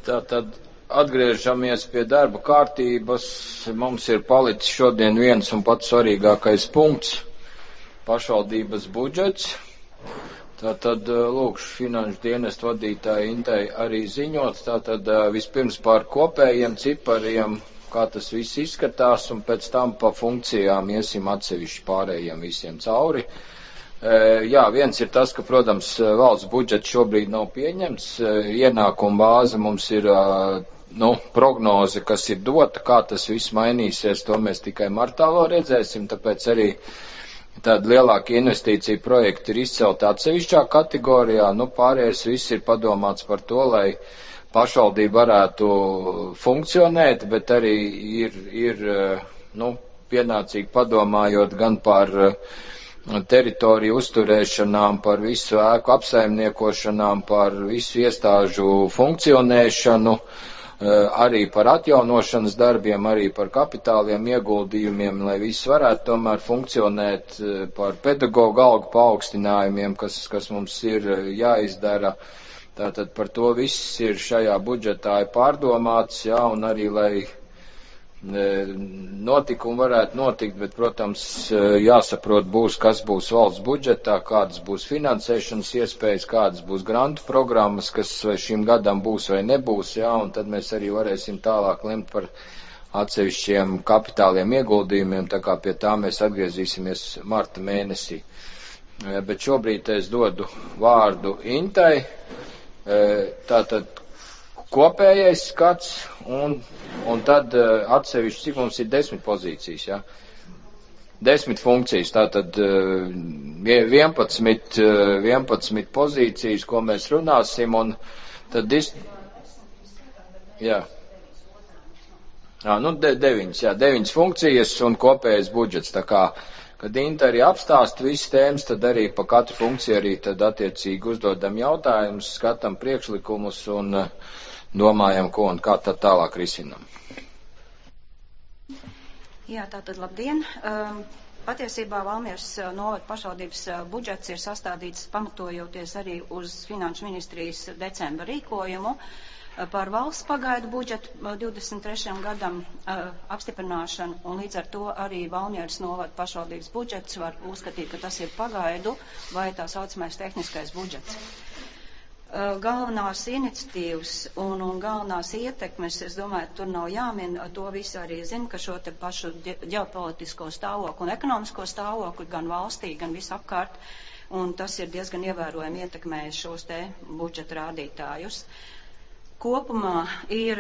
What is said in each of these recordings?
Tātad atgriežamies pie darba kārtības. Mums ir palicis šodien viens un pats svarīgākais punkts - pašvaldības budžets. Tātad lūkšu finanšu dienestu vadītāju Intai arī ziņot. Tātad vispirms par kopējiem cipariem, kā tas viss izskatās, un pēc tam pa funkcijām iesim atsevišķi pārējiem visiem cauri. Jā, viens ir tas, ka, protams, valsts budžets šobrīd nav pieņemts. Ienākuma bāze mums ir, prognoze, kas ir dota, kā tas viss mainīsies, to mēs tikai martā vēl redzēsim, tāpēc arī tāda lielāka investīcija projekta ir izcelta atsevišķā kategorijā. Pārējais viss ir padomāts par to, lai pašvaldība varētu funkcionēt, bet arī ir pienācīgi padomājot gan par teritoriju uzturēšanām, par visu ēku apsaimniekošanām, par visu iestāžu funkcionēšanu, arī par atjaunošanas darbiem, arī par kapitāliem ieguldījumiem, lai viss varētu tomēr funkcionēt, par pedagoģu algu paaugstinājumiem, kas mums ir jāizdara. Tātad par to viss ir šajā budžetā pārdomāts, jā, un arī, lai notikumi varētu notikt, bet, protams, jāsaprot kas būs valsts budžetā, kādas būs finansēšanas iespējas, kādas būs grantu programmas, kas vai šim gadam būs vai nebūs, jā, un tad mēs arī varēsim tālāk lemt par atsevišķiem kapitāliem ieguldījumiem, tā kā pie tā mēs atgriezīsimies marta mēnesī. Bet šobrīd es dodu vārdu Intai. Tātad kopējais skats un tad atsevišķi, cik mums ir 10 pozīcijas, jā? 10 funkcijas, tātad 11 pozīcijas, ko mēs runāsim, un tad 9 funkcijas un kopējais budžets, tā kā, kad Inta arī apstāsta visas tēmas, tad arī pa katru funkciju arī tad attiecīgi uzdodam jautājumus, skatām priekšlikumus un domājam, ko un kā tad tālāk risinam. Jā, tātad labdien. Patiesībā Valmieras novada pašvaldības budžets ir sastādīts pamatojoties arī uz Finanšu ministrijas decembra rīkojumu par valsts pagaidu budžetu 23. gadam apstiprināšanu, un līdz ar to arī Valmieras novada pašvaldības budžets var uzskatīt, ka tas ir pagaidu vai tā saucamais tehniskais budžets. Galvenās iniciatīvas un galvenās ietekmes, es domāju, tur nav jāmin, to visi arī zina, ka šo te pašu ģeopolitisko stāvokli un ekonomisko stāvokli gan valstī, gan visapkārt, un tas ir diezgan ievērojami ietekmējis šos te budžeta rādītājus. Kopumā ir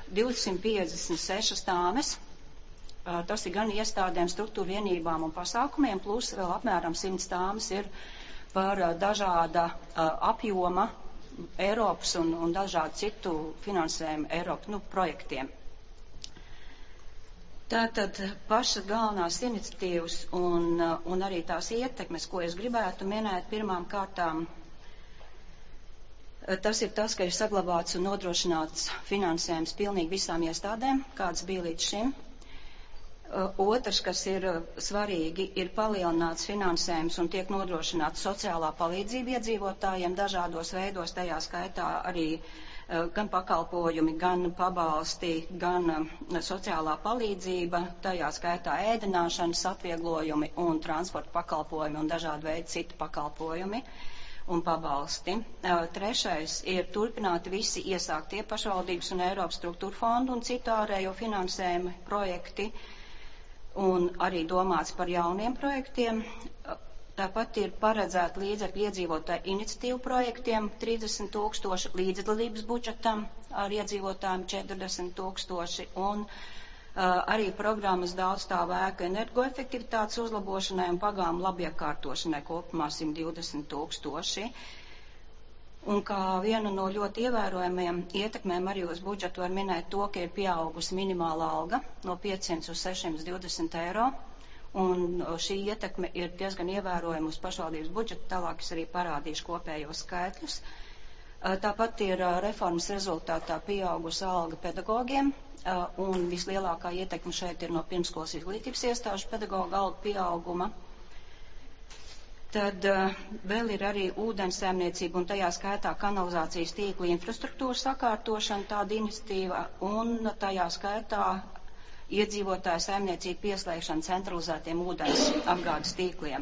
256 tāmes, tas ir gan iestādēm, struktūra vienībām un pasākumiem, plus vēl apmēram 100 tāmes ir par dažāda apjoma Eiropas un dažādu citu finansējumu Eiropas projektiem. Tātad pašas galvenās iniciatīvas un arī tās ietekmes, ko es gribētu minēt pirmām kārtām, tas ir tas, ka ir saglabāts un nodrošināts finansējums pilnīgi visām iestādēm, kāds bija līdz šim. Otrs, kas ir svarīgi, ir palielināts finansējums un tiek nodrošināta sociālā palīdzība iedzīvotājiem dažādos veidos, tajā skaitā arī gan pakalpojumi, gan pabalsti, gan sociālā palīdzība, tajā skaitā ēdināšanas atvieglojumi un transporta pakalpojumi un dažādi veidi citu pakalpojumi un pabalsti. Trešais ir turpināti visi iesāktie pašvaldības un Eiropas struktūra fondu un citu ārējo finansējumu projekti, un arī domāts par jauniem projektiem. Tāpat ir paredzēta līdzekļu iedzīvotāju iniciatīvu projektiem 30 000, līdzdalības budžetam ar iedzīvotājiem 40 000 un arī programmas daudzstāvu ēku energoefektivitātes uzlabošanai un pagāmu labiekārtošanai kopumā 120 000. Un kā vienu no ļoti ievērojamiem ietekmēm arī uz budžetu var minēt to, ka ir pieaugusi minimāla alga no 500 uz 620 eiro. Un šī ietekme ir diezgan ievērojama uz pašvaldības budžetu, tālāk es arī parādīšu kopējos skaitļus. Tāpat ir reformas rezultātā pieaugusi alga pedagogiem, un vislielākā ietekme šeit ir no pirmskolas izglītības iestāžu pedagoga algu pieauguma. Tad vēl ir arī ūdenssaimniecība un tajā skaitā kanalizācijas tīkla infrastruktūras sakārtošana, tāda iniciatīva, un tajā skaitā iedzīvotāju saimniecību pieslēgšana centralizētiem ūdens apgādes tīkliem.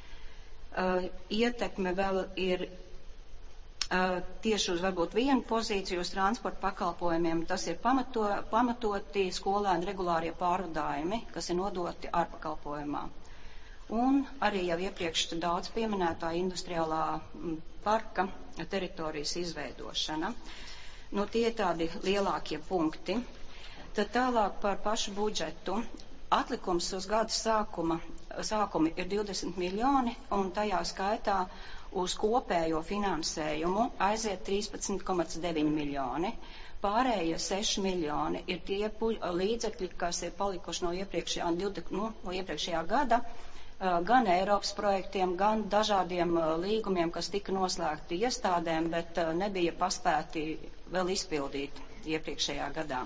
Ietekme vēl ir tieši uz varbūt vienu pozīciju uz transporta pakalpojumiem. Tas ir pamatoti skolēnu regulārie pārvadājumi, kas ir nodoti ārpakalpojumā. Un arī jau iepriekš daudz pieminētā industriālā parka teritorijas izveidošana. Nu, tie ir tādi lielākie punkti. Tad tālāk par pašu budžetu. Atlikums uz gada sākumu ir 20 miljoni, un tajā skaitā uz kopējo finansējumu aiziet 13,9 miljoni. Pārējie 6 miljoni ir tie līdzekļi, kas ir palikuši no iepriekšējā gada, gan Eiropas projektiem, gan dažādiem līgumiem, kas tika noslēgti iestādēm, bet nebija paspēti vēl izpildīt iepriekšējā gadā.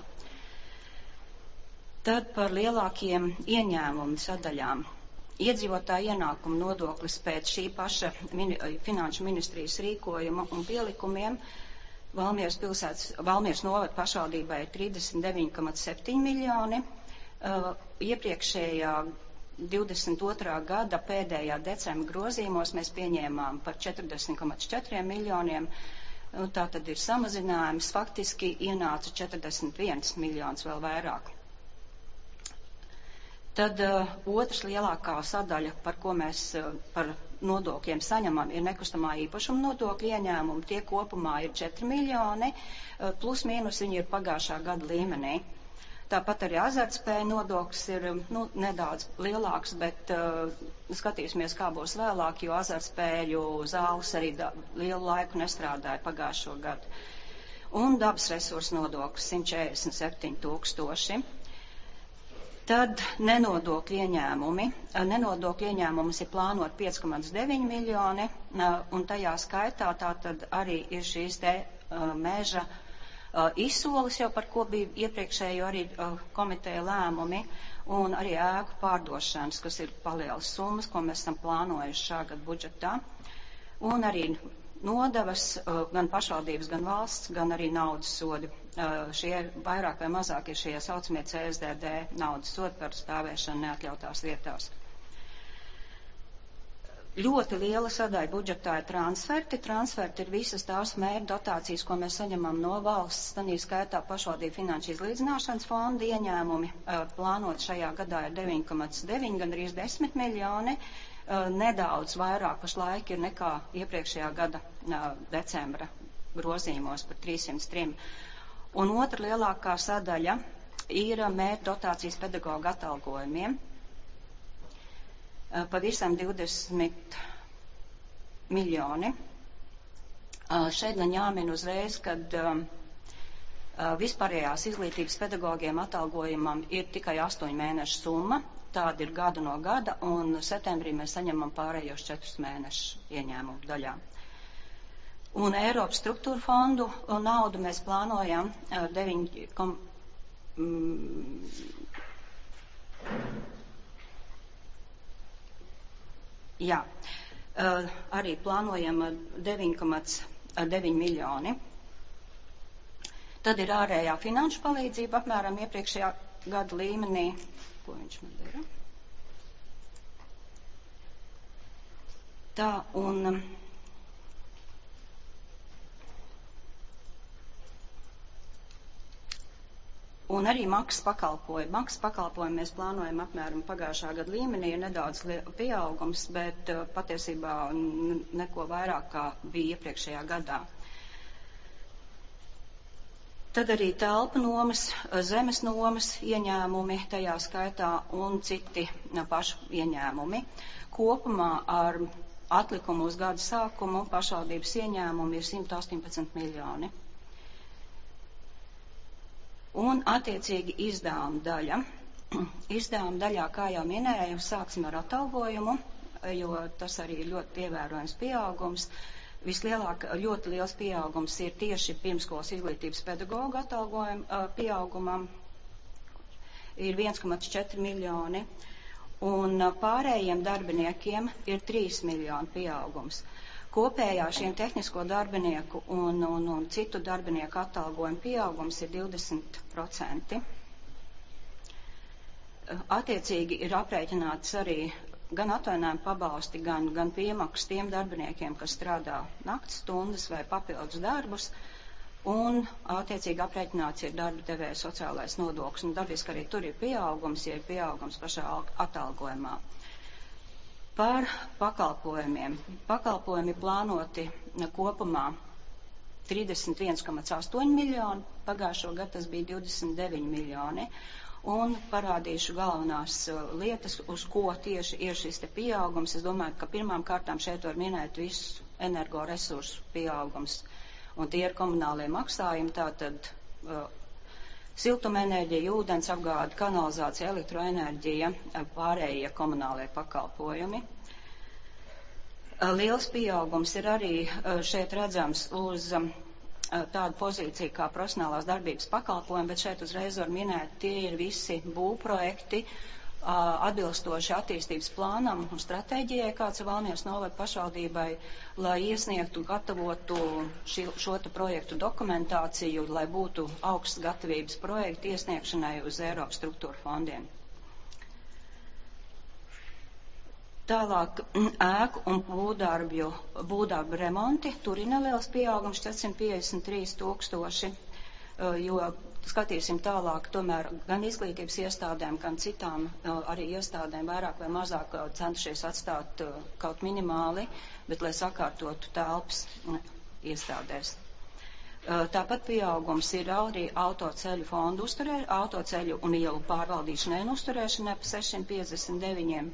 Tad par lielākiem ieņēmumu sadaļām. Iedzīvotāju ienākumu nodoklis pēc šī paša finanšu ministrijas rīkojuma un pielikumiem Valmieras novada pašvaldībai ir 39,7 miljoni. Iepriekšējā 22. gada pēdējā decembra grozījumos mēs pieņēmām par 40,4 miljoniem. Tā tad ir samazinājums. Faktiski ienāca 41 miljonus vēl vairāk. Tad otrs lielākā sadaļa, par ko mēs par nodokļiem saņemam, ir nekustamā īpašuma nodokļu ieņēmumi. Tie kopumā ir 4 miljoni, plus mīnus viņi ir pagājušā gada līmenī. Tāpat arī azartspēļu nodoklis ir nedaudz lielāks, bet skatīsimies, kā būs vēlāk, jo azartspēļu zāles arī lielu laiku nestrādāja pagājušo gadu. Un dabas resursu nodoklis 147 000. Tad nenodokļu ieņēmumi. Nenodokļu ieņēmumus ir plānot 5,9 miljoni, un tajā skaitā tātad arī ir šīs te meža izsoles, jau par ko bija iepriekšējo arī komiteja lēmumi, un arī ēku pārdošanas, kas ir palielas summas, ko mēs esam plānojuši šā gada budžetā. Un arī nodevas, gan pašvaldības, gan valsts, gan arī naudas sodi. Šie vairāk vai mazāk ir šie saucamie CSDD naudas sodi par stāvēšanu neatļautās vietās. Ļoti liela sadaļa budžetā ir transferti. Transferti ir visas tās mērķu dotācijas, ko mēs saņemam no valsts, tanī skaitā pašvaldību finanšu izlīdzināšanas fonda ieņēmumi. Plānot šajā gadā ir 9,9, gandrīz 10 miljoni. Nedaudz vairāk pašlaik ir nekā iepriekšējā gada decembra grozījumos par 303. Un otra lielākā sadaļa ir mērķu dotācijas pedagoģu atalgojumiem. Pavisam 20 miljoni. Šeit gan jāmin uzreiz, kad vispārējās izglītības pedagogiem atalgojumam ir tikai 8 mēnešu summa. Tāda ir gada no gada, un septembrī mēs saņemam pārējos 4 mēnešu ieņēmumu daļā. Un Eiropas struktūra fondu naudu mēs plānojam 9, arī plānojam 9,9 miljoni. Tad ir ārējā finanšu palīdzība apmēram iepriekšējā gada līmenī. Ko viņš man dara? Tā, un arī maksas pakalpojumi. Maksas pakalpojumi mēs plānojam apmēram pagājušā gada līmenī, ir nedaudz pieaugums, bet patiesībā neko vairāk kā bija iepriekšējā gadā. Tad arī telpu nomas, zemes nomas ieņēmumi tajā skaitā un citi pašu ieņēmumi. Kopumā ar atlikumu uz gada sākumu pašvaldības ieņēmumi ir 118 miljoni. Un attiecīgi izdevuma daļa. Izdevuma daļā, kā jau minēju, sāksim ar atalgojumu, jo tas arī ir ļoti ievērojams pieaugums. Ļoti liels pieaugums ir tieši pirmskolas izglītības pedagoģu atalgojuma pieaugumam. Ir 1,4 miljoni. un pārējiem darbiniekiem ir 3 miljonu pieaugums. Kopējā šiem tehnisko darbinieku un citu darbinieku atalgojumu pieaugums ir 20%. Attiecīgi ir aprēķināts arī gan atvaļinājuma pabalsti, gan piemaksas tiem darbiniekiem, kas strādā nakts stundas vai papildus darbus, un attiecīgi aprēķināts ir darba devēja sociālais nodoklis. Un dabiski arī tur ir pieaugums, ja ir pieaugums pašā atalgojumā. Par pakalpojumiem. Pakalpojumi plānoti kopumā 31,8 miljoni, pagājušo gadu tas bija 29 miljoni. Un parādīšu galvenās lietas, uz ko tieši ir šis te pieaugums. Es domāju, ka pirmām kārtām šeit var minēt visu energoresursu pieaugums. Un tie ir komunālie maksājumi, tātad siltumenerģija, ūdens apgāde, kanalizācija, elektroenerģija, pārējie komunālie pakalpojumi. Liels pieaugums ir arī šeit redzams uz tādu pozīciju kā profesionālās darbības pakalpojumi, bet šeit uzreiz var minēt, tie ir visi būvprojekti atbilstoši attīstības plānam un stratēģijai, kāds ir Valmieras novada pašvaldībai, lai iesniegtu un gatavotu šo projektu dokumentāciju, lai būtu augsts gatavības projektu iesniegšanai uz Eiropas struktūra fondiem. Tālāk ēku un būvdarbu remonti, tur ir neliels pieaugums 453 000, jo skatīsim tālāk, tomēr gan izglītības iestādēm, gan citām arī iestādēm vairāk vai mazāk centušies atstāt kaut minimāli, bet lai sakārtotu telpas iestādēs. Tāpat pieaugums ir arī autoceļu fondu autoceļu un ielu pārvaldīšanai un uzturēšanai pa 659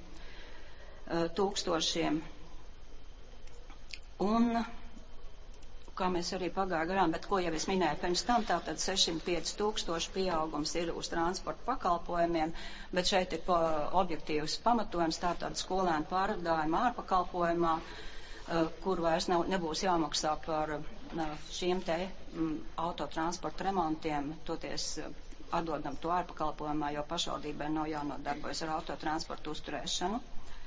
000. Un, kā mēs arī pagāja garām, bet ko jau es minēju pirms tam, tātad 605 000 pieaugums ir uz transporta pakalpojumiem, bet šeit ir objektīvs pamatojums, tātad skolēnu pārvadājuma ārpakalpojumā, kur vairs nebūs jāmaksā par šiem te autotransporta remontiem, toties atdodam to ārpakalpojumā, jo pašvaldībai nav jānodarbojas ar autotransportu uzturēšanu.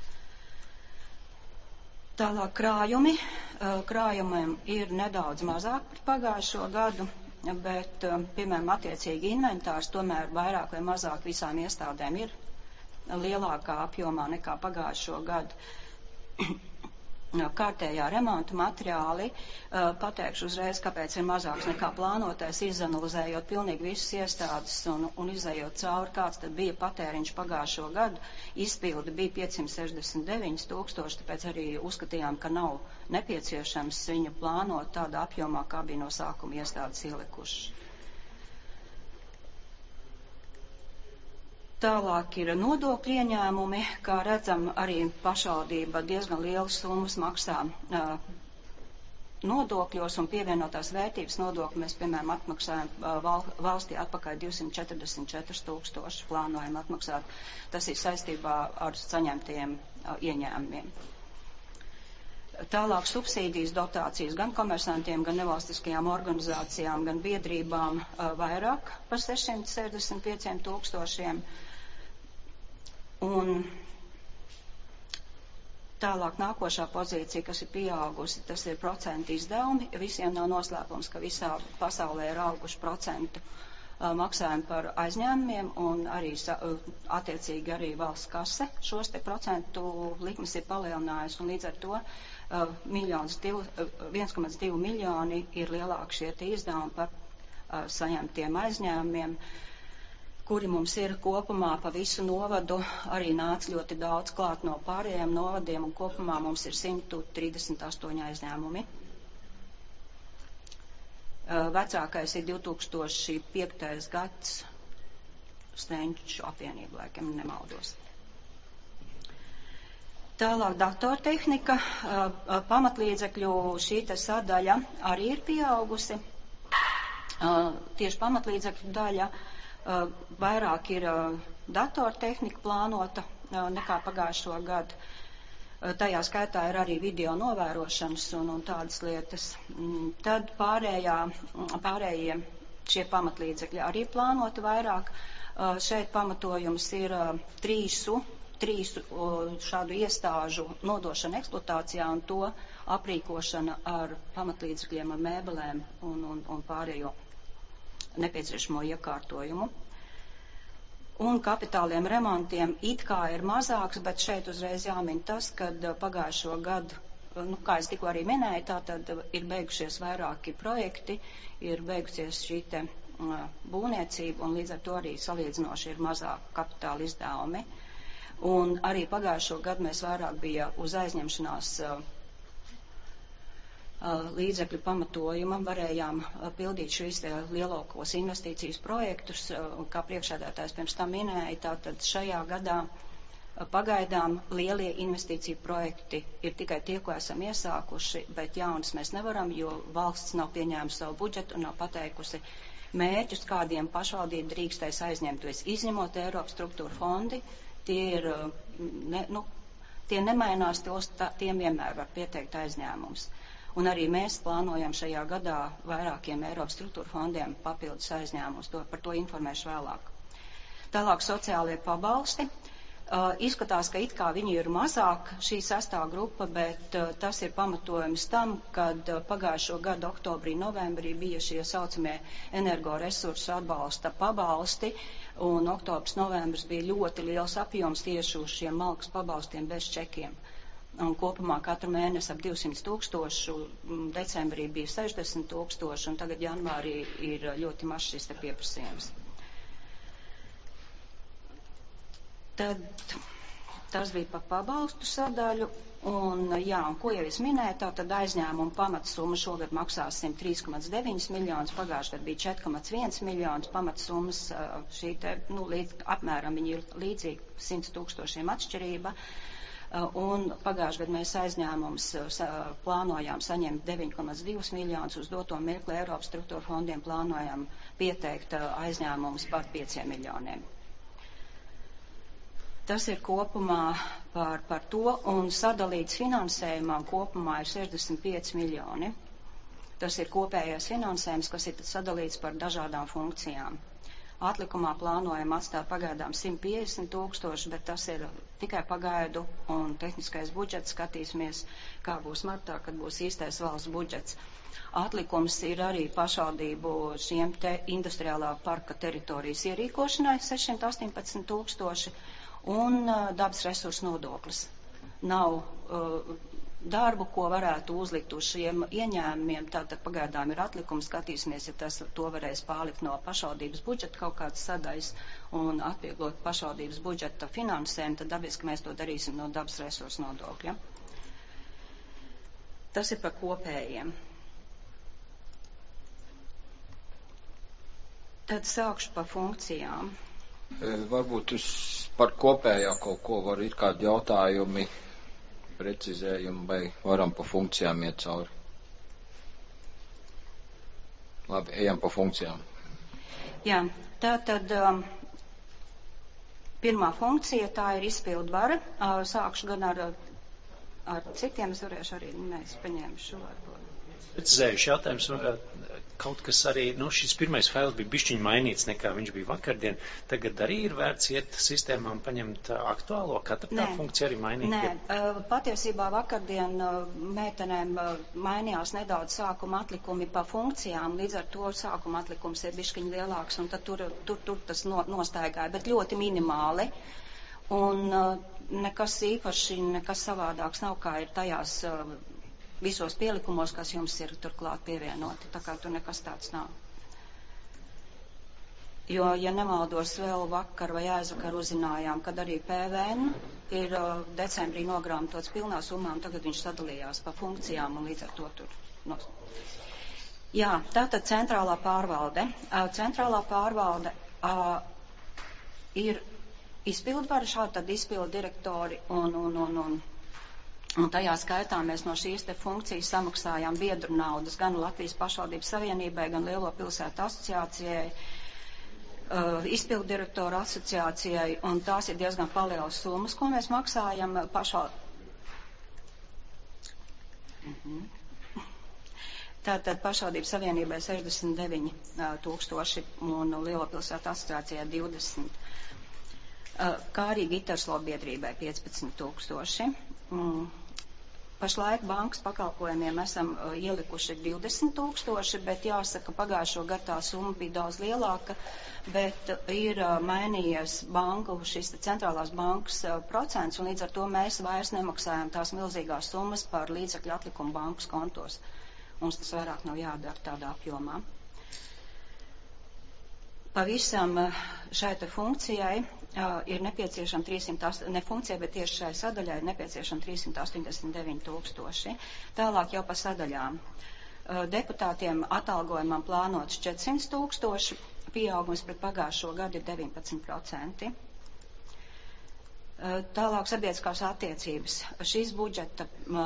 Tālāk krājumi. Krājumiem ir nedaudz mazāk par pagājušo gadu, bet, piemēram, attiecīgi inventārs tomēr vairāk vai mazāk visām iestādēm ir lielākā apjomā nekā pagājušo gadu. Kārtējā remonta materiāli, pateikšu uzreiz, kāpēc ir mazāks nekā plānotais, izanalizējot pilnīgi visas iestādes un izējot cauri, kāds tad bija patēriņš pagājušo gadu. Izpildi bija 569 000, tāpēc arī uzskatījām, ka nav nepieciešams viņu plānot tādā apjomā, kā bija no sākuma iestādes ielikušas. Tālāk ir nodokļu ieņēmumi, kā redzam, arī pašvaldība diezgan lielas summas maksā nodokļos un pievienotās vērtības nodokļu. Mēs, piemēram, atmaksājam valstī atpakaļ 244 000 plānojam atmaksāt. Tas ir saistībā ar saņemtajiem ieņēmumiem. Tālāk subsīdijas, dotācijas gan komersantiem, gan nevalstiskajām organizācijām, gan biedrībām vairāk par 665 000. Un tālāk nākošā pozīcija, kas ir pieaugusi, tas ir procentu izdevumi. Visiem nav noslēpums, ka visā pasaulē ir auguši procentu maksājumi par aizņēmumiem un arī attiecīgi arī valsts kase šos te procentu likmes ir palielinājusi un līdz ar to 1,2 miljoni ir lielāki šie te izdevumi par saņemtiem aizņēmumiem, kuri mums ir kopumā pa visu novadu, arī nāca ļoti daudz klāt no pārējiem novadiem, un kopumā mums ir 138 aizņēmumi. Vecākais ir 2005. gads, Stenču apvienība, laikam nemaldos. Tālāk datortehnika, pamatlīdzekļu šī te sadaļa arī ir pieaugusi. Tieši pamatlīdzekļu daļa vairāk ir datortehnika plānota nekā pagājušo gadu. Tajā skaitā ir arī video novērošanas un tādas lietas. Tad pārējie šie pamatlīdzekļi arī plānoti vairāk. Šeit pamatojums ir 3 3 šādu iestāžu nodošana eksploatācijā un to aprīkošana ar pamatlīdzekļiem, ar mēbelēm un pārējo nepieciešamo iekārtojumu. Un kapitāliem remontiem it kā ir mazāks, bet šeit uzreiz jāmin tas, ka pagājušo gadu, kā es tikko arī minēju, tātad ir beigušies vairāki projekti, ir beigusies šī te būvniecība, un līdz ar to arī salīdzinoši ir mazāk kapitāla izdevumi. Un arī pagājušo gadu mēs vairāk bija uz aizņemšanās līdzekļu pamatojuma varējām pildīt šīs lielākos investīcijas projektus, kā priekšsēdētājs pirms tam minēja, tātad šajā gadā pagaidām lielie investīciju projekti ir tikai tie, ko esam iesākuši, bet jaunas mēs nevaram, jo valsts nav pieņēmusi savu budžetu un nav pateikusi mērķus, kādiem pašvaldība drīkstēs aizņemties, izņemot Eiropas struktūra fondi, tie ir, tie nemainās, tiem vienmēr var pieteikt aizņēmums. Un arī mēs plānojam šajā gadā vairākiem Eiropas struktūra fondiem papildus aizņēmumus. Par to informēšu vēlāk. Tālāk sociālie pabalsti. Izskatās, ka it kā viņi ir mazāk šī 6. grupa, bet tas ir pamatojums tam, kad pagājušo gadu oktobrī, novembrī bija šie saucamie energoresursu atbalsta pabalsti, un oktobrs, novembris bija ļoti liels apjoms tieši uz šiem malkas pabalstiem bez čekiem. Un kopumā katru mēnesi ap 200 000, decembrī bija 60 000, un tagad janvārī ir ļoti maz šis te pieprasījums. Tad tas bija par pabalstu sadaļu, un ko jau es minēju, tātad aizņēmuma pamatsumma šogad maksāsim 3,9 miljonus, pagājušajā gadā bija 4,1 miljonus, pamatsummas šī te, apmēram viņi ir līdzīgi 100 000 atšķirība. Un pagājušajā gadā mēs aizņēmums plānojām saņemt 9,2 miljonus, uz doto mirkli Eiropas struktūra fondiem plānojam pieteikt aizņēmumus par 5 miljoniem. Tas ir kopumā par to, un sadalīts finansējumā kopumā ir 65 miljoni. Tas ir kopējais finansējums, kas ir sadalīts par dažādām funkcijām. Atlikumā plānojam atstāt pagaidām 150 000, bet tas ir tikai pagaidu un tehniskais budžets. Skatīsimies, kā būs martā, kad būs īstais valsts budžets. Atlikums ir arī pašvaldību šiem te industriālā parka teritorijas ierīkošanai 618 000 un dabas resursu nodoklis. Nav darbu, ko varētu uzlikt uz šiem ieņēmumiem, tātad pagaidām ir atlikums, skatīsimies, ja to varēs pārlikt no pašvaldības budžeta kaut kāds sadaļas un atvieglot pašvaldības budžeta finansējumu, tad dabiski mēs to darīsim no dabas resursu nodokļa. Tas ir par kopējiem. Tad sākšu par funkcijām. Varbūt par kopējā kaut ko var ir kādi jautājumi, precizējumu, vai varam pa funkcijām iet cauri? Labi, ejam pa funkcijām. Jā, tātad pirmā funkcija, tā ir izpildvara. Sākšu gan ar citiem, es varēšu arī, es paņēmu šo varbūt. Precizējuši jautājums, kaut kas arī, šis pirmais fails bija bišķiņ mainīts nekā viņš bija vakardien. Tagad arī ir vērts iet sistēmā un paņemt aktuālo, katra tā funkcija arī mainīt? Nē, patiesībā vakardien meitenēm mainījās nedaudz sākuma atlikumi pa funkcijām, līdz ar to sākuma atlikums ir bišķiņ lielāks, un tad tur tas nostaigāja, bet ļoti minimāli. Un nekas īpaši, nekas savādāks nav, kā ir tajās visos pielikumos, kas jums ir turklāt pievienoti, tā kā tur nekas tāds nav. Jo, ja nemaldos, vēl vakar vai aizvakar uzzinājām, kad arī PVN ir decembrī nogrāmatots pilnā summā, un tagad viņš sadalījās pa funkcijām, un līdz ar to tur. Jā, tātad centrālā pārvalde. Centrālā pārvalde ir izpildvara, šādi tad izpildu direktori un tajā skaitā mēs no šīs te funkcijas samaksājām biedru naudas gan Latvijas pašvaldības savienībai, gan Lielo pilsētu asociācijai, izpildu direktoru asociācijai, un tās ir diezgan palielas summas, ko mēs maksājam Tātad pašvaldības savienībai 69 000 un Lielo pilsētu asociācijai 20. kā arī gitarslobbiedrībai 15,000. Pašlaik bankas pakalpojumiem esam ielikuši 20,000, bet jāsaka, pagājušo gadu tā summa bija daudz lielāka, bet ir mainījies banku, šis centrālās bankas procents, un līdz ar to mēs vairs nemaksājam tās milzīgās summas par līdzekļu atlikumu bankas kontos. Mums tas vairāk nav jādara tādā apjomā. Pavisam šai te funkcijai ir nepieciešama 300, ne funkcija, bet tieši šai sadaļai ir nepieciešama 389,000. Tālāk jau pa sadaļām. Deputātiem atalgojumam plānots 400,000, pieaugums pret pagājušo gadu ir 19%. Tālāk sabiedriskās attiecības. Šīs budžeta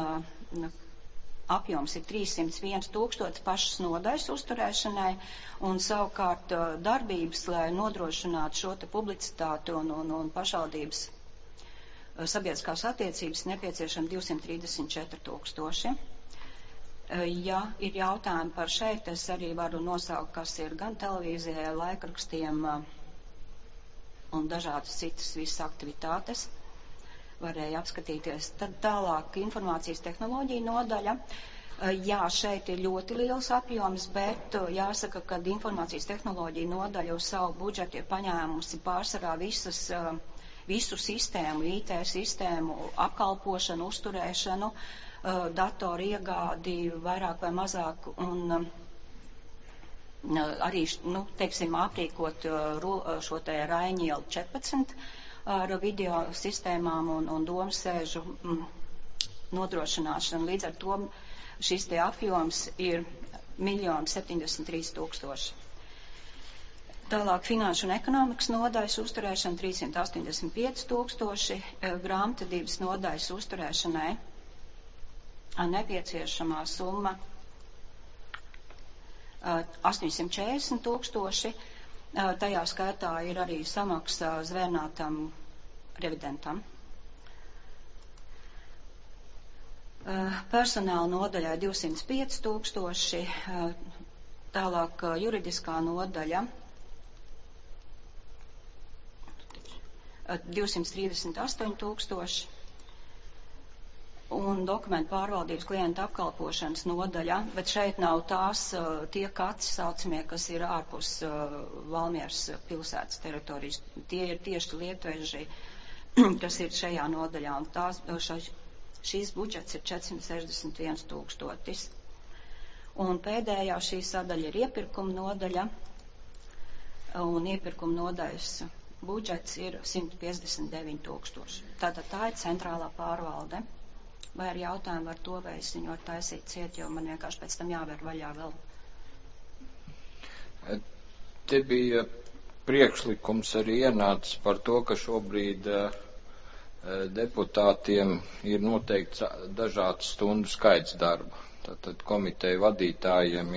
apjoms ir 301,000 pašas nodaļas uzturēšanai, un savukārt darbības, lai nodrošinātu šo te publicitāti un pašvaldības sabiedriskās attiecības, nepieciešami 234,000. Ja ir jautājumi par šeit, es arī varu nosaukt, kas ir gan televīzijai, laikrakstiem un dažādas citas visas aktivitātes. Varēja apskatīties. Tad tālāk informācijas tehnoloģija nodaļa. Jā, šeit ir ļoti liels apjoms, bet jāsaka, ka informācijas tehnoloģija nodaļa uz savu budžetu ir paņēmusi pārsvarā visu sistēmu, IT sistēmu, apkalpošanu, uzturēšanu, datoru iegādi vairāk vai mazāk un arī, teiksim, aprīkot šo te Raiņielu 14 ar video sistēmām un domsēžu nodrošināšanu. Līdz ar to šis te apjoms ir 1,073,000. Tālāk finanšu un ekonomikas nodaļas uzturēšana 385,000, grāmatvedības nodaļas uzturēšanai nepieciešamā summa 840,000. Tajā skaitā ir arī samaksa zvērnātam revidentam. Personāla nodaļā 205,000, tālāk juridiskā nodaļa 238,000 un dokumentu pārvaldības klienta apkalpošanas nodaļa, bet šeit nav tie kaci saucamie, kas ir ārpus Valmieras pilsētas teritorijas. Tie ir tieši lietveži, kas ir šajā nodaļā, un šīs budžets ir 461,000. Un pēdējā šī sadaļa ir iepirkuma nodaļa, un iepirkuma nodaļas budžets ir 159,000. Tātad tā ir centrālā pārvalde. Vai ar jautājumu ar to, vai es viņu var taisīt ciet, jo man vienkārši pēc tam jāver vaļā vēl. Te bija priekšlikums arī ienācis par to, ka šobrīd deputātiem ir noteikts dažāds stundu skaits darba. Tātad komiteju vadītājiem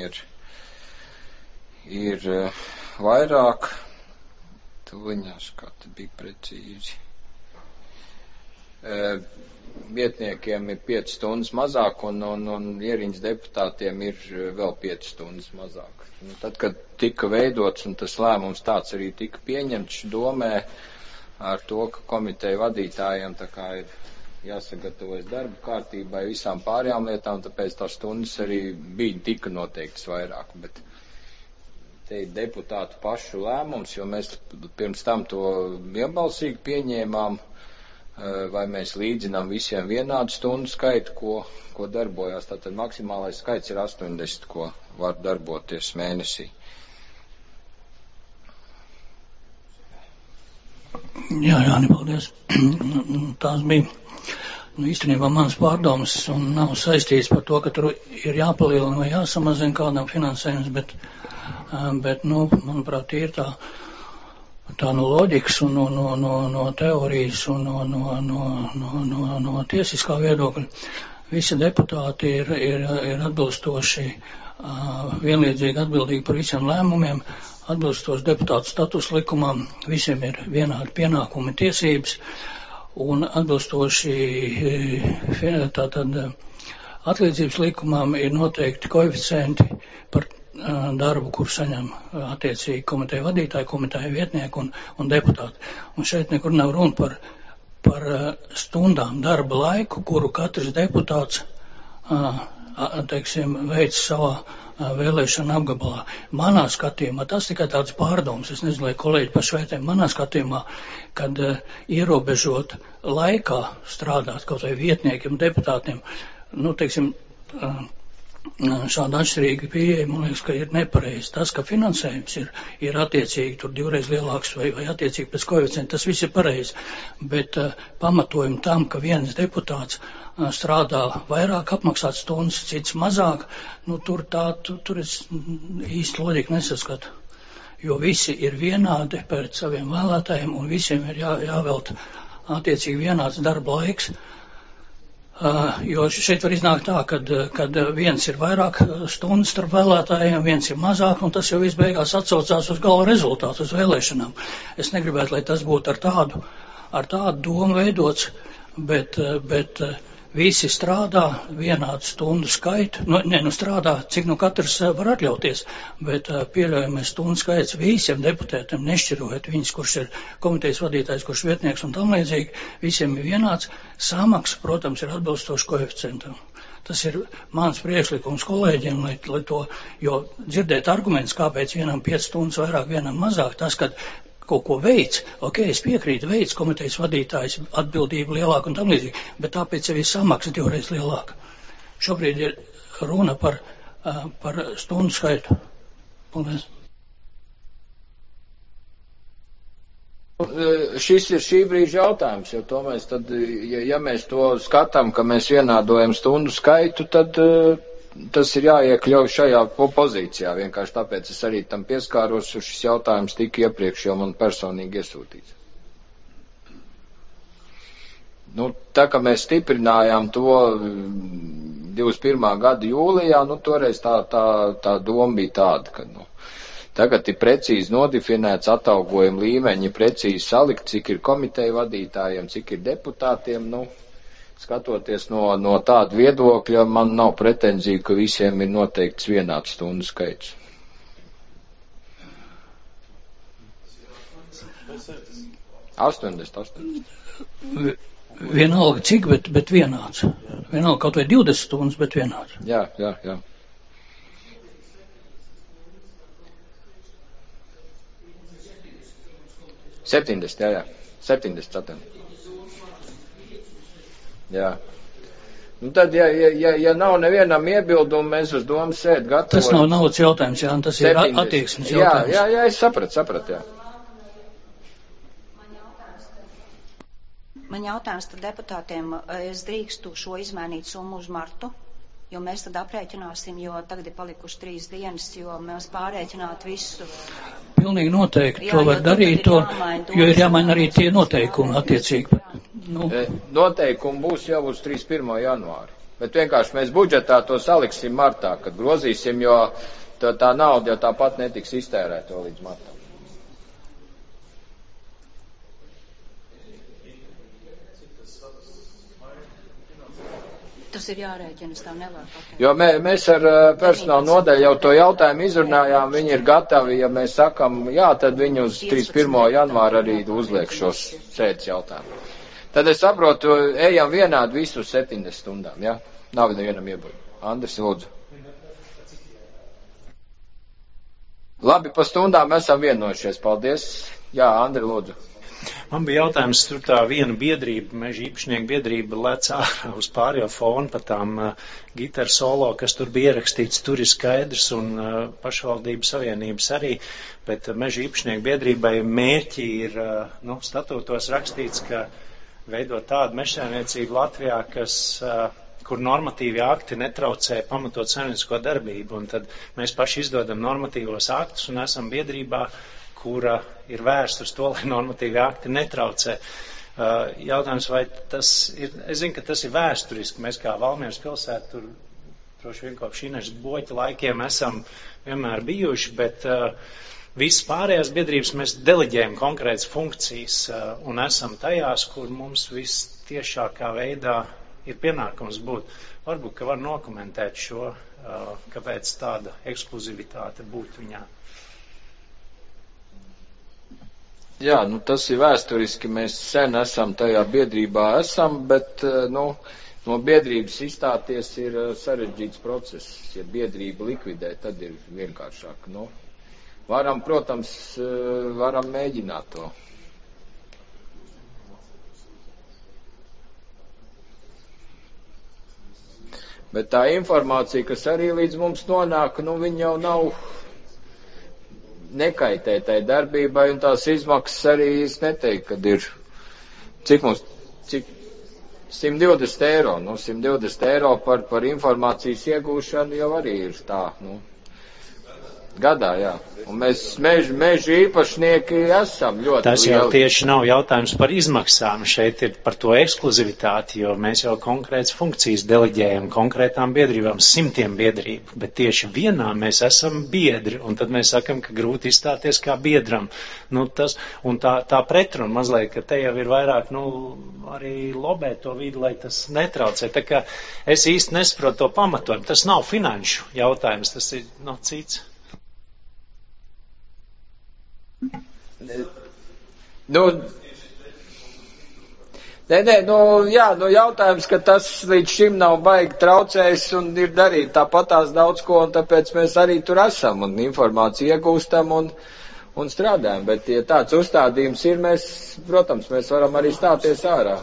ir vairāk, tuliņās, kā te bija precīzi. Vietniekiem ir 5 stundas mazāk un ieriņas deputātiem ir vēl 5 stundas mazāk. Tad, kad tika veidots un tas lēmums tāds arī tika pieņemts domē ar to, ka komiteju vadītājiem tā kā ir jāsagatavojas darba kārtībai visām pārējām lietām, tāpēc tās stundas arī tika noteiktas vairāk, bet te ir deputātu pašu lēmums, jo mēs pirms tam to vienbalsīgi pieņēmām, vai mēs līdzinām visiem vienādu stundu skaitu, ko darbojās. Tātad maksimālais skaits ir 80, ko var darboties mēnesī. Jā, Jāni, paldies. Tās bija īstenībā mans pārdomas un nav saistīts par to, ka tur ir jāpalielina vai jāsamazina kādam finansējums, bet manuprāt, ir tā no loģikas un no teorijas un no tiesiskā viedokļa. Visi deputāti ir atbilstoši, vienlīdzīgi atbildīgi par visiem lēmumiem, atbilstoši deputātu status likumam, visiem ir vienādi pienākumi tiesības un atbilstoši tātad atlīdzības likumam ir noteikti koeficienti par darbu, kur saņem attiecīgi komiteja vadītāji, komiteja vietnieki un deputāti. Un šeit nekur nav runa par stundām darba laiku, kuru katrs deputāts, teiksim, veic savā vēlēšana apgabalā. Manā skatījumā, tas tikai tāds pārdoms, es nezinu, lai kolēģi pašvērtē, manā skatījumā, kad ierobežot laikā strādāt kaut vai vietniekiem, deputātiem, teiksim, šāda atšķirīga pieeja, man liekas, ka ir nepareizi. Tas, ka finansējums ir attiecīgi tur 2 reiz lielāks vai attiecīgi pēc koeficienta, tas viss ir pareizi. Bet pamatojumi tam, ka viens deputāts strādā vairāk apmaksāts stundas, cits mazāk, tur es īsti loģiku nesaskatu. Jo visi ir vienādi pret saviem vēlētājiem un visiem ir jāvelt attiecīgi vienāds darba laiks. Jo šeit var iznākt tā, kad viens ir vairāk stundas starp vēlētājiem, viens ir mazāk, un tas jau viss beigās atsaucās uz gala rezultātu, uz vēlēšanām. Es negribētu, lai tas būtu ar tādu domu veidots, bet visi strādā vienādu stundu skaitu, strādā, cik katrs var atļauties, bet pieļaujamais stundu skaits visiem deputētiem, nešķirojot viņus, kurš ir komitejas vadītājs, kurš vietnieks un tam līdzīgi, visiem ir vienāds. Samaksa, protams, ir atbilstoši koeficientam. Tas ir mans priekšlikums kolēģiem, lai to, jo dzirdēt argumentus, kāpēc vienam 5 stundas vairāk, vienam mazāk, tas, kad kaut ko veids, es piekrītu, veids komitejas vadītājs, atbildība lielāka un tam līdzīgi, bet tāpēc jau ir samaksa 2 reizes lielāka. Šobrīd ir runa par stundu skaitu. Paldies. Šis ir šī brīža jautājums, jo to mēs tad, ja mēs to skatām, ka mēs vienādojam stundu skaitu, tad tas ir jāiekļauj šajā pozīcijā. Vienkārši tāpēc es arī tam pieskāros, jo šis jautājums tika iepriekš jau man personīgi iesūtīts. Tā kā mēs stiprinājām to 21. gada jūlijā, toreiz tā doma bija tāda, ka tagad ir precīzi nodefinēts atalgojuma līmeņi, precīzi salikt, cik ir komiteja vadītājiem, cik ir deputātiem, skatoties no tāda viedokļa, man nav pretenziju, ka visiem ir noteikts vienāds stundu skaits. Vienalga cik, bet vienāds. Vienalga kaut vai 20 stundas, bet vienāds. Jā. 70, 70. Jā. Tad, ja nav nevienam iebildumu, mēs uz domu sēdi gatavot. Tas nav naudas jautājums, jā, tas 70. Ir attieksmes jautājums. Jā, es sapratu, jā. Man jautājums tad deputātiem, es drīkstu šo izmainīt summu uz martu, jo mēs tad aprēķināsim, jo tagad ir palikuši 3 dienas, jo mēs pārēķināt visu. Pilnīgi noteikti to var darīt, jo ir jāmaina arī tie noteikumi attiecīgi. Noteikumi būs jau uz 31. janvāri, bet vienkārši mēs budžetā to saliksim martā, kad grozīsim, jo tā nauda jau tāpat netiks iztērēta līdz martam. Tas ir jārēķina, es tā nevaru pateikt. Jo mēs ar personāla nodaļu jau to jautājumu izrunājām, viņi ir gatavi, ja mēs sakam, jā, tad viņi uz 31. janvāra arī uzliek šos sēdes jautājumu. Tad es saprotu, ejam vienādi visu 70 stundām, jā? Nav nevienam iebildumu. Andris, lūdzu. Labi, pa stundām esam vienojušies, paldies. Jā, Andri, lūdzu. Man bija jautājums, tur tā viena biedrība, meža īpašnieku biedrība lec ārā uz pārējo fonu pa tām gitaru solo, kas tur bija ierakstīts, tur ir skaidrs un pašvaldību savienības arī, bet meža īpašnieku biedrībai mērķi ir, statūtos rakstīts, ka veidot tādu mežsaimniecību Latvijā, kur normatīvi akti netraucē pamatot saimniecisko darbību, un tad mēs paši izdodam normatīvos aktus un esam biedrībā, kura ir vērsta uz to, lai normatīvi akti netraucē. Jautājums, vai tas ir, es zinu, ka tas ir vēsturiski, mēs kā Valmieras pilsēta tur droši vien kopš Inežas Boķa laikiem esam vienmēr bijuši, bet visas pārējās biedrības mēs deleģējam konkrētas funkcijas un esam tajās, kur mums vistiešākā veidā ir pienākums būt. Varbūt, ka var nokomentēt šo kāpēc tāda ekskluzivitāte būtu viņā? Jā, tas ir vēsturiski, mēs sen esam tajā biedrībā bet, no biedrības izstāties ir sarežģīts process. Ja biedrība likvidē, tad ir vienkāršāk. Varam, protams, varam mēģināt to. Bet tā informācija, kas arī līdz mums nonāk, viņa jau nav nekaitē tai darbībai, un tās izmaksas arī es neteiktu, kad ir, cik 120 eiro, 120 eiro par informācijas iegūšanu jau arī ir tā, gadā, jā. Un mēs meža īpašnieki esam ļoti Tas jau lieli. tieši nav jautājums par izmaksām, šeit ir par to ekskluzivitāti, jo mēs jau konkrētas funkcijas deleģējam konkrētām biedrībām, simtiem biedrību, bet tieši vienā mēs esam biedri, un tad mēs sakam, ka grūti izstāties kā biedram. Un tā pretruna mazliet, ka te jau ir vairāk, arī lobēt to vidi, lai tas netraucē. Tā kā es īsti nesaprotu to pamatojumu, tas nav finanšu jautājums, tas ir cits. Jautājums, ka tas līdz šim nav baigi traucējis un ir darīt tāpatās daudz ko, un tāpēc mēs arī tur esam un informāciju iegūstam un strādājam, bet ja tāds uzstādījums ir, protams, mēs varam arī stāties ārā.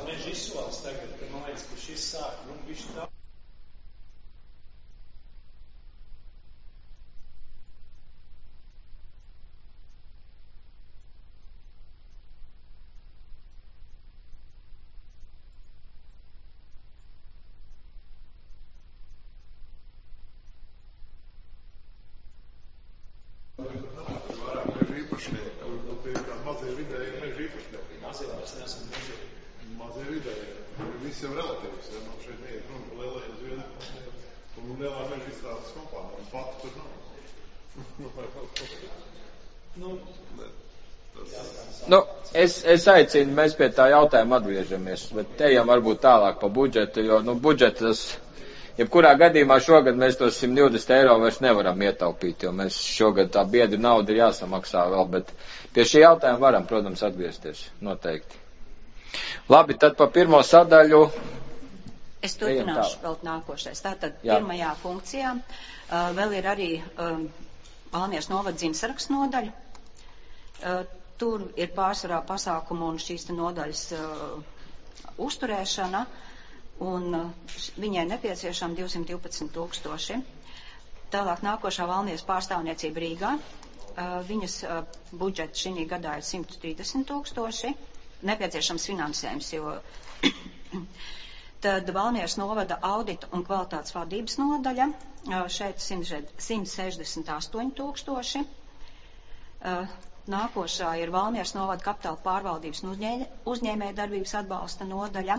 Es aicinu, mēs pie tā jautājuma atgriežamies, bet ejam varbūt tālāk pa budžetu, jo, budžetas, jebkurā gadījumā šogad mēs tos 120 eiro vairs nevaram ietaupīt, jo mēs šogad tā biedru nauda ir jāsamaksā vēl, bet pie šī jautājuma varam, protams, atgriezties, noteikti. Labi, tad pa pirmo sadaļu. Es turpināšu vēl nākošais. Tātad pirmajā funkcijā vēl ir arī Valmieras novada dzimtsarakstu nodaļa. Tur ir pārsvarā pasākumu un šīs nodaļas uzturēšana, un viņai nepieciešama 212 000. Tālāk nākošā Valmieras pārstāvniecība Rīgā. Viņas budžets šī gadā ir 130 000. Nepieciešams finansējums, jo tad Valmieras novada audita un kvalitātes vadības nodaļa. Šeit 168 000. Nākošā ir Valmieras novada kapitāla pārvaldības un uzņēmēja darbības atbalsta nodaļa.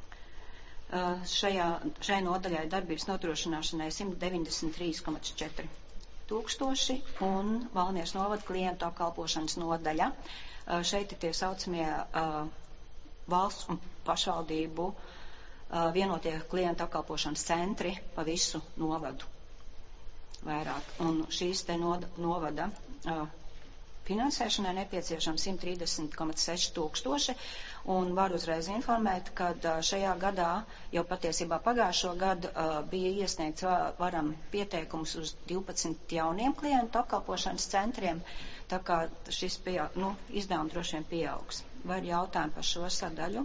Šai nodaļai darbības nodrošināšanai 193,4 000 un Valmieras novada klientu apkalpošanas nodaļa. Šeit ir tie saucamie valsts un pašvaldību vienotie klientu apkalpošanas centri pa visu novadu vairāk. Un šīs te novada finansēšanai nepieciešams 130,6 000, un var uzreiz informēt, ka šajā gadā, jau patiesībā pagājušo gadu, bija iesniegts varam pieteikums uz 12 jauniem klientu apkalpošanas centriem, tā kā šis izdevums droši vien pieaugs. Vai ir jautājumi par šo sadaļu?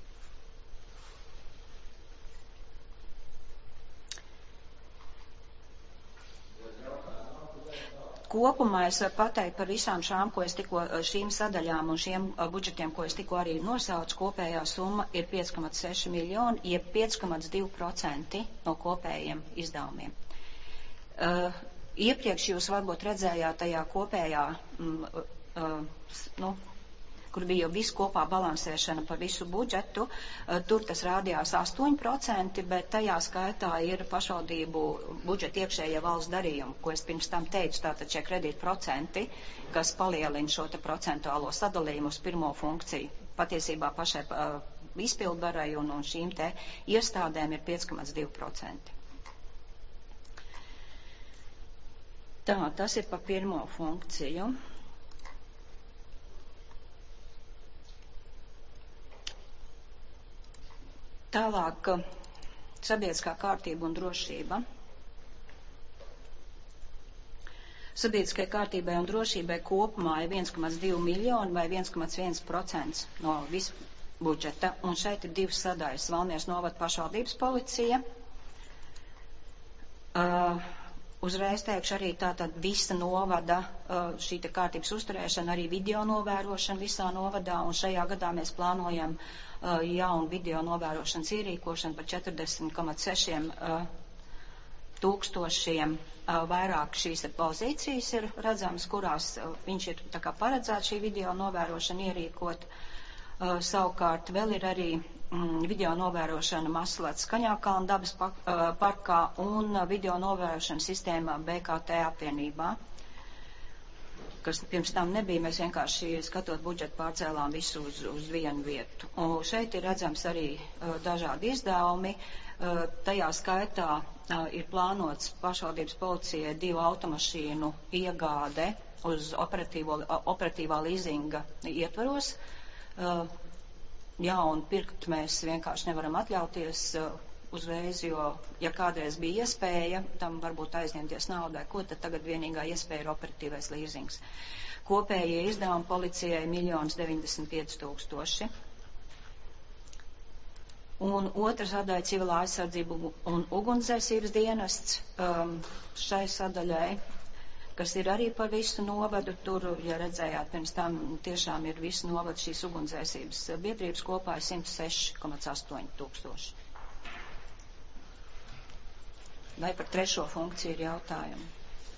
Kopumā es varu pateikt par visām šīm sadaļām un šiem budžetiem, ko es tikko arī nosaucu, kopējā summa ir 5,6 miljoni, jeb 5,2% no kopējiem izdevumiem. Iepriekš jūs varbūt redzējāt tajā kopējā, kur bija jau visu kopā balansēšana par visu budžetu, tur tas rādījās 8%, bet tajā skaitā ir pašvaldību budžeta iekšējie valsts darījumi, ko es pirms tam teicu, tātad šie kredītprocenti, kas palielina šo te procentuālo sadalījumu uz pirmo funkciju. Patiesībā pašai izpildvarai un šīm te iestādēm ir 5,2%. Tā, tas ir pa pirmo funkciju. Tālāk, sabiedriskā kārtība un drošība. Sabiedriskai kārtībai un drošībai kopumā ir 1,2 miljoni vai 1,1% no visu budžeta. Un šeit ir divas sadaļas. Valmieras novada pašvaldības policija. Uzreiz teikšu arī tātad visa novada šī kārtības uzturēšana, arī video novērošana visā novadā. Un šajā gadā mēs plānojam jaunu video novērošanas ierīkošanu par 40,6 tūkstošiem. Vairāk šīs pozīcijas ir redzamas, kurās viņš ir tā kā paredzēts šī video novērošana ierīkot. Savukārt vēl ir arī video novērošana Maslētas Skaņākalna dabas parkā un video novērošana sistēmā BKT apvienībā, kas pirms tam nebija. Mēs vienkārši skatot budžetu pārcēlām visu uz vienu vietu. Un šeit ir redzams arī dažādi izdevumi. Tajā skaitā ir plānots pašvaldības policijai 2 automašīnu iegāde uz operatīvā līzinga ietvaros. Jaunu pirkt mēs vienkārši nevaram atļauties uzreiz, jo, ja kādreiz bija iespēja, tam varbūt aizņemties naudai, ko tad tagad vienīgā iespēja ir operatīvais līzings. Kopējie izdevumi policijai 1 995 000. Un otra sadaļa civilā aizsardzība un ugunsdzēsības dienests šai sadaļai, kas ir arī par visu novadu. Tur, ja redzējāt, pirms tam tiešām ir visu novadu šīs ugunsdzēsības biedrības kopā 106,8 tūkstoši. Vai par trešo funkciju ir jautājumi?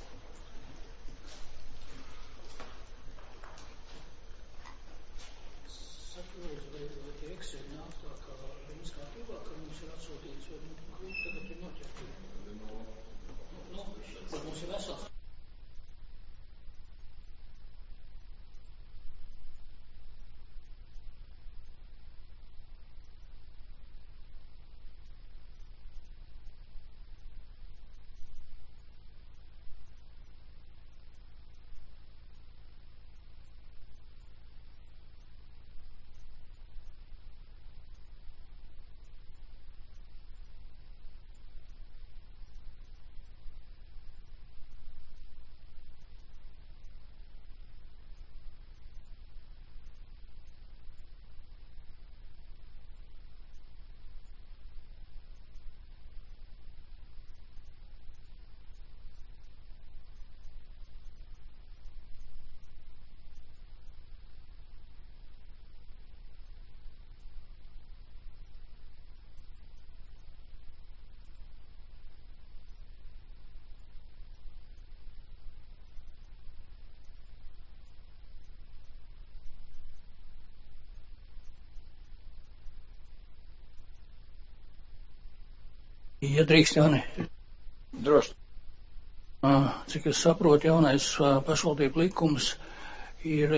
Ja drīkst, Jāni? Droši. Cik es saprotu, jaunais pašvaldību likums ir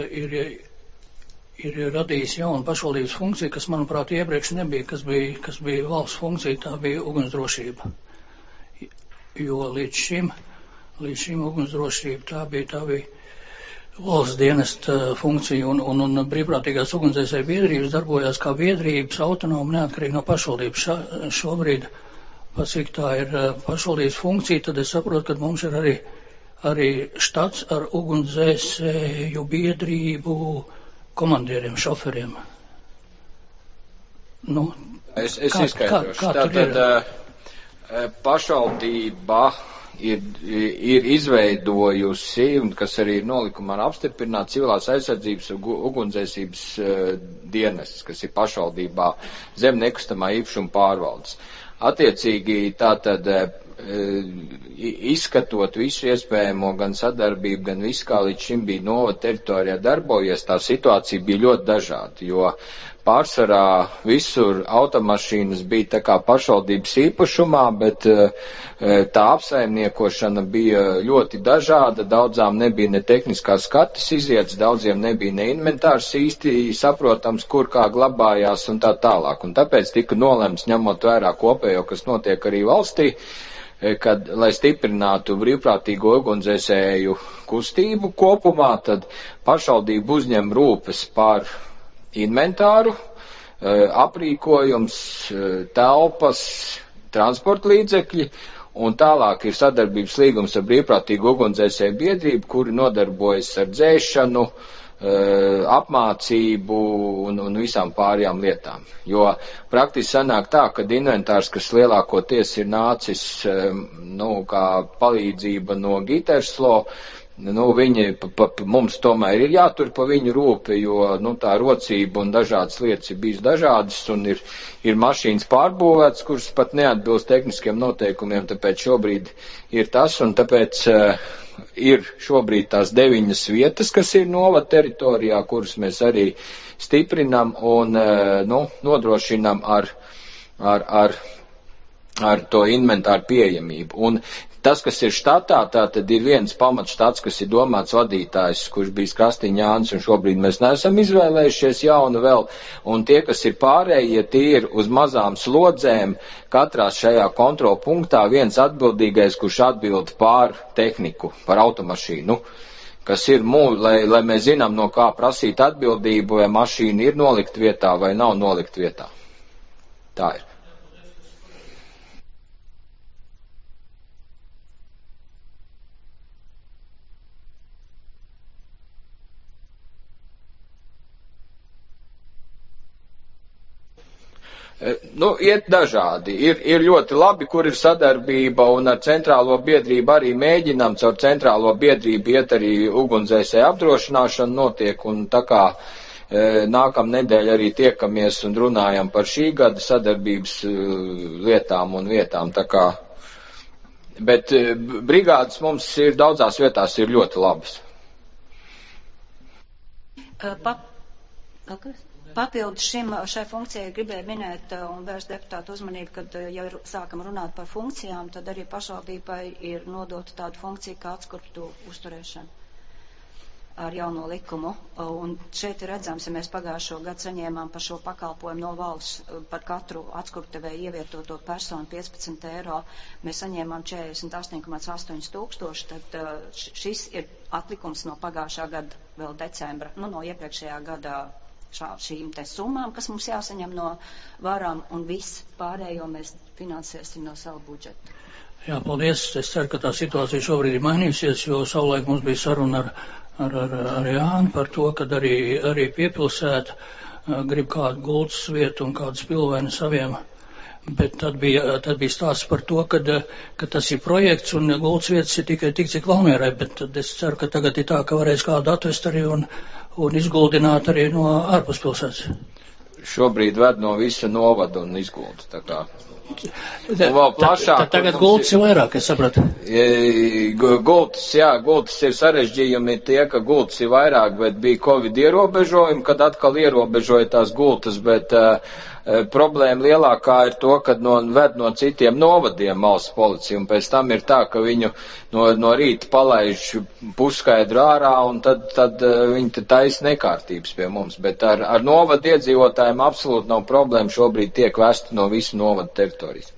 radījis jaunu pašvaldības funkciju, kas, manuprāt, iepriekš nebija, kas bija valsts funkcija, tā bija ugunsdrošība. Jo līdz šim ugunsdrošība tā bija valsts dienesta funkcija un brīvprātīgās ugunsdzēsēju biedrības darbojās kā biedrības autonomi neatkarīgi no pašvaldības. Šobrīd, cik tā ir pašvaldības funkcija, tad es saprotu, ka mums ir arī štats ar ugunsdzēsēju biedrību komandieriem, šoferiem. Nu, es izskaidrošu. Tātad pašvaldība ir izveidojusi, un kas arī ir nolikumā apstiprināts, civilās aizsardzības un ugunsdzēsības dienests, kas ir pašvaldībā zem nekustamā īpašuma pārvaldes. Attiecīgi tātad izskatot visu iespējamo gan sadarbību, gan visu, kā līdz šim bija novada teritorijā darbojies, tā situācija bija ļoti dažāda, jo pārsvarā visur automašīnas bija tā kā pašvaldības īpašumā, bet tā apsaimniekošana bija ļoti dažāda, daudzām nebija ne tehniskās skates izietas, daudziem nebija ne inventārs īsti saprotams, kur kā glabājās un tā tālāk. Un tāpēc tika nolemts, ņemot vērā kopējo, kas notiek arī valstī, lai stiprinātu brīvprātīgo ugunsdzēsēju kustību kopumā, tad pašvaldība uzņem rūpes par inventāru, aprīkojums, telpas, transporta līdzekļi, un tālāk ir sadarbības līgums ar brīvprātīgu ugunsdzēsēju biedrību, kuri nodarbojas ar dzēšanu, apmācību un visām pārējām lietām. Jo praktiski sanāk tā, ka inventārs, kas lielākoties ir nācis, kā palīdzība no Giterslo, viņi mums tomēr ir jātur pa viņu rūpi, jo, tā rocība un dažādas lietas ir bijis dažādas un ir mašīnas pārbūvētas, kuras pat neatbilst tehniskiem noteikumiem, tāpēc šobrīd ir tas un tāpēc ir šobrīd tās 9 vietas, kas ir novada teritorijā, kuras mēs arī stiprinam un, nodrošinam ar to inventāru pieejamību. Un tas, kas ir štatā, tā tad ir viens pamatštats, kas ir domāts vadītājs, kurš bija Krastiņš Jānis, un šobrīd mēs neesam izvēlējušies jaunu vēl, un tie, kas ir pārējie, tie ir uz mazām slodzēm, katrā šajā kontrola punktā viens atbildīgais, kurš atbild pār tehniku, par automašīnu, kas ir lai mēs zinām, no kā prasīt atbildību, vai mašīna ir nolikt vietā vai nav nolikt vietā. Tā ir. Iet dažādi. Ir ļoti labi, kur ir sadarbība, un ar centrālo biedrību arī mēģinām, caur centrālo biedrību iet arī ugunsdzēsēju apdrošināšana notiek, un tā kā nākamnedēļ arī tiekamies un runājam par šī gada sadarbības lietām un vietām, tā kā, bet brigādes mums ir daudzās vietās ir ļoti labas. Papildus šai funkcijai gribēju minēt un vērst deputātu uzmanību, kad jau sākam runāt par funkcijām, tad arī pašvaldībai ir nodota tāda funkcija kā atskurptu uzturēšana ar jauno likumu. Un šeit ir redzams, ja mēs pagājušo gadu saņēmām par šo pakalpojumu no valsts par katru atskurptevēju ievietoto personu 15 eiro, mēs saņēmām 48,8 tūkstoši, tad šis ir atlikums no pagājušā gada vēl decembra, no iepriekšējā gada šīm te summām, kas mums jāsaņem no varām, un viss pārējo mēs finansēsim no savu budžetu. Jā, paldies. Es ceru, ka tā situācija šobrīd ir mainījusies, jo savulaik mums bija saruna ar Jāni par to, kad arī piepilsēta grib kādu gultas vietu un kādu spilveni saviem, bet tad bija stāsts par to, ka tas ir projekts un gultas vietas ir tikai tik, cik Valmierai, bet tad es ceru, ka tagad ir tā, ka varēs kādu atvest arī un izguldināt arī no ārpuspilsētas. Šobrīd ved no visa novada un izgulda, tā kā. Un vēl plašāk. Tagad gultas ir vairāk, es sapratu. Gultas ir sarežģījumi tie, ka gultas ir vairāk, bet bija Covid ierobežojumi, kad atkal ierobežoja tās gultas, bet problēma lielākā ir to, kad ved no citiem novadiem valsts policija, un pēc tam ir tā, ka viņu no rīta palaiž puskaidru ārā, un tad viņi taisa nekārtības pie mums, bet ar novadu iedzīvotājiem absolūti nav problēma, šobrīd tiek vesti no visu novadu teritorijas.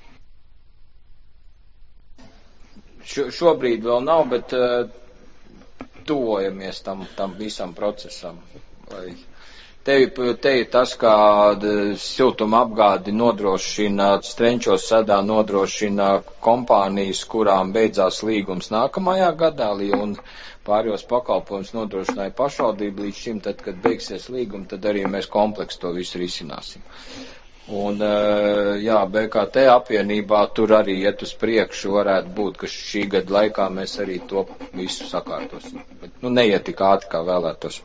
Šobrīd vēl nav, bet tuvojamies tam visam procesam. Te ir tas, kā siltuma apgādi nodrošina, Strenčos sadā nodrošina kompānijas, kurām beidzās līgums nākamajā gadā, un pārējos pakalpojums nodrošināja pašvaldību līdz šim, tad, kad beigsies līguma, tad arī mēs kompleksu to visu risināsim. Un, BKT apvienībā tur arī iet uz priekšu, varētu būt, ka šī gada laikā mēs arī to visu sakārtosim. Bet, neiet tik ātri, kā vēlētos.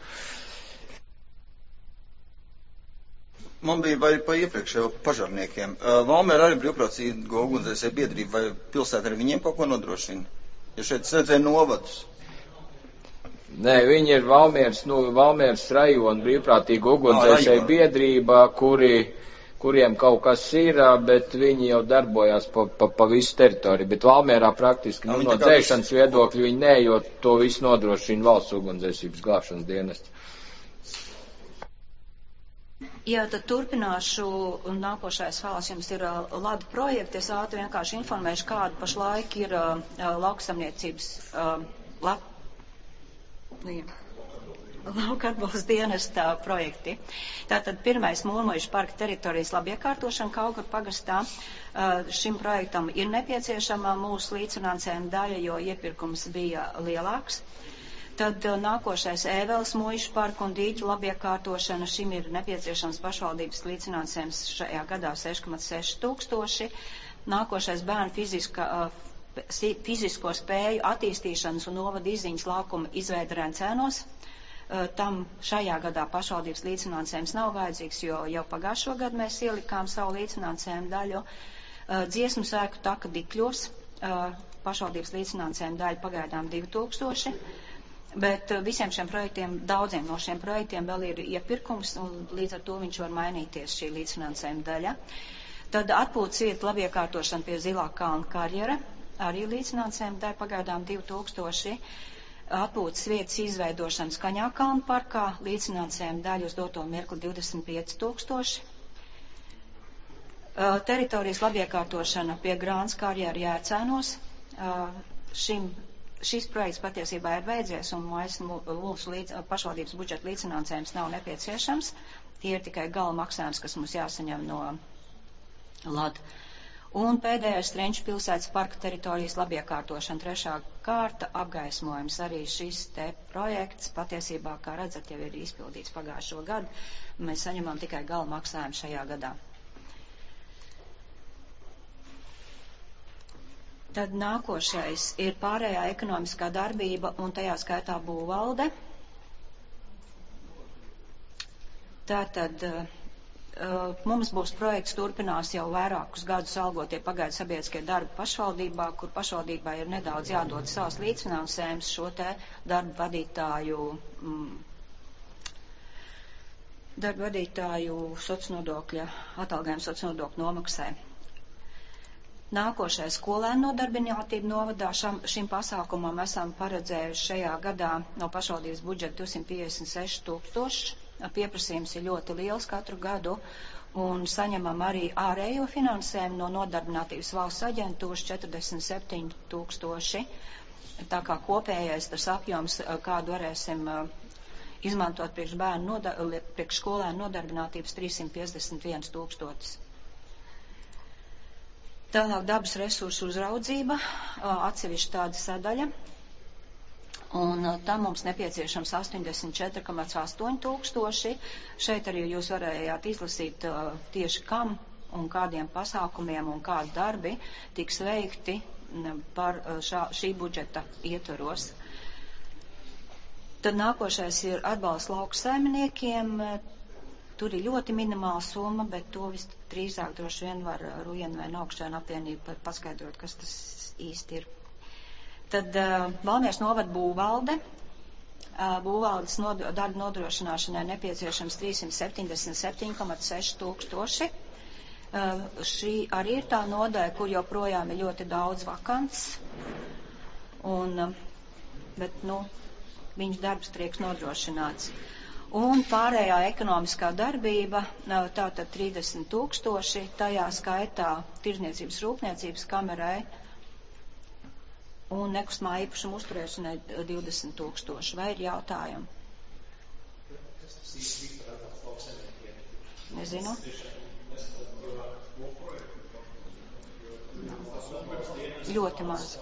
Man bija par iepriekšējo pažarniekiem. Valmiera arī brīvprātīgo ugunsdzēsēju biedrība, vai pilsēta arī viņiem kaut ko nodrošina? Ja šeit redzēja novadus. Nē, viņi ir Valmieras rajona brīvprātīgo ugunsdzēsēju biedrība, kuriem kaut kas ir, bet viņi jau darbojās pa visu teritoriju. Bet Valmierā praktiski no dzēšanas viedokļa viņi nē, jo to visu nodrošina valsts ugunsdzēsības glābšanas dienests. Jā, tad turpināšu, un nākošais fails jums ir LAD projekti. Es ātri vienkārši informēšu, kāda pašlaik ir lauksaimniecības lauka atbalsta dienesta projekti. Tātad pirmais Mūrmuižu parka teritorijas labiekārtošana Kaugur pagastā. Šim projektam ir nepieciešama mūsu līdzfinansējuma daļa, jo iepirkums bija lielāks. Tad nākošais Ēveles muižu parku un dīķu labiekārtošana. Šim ir nepieciešams pašvaldības līdzfinansējums šajā gadā 6,6 tūkstoši. Nākošais bērnu fizisko spēju attīstīšanas un novada izziņas laukuma izveida Rencēnos. Tam šajā gadā pašvaldības līdzfinansējums nav vajadzīgs, jo jau pagājušo gadu mēs ielikām savu līdzfinansējumu daļu. Dziesmu sēku taka Dikļos, pašvaldības līdzfinansējuma daļa pagaidām 2000, bet visiem šiem projektiem, daudziem no šiem projektiem vēl ir iepirkums, un līdz ar to viņš var mainīties šī līdzfinansējuma daļa. Tad atpūtas vieta labiekārtošana pie Zilā kalna karjera, arī līdzfinansējuma daļa pagaidām 2000. Atpūtas vietas izveidošana Skaņā kalna parkā, līdzfinansējuma daļa uz doto mirkli 25 000. Teritorijas labiekārtošana pie Grāns karjera Jērcēnos. Šis projekts patiesībā ir beidzies, un mūsu pašvaldības budžeta līdzfinansējums nav nepieciešams. Tie ir tikai gala maksājums, kas mums jāsaņem no LAD. Un pēdējais Strenču pilsētas parka teritorijas labiekārtošana, 3. kārta apgaismojums. Arī šis te projekts patiesībā, kā redzat, jau ir izpildīts pagājušo gadu. Mēs saņemam tikai gala maksājumu šajā gadā. Tad nākošais ir pārējā ekonomiskā darbība un tajā skaitā būvvalde. Tātad mums būs projekts turpinās jau vairākus gadus algotie pagaidu sabiedriskie darbi pašvaldībā, kur pašvaldībā ir nedaudz jādod savs līdzfinansējums šo te darbu vadītāju sociālnodokļa, atalgojuma sociālnodokļu nomaksai. Nākošais skolēnu nodarbinātību novadā šim pasākumam esam paredzējuši šajā gadā no pašvaldības budžeta 256 000. Pieprasījums ir ļoti liels katru gadu, un saņemam arī ārējo finansējumu no nodarbinātības valsts aģentūras 47 000. Tā kā kopējais tas apjoms, kādu varēsim izmantot priekš skolēnu nodarbinātības 351 000. Tālāk dabas resursu uzraudzība, atsevišķi tāda sadaļa. Un tam mums nepieciešams 84,8 tūkstoši. Šeit arī jūs varējāt izlasīt tieši kam un kādiem pasākumiem un kādi darbi tiks veikti par šī budžeta ietvaros. Tad nākošais ir atbalsts lauksaimniekiem. Tur ir ļoti minimāla summa, bet to visdrīzāk droši vien var Rujena vai Naukšķēna apvienība paskaidrot, kas tas īsti ir. Tad Valmieras novada būvvalde. Būvvaldes darba nodrošināšanai nepieciešams 377,6 tūkstoši. Šī arī ir tā nodaļa, kur joprojām ir ļoti daudz vakants. Bet viņas darbs tiek nodrošināts. Un pārējā ekonomiskā darbība, tātad 30 000, tajā skaitā tirdzniecības rūpniecības kamerai un nekustamā īpašuma uzturēšanai 20 000. Vai ir jautājumi? Nezinu. Ļoti maz.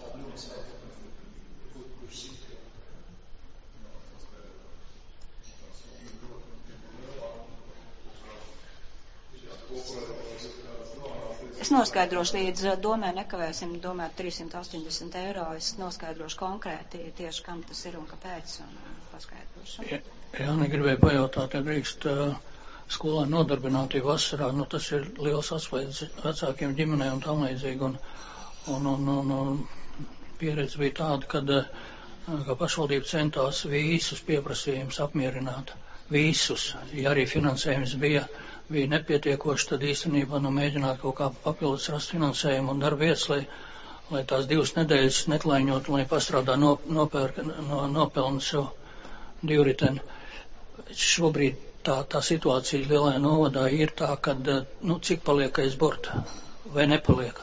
Es noskaidrošu līdz domē, nekavēsim domāt 380 eiro. Es noskaidrošu konkrēti tieši, kam tas ir un kāpēc, un paskaidrošu. Jā, negribēju pajautāt, ja drīkst skolēnu nodarbinātību vasarā, tas ir liels atspējas vecākiem ģimenēm un tam līdzīgi. Un pieredze bija tāda, ka pašvaldība centās visus pieprasījumus apmierināt. Visus, ja arī finansējums bija nepietiekoši, tad īstenībā mēģināt kaut kā papildus rast finansējumu un darbvietas, lai tās 2 nedēļas neklaiņot, lai pastrādā nopelna šo divriteni. Šobrīd tā situācija Lielajā novadā ir tā, ka, cik paliek aiz borta vai nepaliek?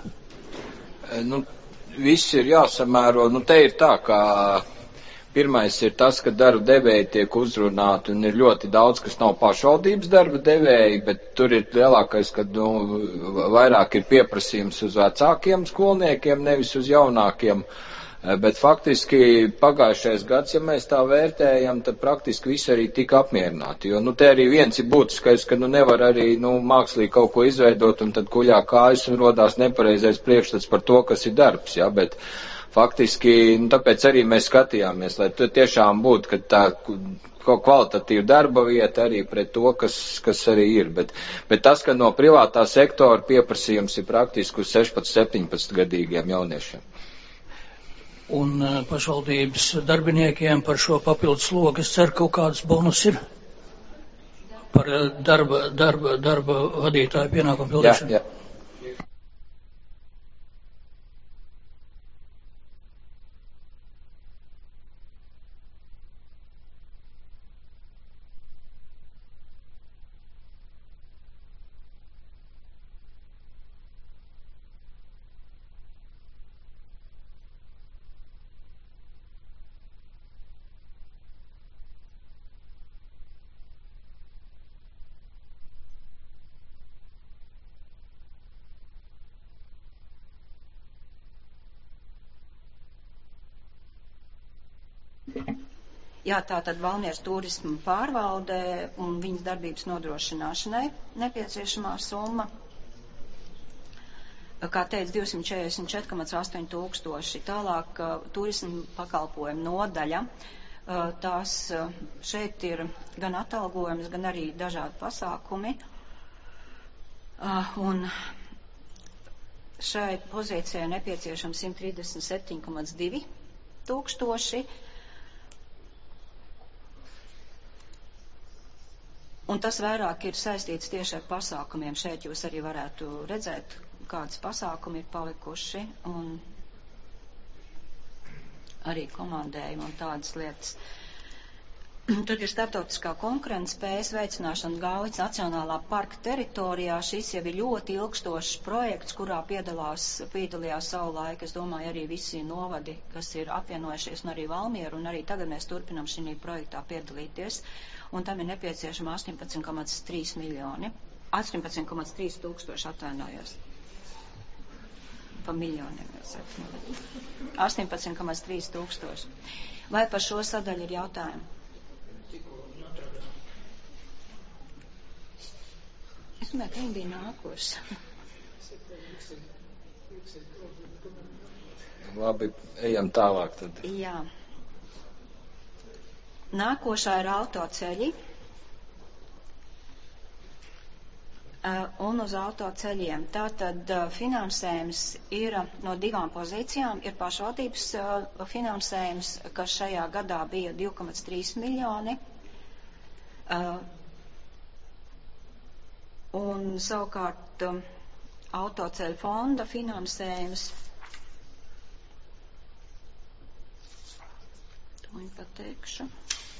Viss ir jāsamēro. Te ir tā, ka pirmais ir tas, ka darba devēji tiek uzrunāti, un ir ļoti daudz, kas nav pašvaldības darba devēji, bet tur ir lielākais, ka vairāk ir pieprasījums uz vecākiem skolniekiem, nevis uz jaunākiem. Bet faktiski pagājušais gads, ja mēs tā vērtējam, tad praktiski visi arī tika apmierināti. Jo, te arī viens ir būtiskais, ka, nevar arī, mākslīgi kaut ko izveidot, un tad kuļā kājas un rodās nepareizais priekšstats par to, kas ir darbs, ja, bet faktiski, tāpēc arī mēs skatījāmies, lai tiešām būtu, ka tā kvalitatīva darba vieta arī pret to, kas arī ir. Bet tas, ka no privātā sektora pieprasījums ir praktiski uz 16-17 gadīgiem jauniešiem. Un pašvaldības darbiniekiem par šo papildus slogu, es ceru, kaut kāds bonus ir par darba vadītāju pienākumu pildīšanu. Jā. Jā, tātad Valmieras turisma pārvaldē un viņas darbības nodrošināšanai nepieciešamā summa, kā teica, 244,8 tūkstoši. Tālāk turisma pakalpojumu nodaļa, tās šeit ir gan atalgojums, gan arī dažādi pasākumi. Un šai pozīcijai nepieciešams 137,2 tūkstoši. Un tas vairāk ir saistīts tieši ar pasākumiem. Šeit jūs arī varētu redzēt, kādas pasākumi ir palikuši, un arī komandējumi un tādas lietas. Tad ir starptautiskā konkurentspējas veicināšana Gaujas Nacionālā parka teritorijā. Šis jau ir ļoti ilgstošs projekts, kurā piedalījās savulaik, es domāju, arī visi novadi, kas ir apvienojušies, un arī Valmiera, un arī tagad mēs turpinam šī projektā piedalīties. Un tam ir nepieciešama 18,3 miljoni. 18,3 tūkstoši atvainojos. Pa miljoniem jau saka. 18,3 tūkstoši. Vai par šo sadaļu ir jautājumi? Es domāju, ka viņi bija nākoši. Labi, ejam tālāk tad. Jā. Nākošā ir autoceļi, un uz autoceļiem. Tātad finansējums ir no divām pozīcijām. Ir pašvaldības finansējums, kas šajā gadā bija 2,3 miljoni, un savukārt autoceļu fonda finansējums. To viņi pateikšu.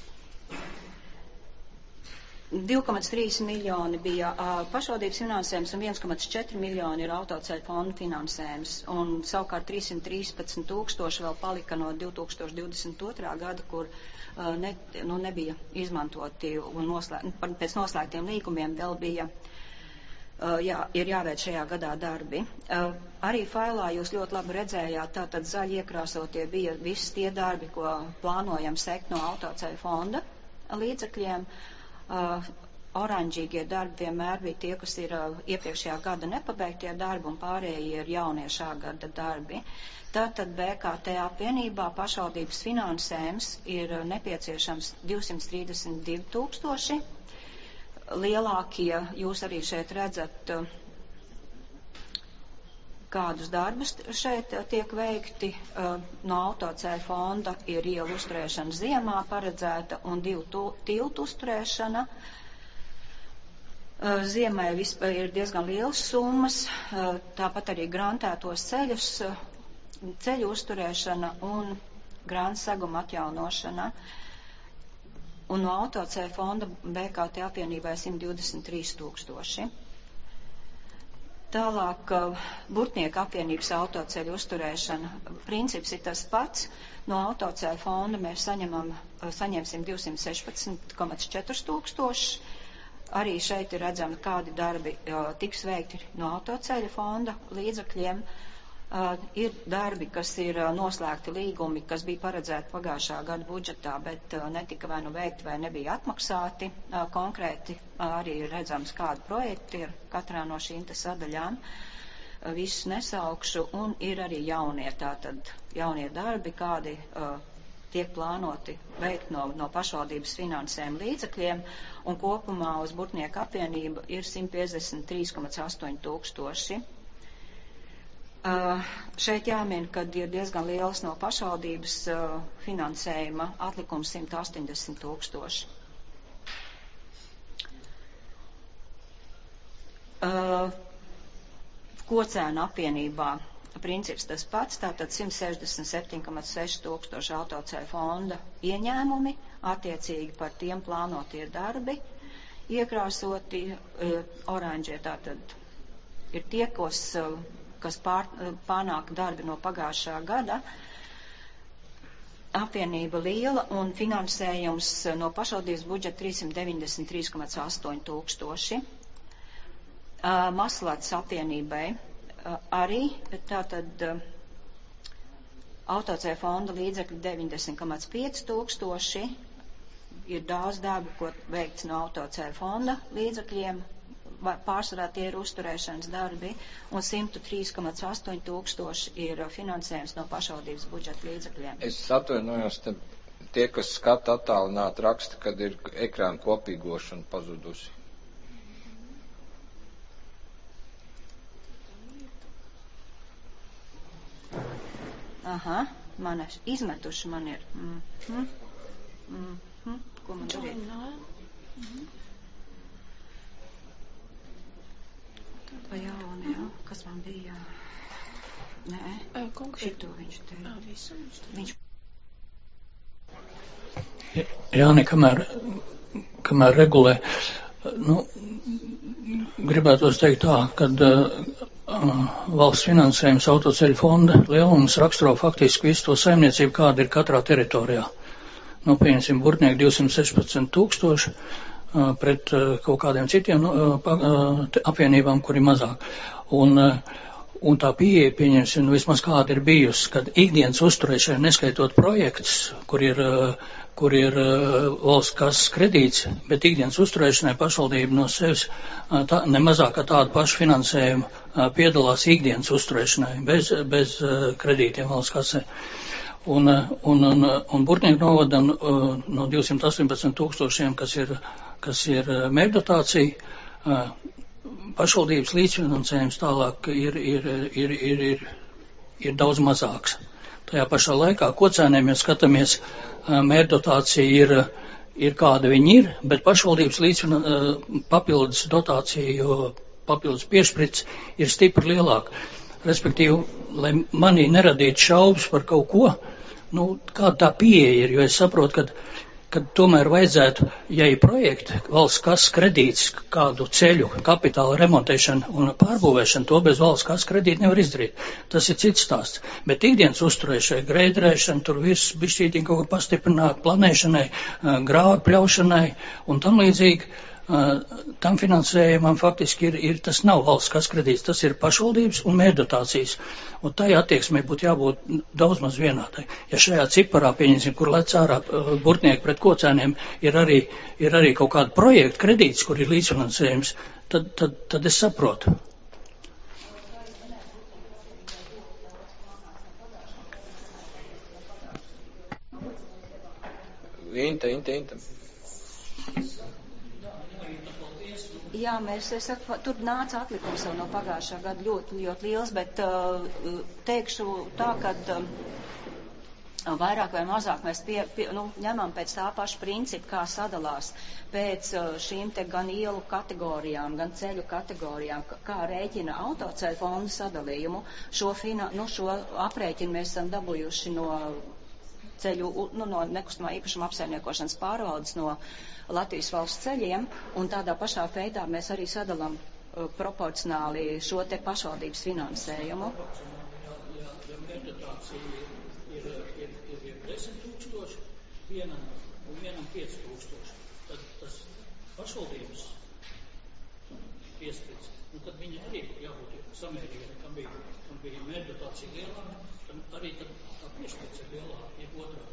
2,3 miljoni bija pašvaldības finansējums un 1,4 miljoni ir autoceļu fonda finansējums. Un savukārt 313 tūkstoši vēl palika no 2022. Gada, kur nebija izmantoti un pēc noslēgtiem līgumiem vēl bija ir jāveic šajā gadā darbi. Arī failā jūs ļoti labi redzējāt, tātad zaļi iekrāsotie bija visi tie darbi, ko plānojam sekt no autoceļu fonda līdzekļiem. Oranžīgie darbi vienmēr bija tie, kas ir iepriekšējā gada nepabeigtie darbi, un pārējie ir jaunie šā gada darbi. Tātad BKT apvienībā pašvaldības finansējums ir nepieciešams 232 tūkstoši. Lielākie, jūs arī šeit redzat, kādus darbus šeit tiek veikti. No autoceļu fonda ir ielu uzturēšana ziemā paredzēta un 2 tiltu uzturēšana. Ziemai ir diezgan lielas summas, tāpat arī grantētos ceļu uzturēšana un grāntu seguma atjaunošana. un no autoceļu fonda BKT apvienībai 123 000. Tālāk Burtnieku apvienības autoceļu uzturēšana. Princips ir tas pats. No autoceļu fonda mēs saņemsim 216,4 tūkstoši. Arī šeit ir redzami, kādi darbi tiks veikti no autoceļu fonda līdzekļiem. Ir darbi, kas ir noslēgti līgumi, kas bija paredzēti pagājušā gada budžetā, bet netika vai nu veikti vai nebija atmaksāti. Konkrēti arī ir redzams, kādi projekti ir katrā no šīm sadaļām. Visus nesaukšu, un ir arī jaunie darbi, kādi tiek plānoti veikt no pašvaldības finansējuma līdzekļiem, un kopumā uz Burtnieku apvienību ir 153,8 tūkstoši. Šeit jāmin, kad ir diezgan liels no pašvaldības finansējuma atlikums 180 000. Kocēnu apvienībā princips tas pats, tātad 167,6 tūkstoši autoceļu fonda ieņēmumi, attiecīgi par tiem plānotie darbi, iekrāsoti oranžie, tātad ir tie, kas pārnāk darbi no pagājušā gada. Apvienība liela un finansējums no pašvaldības budžeta 393,8 tūkstoši. Maslādes apvienībai arī, tātad autoceļu fonda līdzekļi 90,5 tūkstoši. Ir daudz darbu, ko veikts no autoceļu fonda līdzekļiem. Pārsvarā tie ir uzturēšanas darbi, un 103,8 tūkstoši ir finansējums no pašvaldības budžeta līdzekļiem. Es atvainojos, tie, kas skata attālināt, raksta, kad ir ekrāna kopīgošana pazudusi. Aha, man izmetuši man ir. Ko man darīt? Vai jauni, jā? Kas man bija? Nē, šito viņš teica. Jāni, kamēr regulē, gribētos teikt tā, kad valsts finansējums autoceļu fonda lielums raksturo faktiski visu to saimniecību, kāda ir katrā teritorijā. Pieņemsim Burtnieku 216 000, pret kaut kādiem citiem apvienībām, kur ir mazāk. Un tā pieeja, pieņemsim, vismaz kāda ir bijusi, kad ikdienas uzturēšanai neskaitot projekts, kur ir valsts kases kredīts, bet ikdienas uzturēšanai pašvaldība no sevis nemazāk kā tādu pašu finansējumu piedalās ikdienas uzturēšanai, bez kredītiem valsts kasē. Un Burtnieku novadam no 218 000, kas ir mērķdotācija, pašvaldības līdzfinansējums tālāk ir daudz mazāks. Tajā pašā laikā Kocēniem, ja skatāmies, mērķdotācija ir kāda viņi ir, bet pašvaldības papildus dotācija, papildus piešprits ir stipri lielāka. Respektīvi, lai manī neradītu šaubas par kaut ko, kāda tā pieeja ir, jo es saprotu, kad tomēr vajadzētu, ja ir projekti, valsts kases kredīts, kādu ceļu, kapitāla remontēšanu un pārbūvēšanu, to bez valsts kases kredīta nevar izdarīt. Tas ir cits stāsts. Bet ikdienas uzturēšanai, greidrēšana, tur viss bišķītīgi kaut kur pastiprināt, planēšanai, grāvu pļaušanai un tam līdzīgi. Tam finansējumam faktiski ir tas nav valsts kases kredīts, tas ir pašvaldības un mērķdotācijas. Un tai attieksmei būtu jābūt daudz maz vienādai. Ja šajā ciparā, pieņemsim, kur lec ārā Burtnieku pret Kocēniem, ir arī kaut kāda projekta kredīts, kur ir līdzfinansējums, tad es saprotu. Inta. Jā, tur nāca atlikums jau no pagājušā gada ļoti liels, bet teikšu tā, ka vairāk vai mazāk mēs ņemam pēc tā paša principa, kā sadalās pēc šīm te gan ielu kategorijām, gan ceļu kategorijām, kā rēķina autoceļu fonda sadalījumu. Šo aprēķinu mēs esam dabūjuši no ceļu, no nekustamā īpašuma apsaimniekošanas pārvaldes no Latvijas valsts ceļiem, un tādā pašā veidā mēs arī sadalām proporcionāli šo te pašvaldības finansējumu. Ja mērķotācija ir 10 000, vienam 5 000, tad tas pašvaldības piespriezt, un tad viņi arī jābūt samērīgi, kam bija mērķotācija lielāka, tad arī tad tā piespriezt ir lielāka, jeb otrā.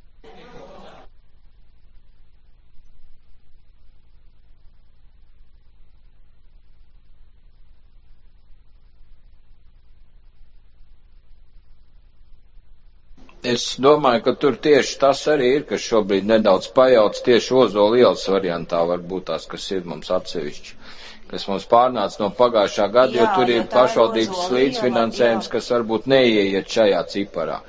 Es domāju, ka tur tieši tas arī ir, kas šobrīd nedaudz pajauc tieši Ozola ielas variantā, varbūt tās, kas ir mums atsevišķi, kas mums pārnāca no pagājušā gada, jo tur ir pašvaldības līdzfinansējums, kas varbūt neieiet šajā ciparā.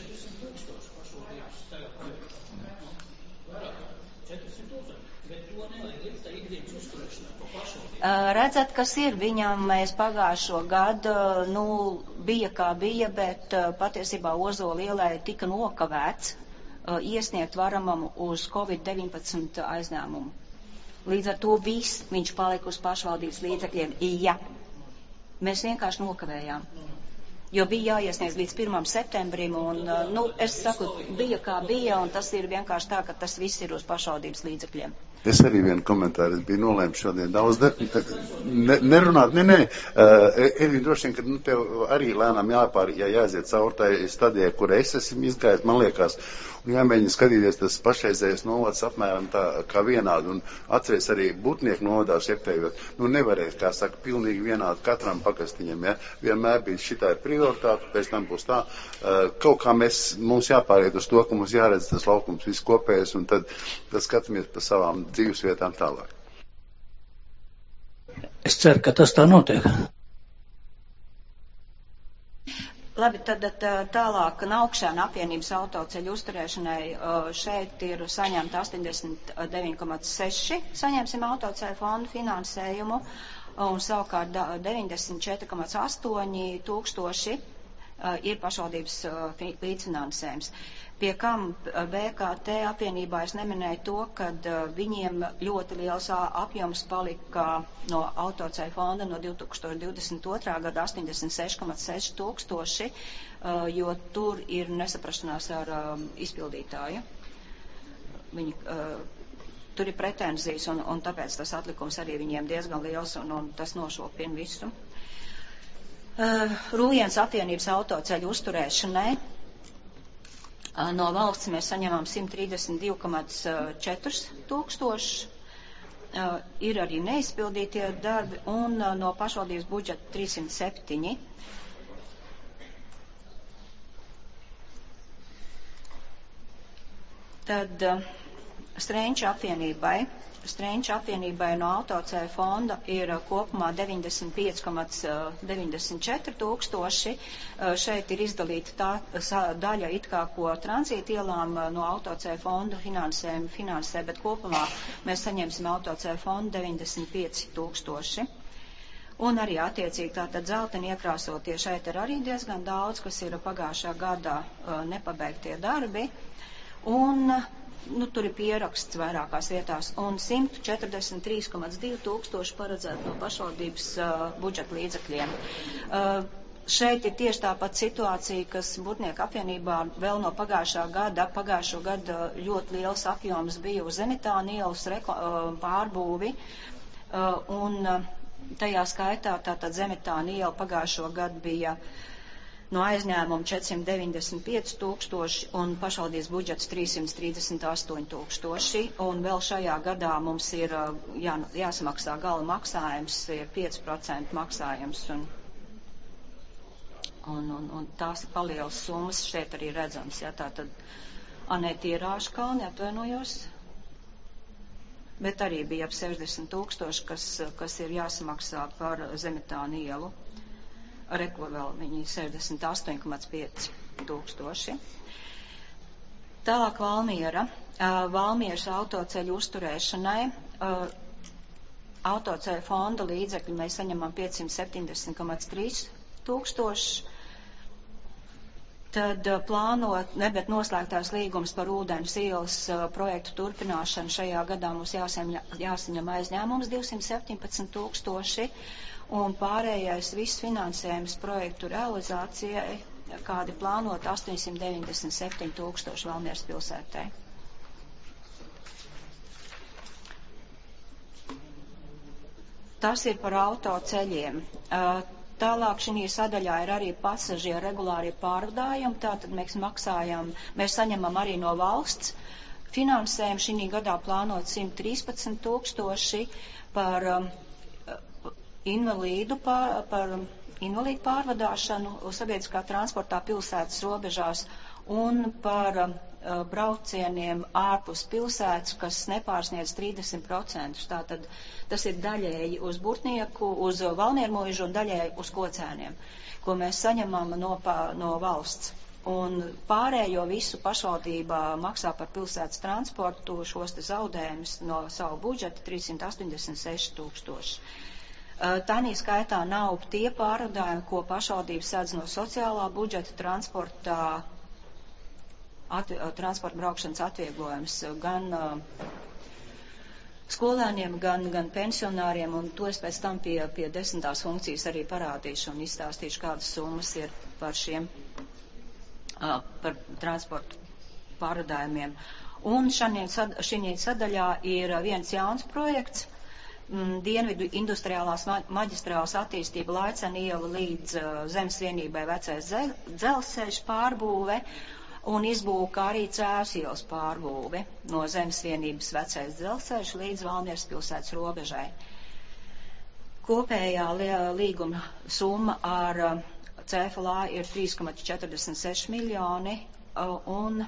Redzat, kas ir viņam, mēs pagājušo gadu, bija kā bija, bet patiesībā Ozola ielai tika nokavēts iesniegt varamam uz Covid-19 aizņēmumu. Līdz ar to viss viņš palika uz pašvaldības līdzekļiem. Ja. Mēs vienkārši nokavējām. Jo bija jāiesniedz līdz 1. septembrim, un, es saku, bija kā bija, un tas ir vienkārši tā, ka tas viss ir uz pašvaldības līdzekļiem. Es arī vienu komentāru, es biju nolēmis šodien daudz nerunāt. Evī, droši vien, ka tev arī lēnām jāiziet caur tai stadijai, kur es esmu izgājis, man liekas, un jāmēģina skatīties tas pašreizējais novads apmēram tā kā vienādi, un atceries arī Butnieku novadā septējot, nevarēs, kā saka, pilnīgi vienādi katram pakastiņam, ja, vienmēr bija šitā ir prioritāte, pēc tam būs tā, kaut kā mums jāpāriet uz to, ka mums jāredz tas laukums viss kopējais, un tad skatāmies pa savām dzīves vietām tālāk. Es ceru, ka tas tā notiek. Labi, tad tālāk Naukšēna apvienības autoceļu uzturēšanai šeit ir saņemta 89,6, saņemsim autoceļu fondu finansējumu, un savukārt 94,8 tūkstoši ir pašvaldības līdzfinansējums. Pie kam BKT apvienībā es neminēju to, ka viņiem ļoti liels apjoms palika no autoceļu fonda no 2022. gada 86,6 tūkstoši, jo tur ir nesaprašanās ar izpildītāju. Tur ir pretenzijas, un tāpēc tas atlikums arī viņiem diezgan liels, un tas nošopina visu. Rūjienas apvienības autoceļu uzturēšanai no valsts mēs saņemam 132,4 tūkstoši, ir arī neizpildītie darbi, un no pašvaldības budžeta 307. Tad Strenča apvienībai no autoceļu fonda ir kopumā 95,94 tūkstoši. Šeit ir izdalīta tā daļa it kā, ko tranzīta ielām no autoceļu fonda finansē, bet kopumā mēs saņemsim autoceļu fondu 95 tūkstoši. Un arī attiecīgi tātad dzelteni iekrāsotie šeit ir arī diezgan daudz, kas ir pagājušā gadā nepabeigtie darbi. Un tur ir pieraksts vairākās vietās, un 143,2 tūkstoši paredzēt no pašvaldības budžeta līdzekļiem. Šeit ir tieši tāpat situācija, kas Butnieku apvienībā vēl no pagājušo gadu ļoti liels apjoms bija uz Zemitāna ielas pārbūvi, un tajā skaitā tātad Zemitāna iela pagājušo gadu bija no aizņēmuma 495 tūkstoši un pašvaldības budžets 338 tūkstoši. Un vēl šajā gadā mums ir jāsamaksā gala maksājums, ir 5% maksājums. Un tās ir palielas summas šeit arī redzams. Ja, tātad Tīrāša kalni, atvainojos, bet arī bija ap 60 tūkstoši, kas ir jāsamaksā par Zemitāna ielu. Reko vēl viņi 68,5 tūkstoši. Tālāk Valmiera. Valmieras autoceļu uzturēšanai. Autoceļu fonda līdzekļi mēs saņemam 570,3 tūkstoši. Tad plānot, bet noslēgtās līgums par ūdens ielas projektu turpināšanu šajā gadā mums jāsaņem aizņēmums 217 000 un pārējais viss finansējums projektu realizācijai, kādi plānot 897 000 Valmieras pilsētē. Tas ir par autoceļiem. Tālāk šī sadaļā ir arī pasažieru regulārie pārvadājumi, tātad mēs saņemam arī no valsts finansējumu. Šī gadā plānot 113 000 par invalīdu pārvadāšanu sabiedriskā transportā pilsētas robežās un par braucieniem ārpus pilsētas, kas nepārsniedz 30%. Tātad tas ir daļēji uz Burtnieku, uz Valmiermuižu un daļēji uz Kocēniem, ko mēs saņemam no valsts. Un pārējo visu pašvaldībā maksā par pilsētas transportu šos te zaudējumus no savu budžeta 386 000. Tanī skaitā nav tie pārvadājumi, ko pašvaldības sēdz no sociālā budžeta transporta braukšanas atvieglojums gan skolēniem, gan pensionāriem, un to es pēc tam pie 10. funkcijas arī parādīšu un izstāstīšu, kādas summas ir par šiem par transportu pārvadājumiem. Un šī sadaļā ir viens jauns projekts, Dienvidu industriālās maģistrālas attīstība Laicena iela līdz Zemes vienībai vecais dzelzceļš pārbūve un izbūka arī Cēvas ielas pārbūve no Zemes vienības vecais dzelzceļš līdz Valmieras pilsētas robežai. Kopējā līguma summa ar CFLA ir 3,46 miljoni un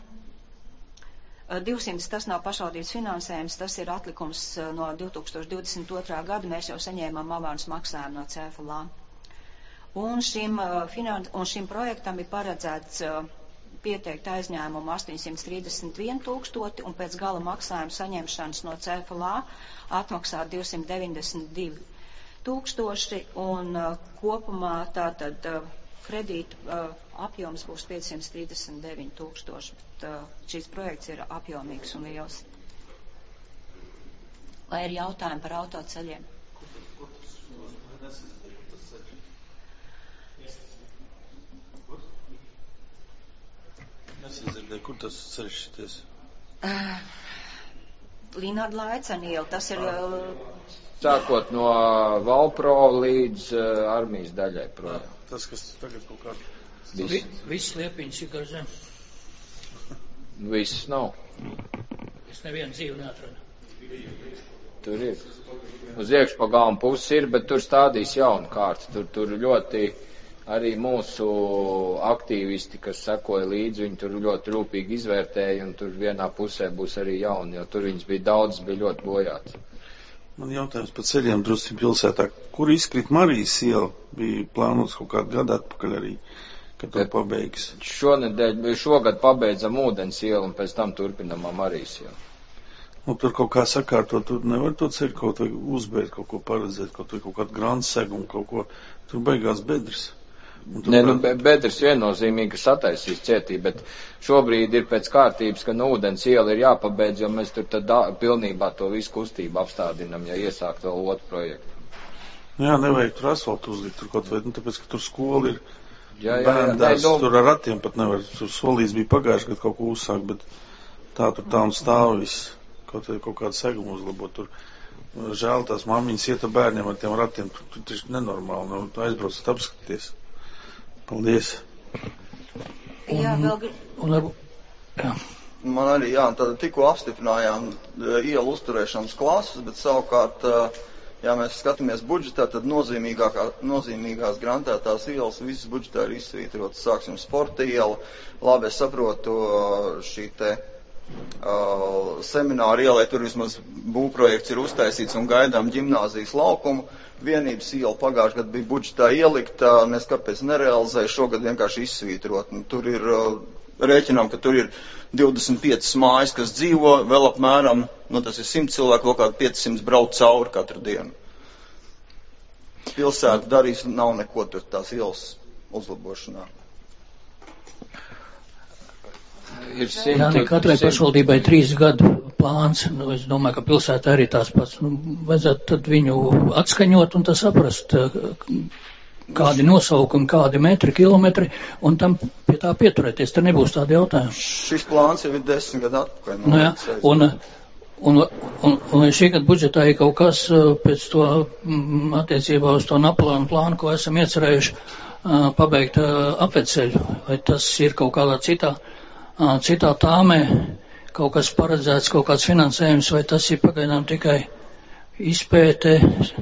200 tas nav pašvaldības finansējums, tas ir atlikums no 2022. gada, mēs jau saņēmām avans maksājumu no CFLA. Un šim projektam ir paredzēts pieteikt aizņēmumu 831 000 un pēc gala maksājuma saņemšanas no CFLA atmaksāt 292 000 un kopumā tātad kredītu apjoms būs 539 000, bet šīs projekts ir apjomīgs un liels. Vai ir jautājumi par autoceļiem? Nesadzirdēju, kur tas ceļš šities? Linarda Laicena iela, tas ir... Sākot no Valpro līdz armijas daļai projām. Tas, kas tagad kaut kādā... Viss Liepiņas ir gar zem. Viss nav. Es nevienu dzīvi neatradu. Tur ir. Uz iekšpagalma puses ir, bet tur stādīs jaunu kārtu. Tur ļoti arī mūsu aktīvisti, kas sekoja līdzi, viņi tur ļoti rūpīgi izvērtēja, un tur vienā pusē būs arī jauni, jo tur viņas bija daudz, bija ļoti bojāts. Man jautājums par ceļiem drusku pilsētā. Kur izkrīt Marijas iela? Bija plānots kaut kādu gadu atpakaļ arī, kad to pabeigs. Šogad pabeidzam ūdens ielu un pēc tam turpinam Marijas ielu. Nu, tur kaut kā sakārtot, tur nevar to ceļu kaut vai uzbērt, kaut ko paredzēt, kaut kādu grandu segumu, kaut ko. Tur beigās bedres. Bedres viennozīmīgi sataisīs cietību, bet šobrīd ir pēc kārtības, ka ūdens iela ir jāpabeidz, jo mēs tur tad pilnībā to visu kustību apstādinam, ja iesākt vēl otru projektu. Jā, nevajag tur asfaltu uzlikt, tur kaut vai, tāpēc, ka tur skola ir bērndārs, tur ar ratiem pat nevar, tur solīs bija pagājuši, kad kaut ko uzsākt, bet tā un stāv viss, kaut kādu segumu uzlabot tur. Žēl tās mammiņas iet ar bērniem ar tiem ratiem, tur tieši nenormāli, aizbraucat apskaties. Paldies. Jā, vēl... Man arī, tad tikko apstiprinājām ielu uzturēšanas klases, bet savukārt, ja mēs skatāmies budžetā, tad nozīmīgās grantētās ielas visas budžetā ir izsvītrotas. Sāksim sporta iela. Labi, es saprotu šī te semināra ielai, tur vismaz būvprojekts ir uztaisīts un gaidām ģimnāzijas laukumu. Vienības iela pagājušajā gadā bija budžetā ielikta, nes kāpēc nerealizēja, šogad vienkārši izsvītrot. Tur ir, rēķinām, ka tur ir 25 mājas, kas dzīvo, vēl apmēram, tas ir 100 cilvēku, vēl kādi 500 brauc cauri katru dienu. Pilsēta darīs nav neko tur tās ielas uzlabošanā. Ir Jā, katrai pašvaldībai 3 gadu plāns. Es domāju, ka pilsētā arī tās pats. Vajadzētu tad viņu atskaņot un tas saprast, kādi nosaukumi, kādi metri, kilometri, un tam pie tā pieturēties. Te nebūs tādi jautājumi. Šis plāns jau ir 10 gadu atpakaļ. Nu, jā, un šī gada budžetā ir kaut kas pēc to attiecībā uz to Napoleona plānu, ko esam iecerējuši pabeigt apveceļu. Vai tas ir kaut kādā citā tāmē, kaut kas paredzēts, kaut kāds finansējums, vai tas ir pagaidām tikai izpēte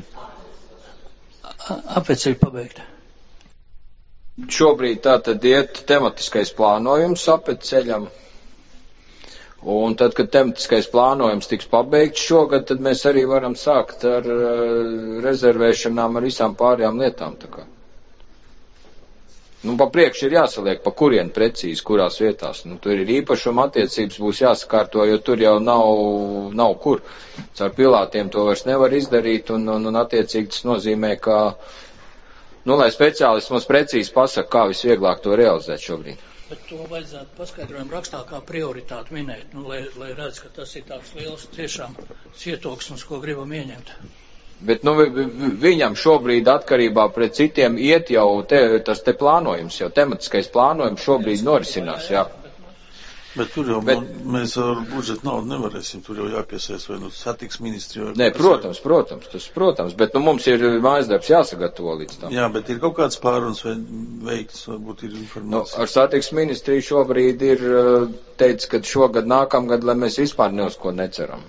apveceļu pabeigt? Šobrīd tā tad iet tematiskais plānojums apveceļam. Un tad, kad tematiskais plānojums tiks pabeigts šogad, tad mēs arī varam sākt ar rezervēšanām ar visām pārējām lietām. Tā kā. Nu, pa priekšu ir jāsaliek, pa kurien precīzi, kurās vietās. Nu, tur ir īpašuma attiecības, būs jāsakārto, jo tur jau nav kur. Caur pilātiem to vairs nevar izdarīt, un attiecīgi tas nozīmē, ka, lai speciālists mums precīzi pasaka, kā visvieglāk to realizēt šobrīd. Bet to vajadzētu paskaidrojumu rakstā kā prioritāti minēt, lai redz, ka tas ir tāds liels tiešām cietoksnis, ko gribam ieņemt. Bet, viņam šobrīd atkarībā pret citiem iet jau tas te plānojums, jau tematiskais plānojums šobrīd norisinās, jā. Bet tur jau mēs ar budžetu naudu nevarēsim, tur jau jāpiesaist vai satiksmes ministri. Nē, protams, bet mums ir mājas darbs jāsagatavo līdz tam. Jā, bet ir kaut kāds pārunas vai veikts, varbūt ir informācija. Ar satiksmes ministriju šobrīd ir teicis, ka šogad, nākamgad, lai mēs vispār ne uz ko neceram.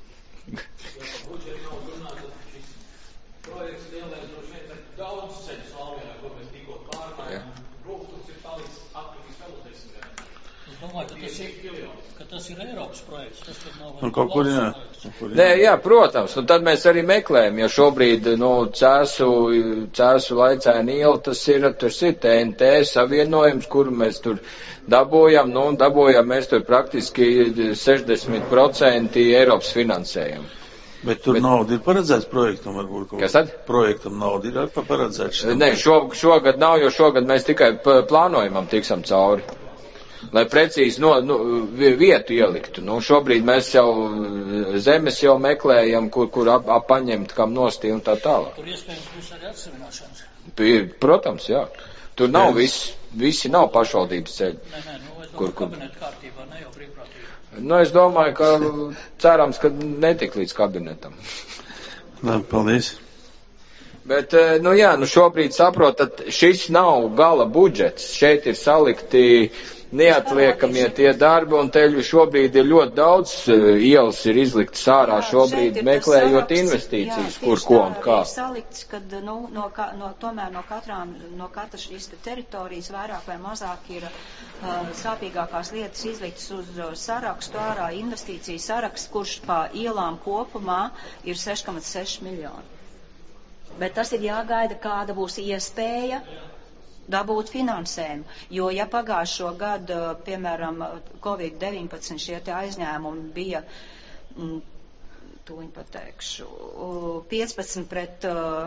Ka tas ir Eiropas projekts, tas tad nav... Un kaut kur, jā. Nē, jā, protams, un tad mēs arī meklējam, jo šobrīd, Cēsu Laicēna iela, tas ir TNT savienojums, kuru mēs tur dabūjam, mēs tur praktiski 60% Eiropas finansējumu. Bet tur nauda ir paredzēts projektam, varbūt? Kas tad? Projektam nauda ir paredzēts? Nē, šogad nav, jo šogad mēs tikai plānojumam tiksam cauri. Lai precīzi vietu ieliktu. Šobrīd mēs jau zemes jau meklējam, kur paņemt, kam nostī un tā tālāk. Tur iespējams būs arī atsevināšanas. Protams, jā. Tur nav visi nav pašvaldības ceļi. Nē, kabinetu kārtībā, ne jau brīvprātīgi. Es domāju, ka cerams, ka netik līdz kabinetam. Labi, paldies. Bet, šobrīd saprotat, šis nav gala budžets. Šeit ir salikti neatliekamie tie darbi, un te šobrīd ir ļoti daudz ielas ir izliktas ārā šobrīd, meklējot investīcijas, kur, ko un kā. Ir salikts, kad tomēr no katras šīs teritorijas vairāk vai mazāk ir sāpīgākās lietas izliktas uz sarakstu ārā, investīciju sarakstu, kurš pa ielām kopumā ir 6,6 miljoni. Bet tas ir jāgaida, kāda būs iespēja dabūt finansējumu, jo ja pagājušo gadu, piemēram, Covid-19 šie te aizņēmumi bija, tūliņ pateikšu, 15 pret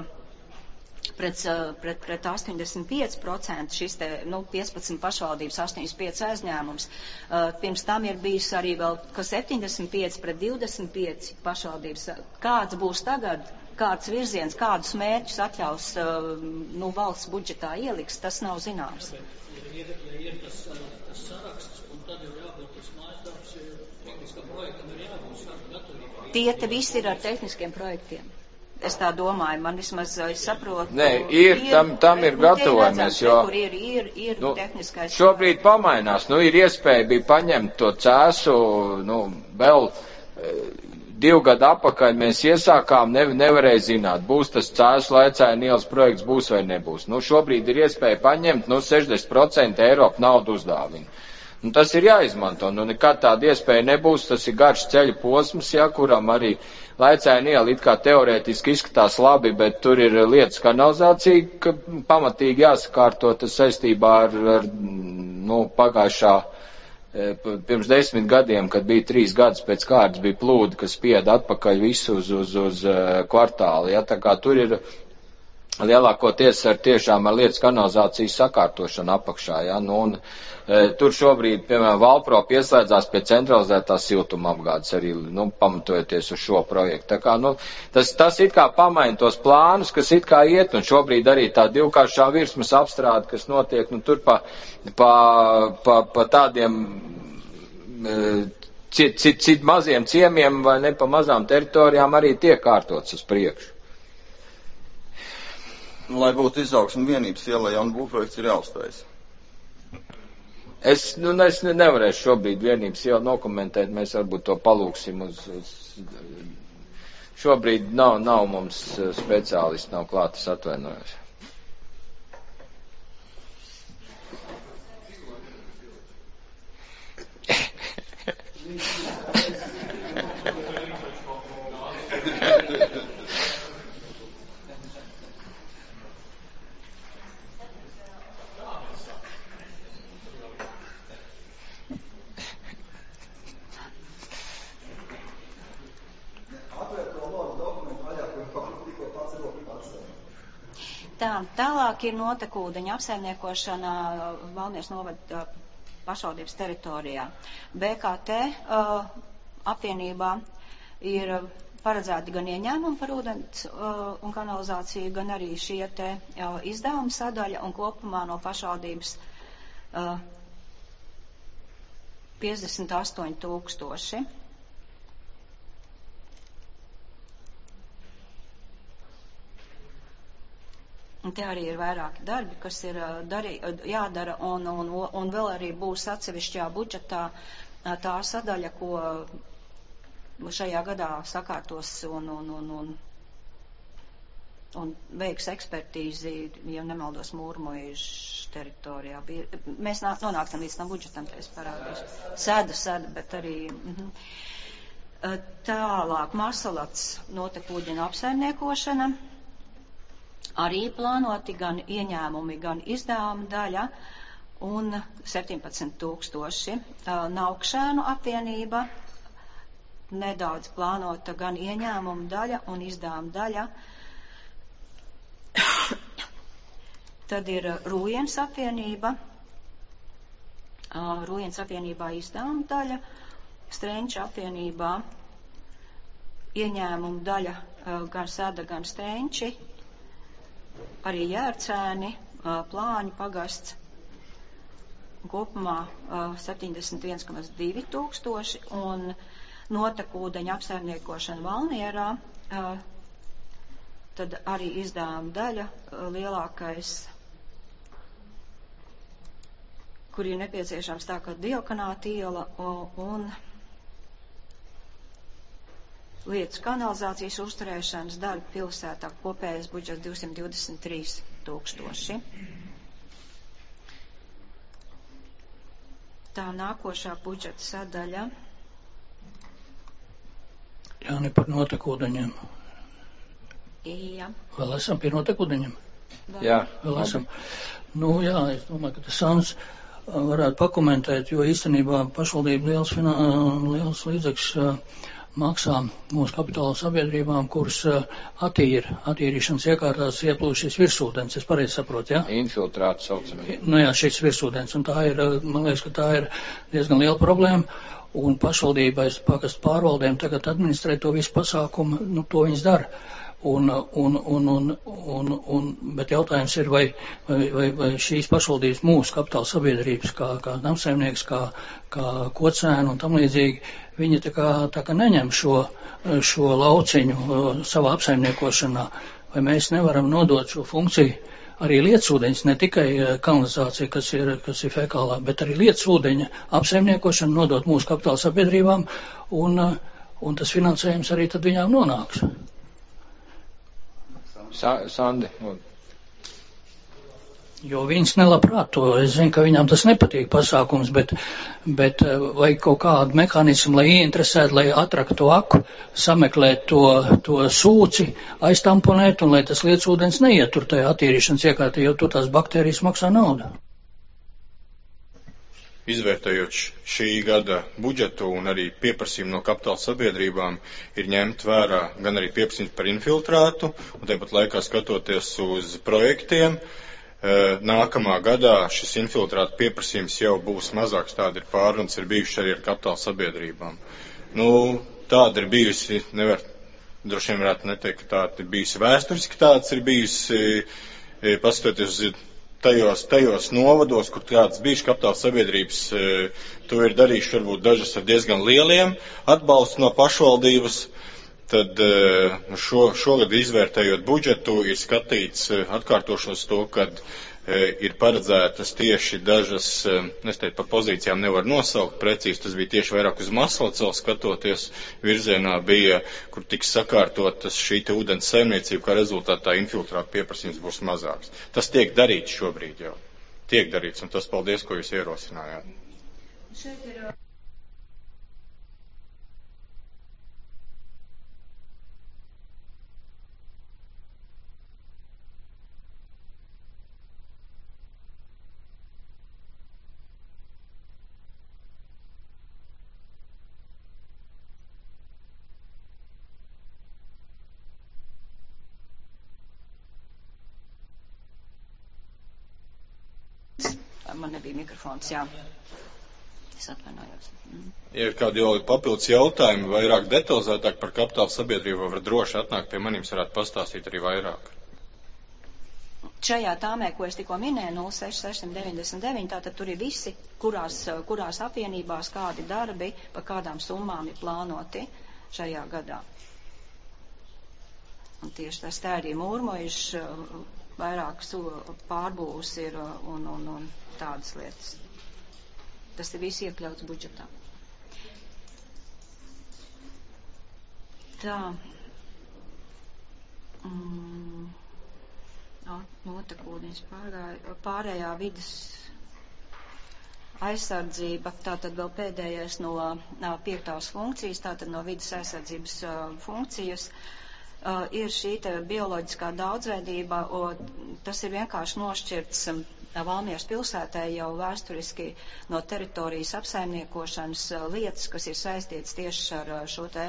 85%, šis te, 15 pašvaldības 85 aizņēmums, pirms tam ir bijis arī vēl, ka 75 pret 25 pašvaldības, kāds būs tagad? Kāds virziens, kādus mērķus atļaus valsts budžetā ieliks, tas nav zināms. Ja ir tas saraksts, un tad jau jābūt tas mājas darbs, tehniskam projektam ir jābūt gatavība. Tie te visi ir ar tehniskiem projektiem. Es tā domāju, man vismaz es saprotu. Nē, tam ir gatavojamies, jo ir tehniskais. Šobrīd pamainās, ir iespēja bija paņemt to Cēsu, vēl 2 gadu atpakaļ mēs iesākām, nevarēja zināt, būs tas Cēsu Laicēna ielas projekts, būs vai nebūs. Šobrīd ir iespēja paņemt, 60% Eiropa naudu uzdāvina. Tas ir jāizmanto, nekad tāda iespēja nebūs, tas ir garš ceļu posms, kuram arī Laicēna iela it kā teorētiski izskatās labi, bet tur ir lietas kanalizācija, ka pamatīgi jāsakārto tas saistībā ar pagājušā pirms 10 gadiem, kad bija 3 gadus pēc kārtas, bija plūdi, kas spieda atpakaļ visu uz kvartāli. Tā kā tur ir lielākoties tiešām ar lietas kanalizācijas sakārtošanu apakšā, ja, tur šobrīd, piemēram, Valpro pieslēdzās pie centralizētās siltuma apgādes arī, pamatojoties uz šo projektu. Tā kā, tas it kā pamaina tos plānus, kas it kā iet, un šobrīd arī tā divkāršā virsmas apstrāde, kas notiek, tur pa tādiem cit maziem ciemiem vai ne pa mazām teritorijām arī tiek kārtots uz priekšu. Lai būtu izaugsme vienības ielā, jauna būvprojekts ir jāuztais. Es nevarēšu šobrīd vienības ielu nokomentēt, mēs varbūt to palūksim šobrīd nav mums speciālisti, nav klāt, es atvainojos. Tālāk ir notekūdeņa apsaimniekošana Valmieras novada pašvaldības teritorijā. BKT apvienībā ir paredzēti gan ieņēmumi par ūdens un kanalizāciju, gan arī šie te izdevuma sadaļa un kopumā no pašvaldības 58 000. Un te arī ir vairāki darbi, kas ir jādara, un vēl arī būs atsevišķajā budžetā tā sadaļa, ko šajā gadā sakārtos un veiks ekspertīzi, ja nemaldos, Mūrmuižas teritorijā. Mēs nonāksim līdz tam budžetam, te es parādīšu. Sēda, bet arī... Tālāk Marsalats notekūdeņa apsaimniekošana. Arī plānoti gan ieņēmumi, gan izdevuma daļa un 17 000. Naukšēnu apvienība nedaudz plānota gan ieņēmuma daļa un izdevuma daļa. Tad ir Rūjens apvienība. Rūjens apvienībā izdevuma daļa. Strenča apvienībā ieņēmuma daļa gan Sada, gan Strenči. Arī Jērcēni, Plāņu pagasts, kopumā 71,2 000 un notekūdeņa apsaimniekošana Valmierā, tad arī izdevuma daļa lielākais, kur ir nepieciešams tā kā Dievkanāta iela un lietas kanalizācijas uzturēšanas darba pilsētā kopējais budžets 223 000. Tā nākošā budžeta sadaļa. Jāni par notekūdeņiem. Jā. Vēl esam pie notekūdeņiem? Jā. Vēl esam. Jā, es domāju, ka tas Sans varētu pakomentēt, jo īstenībā pašvaldība liels līdzekļus maksā mūsu kapitāla sabiedrībām, kuras attīrīšanas iekārtās ieplūšas virsūdens, es pareizi saprotu, ja? Infiltrāts saucamie. Šis virsūdens, un tā ir, man liekas, ka tā ir diezgan liela problēma, un pašvaldība aiz pagastu pārvaldēm tagad administrē to visu pasākumu, to viņas dara. Bet jautājums ir, vai šīs pašvaldības mūsu kapitāla sabiedrības, kā namsaimnieks, kā kocēnu un tam līdzīgi, viņi tā kā neņem šo lauciņu savā apsaimniekošanā, vai mēs nevaram nodot šo funkciju arī lietsūdeņas, ne tikai kanalizācija, kas ir fekālā, bet arī lietsūdeņa apsaimniekošana nodot mūsu kapitāla sabiedrībām, un tas finansējums arī tad viņām nonāks. Sandi. Jo viņas nelabprāt to, es zinu, ka viņām tas nepatīk pasākums, bet vai kaut kādu mehānismu, lai ieinteresētu, lai atraktu to aku, sameklēt to sūci, aiztamponēt, un lai tas lietsūdens neietur tajā attīrīšanas iekārtā, jo tur tās baktērijas maksā naudu. izvērtējot šī gada budžetu un arī pieprasījumu no kapitāla sabiedrībām, ir ņemt vērā gan arī pieprasījums par infiltrātu, un tāpat laikā skatoties uz projektiem. Nākamā gadā šis infiltrātu pieprasījums jau būs mazāks, tāda ir pārunas, ir bijuši arī ar kapitāla sabiedrībām. Tāda ir bijusi, droši vien varētu neteikt, ka tāda ir bijusi vēsturiski, tāds ir bijusi, paskatoties uz tajos novados, kur kāds bijuši kapitāla sabiedrības, to ir darījuši varbūt dažas ar diezgan lieliem atbalstu no pašvaldības, tad šogad izvērtējot budžetu ir skatīts, atkārtošos to, kad ir paredzētas tieši dažas, es teicu, par pozīcijām nevar nosaukt precīzi, tas bija tieši vairāk uz Maslacelu skatoties virzienā bija, kur tiks sakārtotas šī te ūdens saimniecība, kā rezultātā infiltrātu pieprasījums būs mazāks. Tas tiek darīts šobrīd jau. Tiek darīts, un tas paldies, ko jūs ierosinājāt. Šeit ir man nebija mikrofons, jā. Es atvainojos. Ja ir kādi jau papildus jautājumi, vairāk detalizētāk par kapitāla sabiedrību, var droši atnākt pie maniem, varētu pastāstīt arī vairāk. Šajā tāmē, ko es tikko minēju, 06699, tātad tur ir visi, kurās apvienībās kādi darbi, pa kādām summām ir plānoti šajā gadā. Un tieši tas tā arī mūrmojuši, vairāk pārbūvs ir un tādas lietas. Tas ir viss iekļauts budžetā. Tā. Notekūdeņš pārējā vidas aizsardzība, tātad vēl pēdējais no 5. funkcijas, tātad no vidas aizsardzības funkcijas. Ir šī te bioloģiskā daudzveidība, un tas ir vienkārši nošķirts Valmieras pilsētā jau vēsturiski no teritorijas apsaimniekošanas lietas, kas ir saistītas tieši ar šo te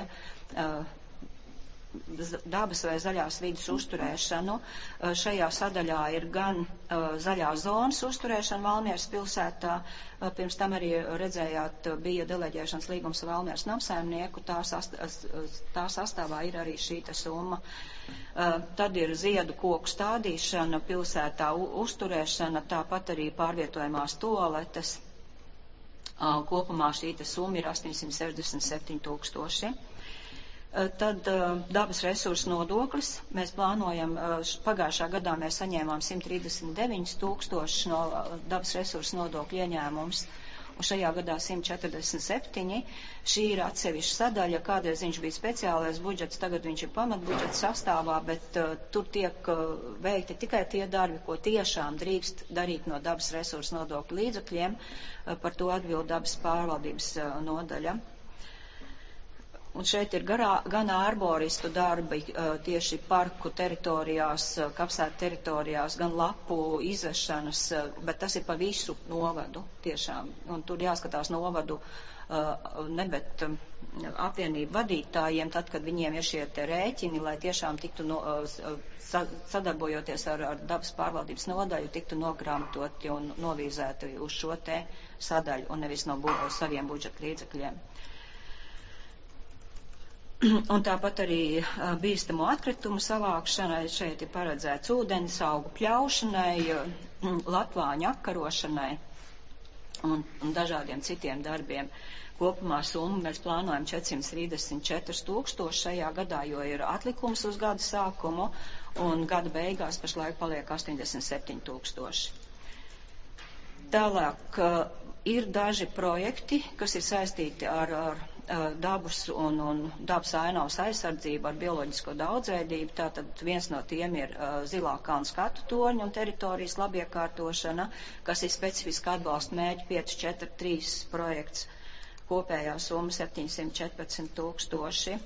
dabas vai zaļās vidas uzturēšanu. Šajā sadaļā ir gan zaļās zonas uzturēšana Valmieras pilsētā, pirms tam arī redzējāt, bija deleģēšanas līgums ar Valmieras namsaimnieku, tā sastāvā ir arī šī summa. Tad ir ziedu koku stādīšana, pilsētā uzturēšana, tāpat arī pārvietojamās toaletes. Kopumā šī summa ir 867 000. Tad dabas resursu nodoklis. Mēs plānojam, pagājušā gadā mēs saņēmām 139 000 no dabas resursu nodokļu ieņēmums, un šajā gadā 147. Šī ir atsevišķa sadaļa, kādreiz viņš bija speciālais budžets, tagad viņš ir pamatbudžets sastāvā, bet tur tiek veikti tikai tie darbi, ko tiešām drīkst darīt no dabas resursu nodokļu līdzekļiem. Par to atbild dabas pārvaldības nodaļa. Un šeit ir gan arboristu darbi tieši parku teritorijās, kapsētu teritorijās, gan lapu izvešanas, bet tas ir pa visu novadu tiešām. Un tur jāskatās novadu ne, bet apvienību vadītājiem, tad, kad viņiem ir šie te rēķini, lai tiešām tiktu sadarbojoties ar dabas pārvaldības nodaļu, tiktu nogrāmatoti un novīzēti uz šo te sadaļu un nevis no saviem budžeta līdzekļiem. Un tāpat arī bīstamo atkritumu savākšanai, šeit ir paredzēts ūdens augu pļaušanai, latvāņu apkarošanai un dažādiem citiem darbiem. Kopumā summu mēs plānojam 434 000 šajā gadā, jo ir atlikums uz gada sākumu, un gada beigās pašlaik paliek 87 000. Tālāk ir daži projekti, kas ir saistīti ar dabas un dabas ainavas aizsardzību, ar bioloģisko daudzveidību. Tātad viens no tiem ir Zilā kalna skatu torņa un teritorijas labiekārtošana, kas ir specifiski atbalsta mērķi 543 projekts, kopējā summa 714 000.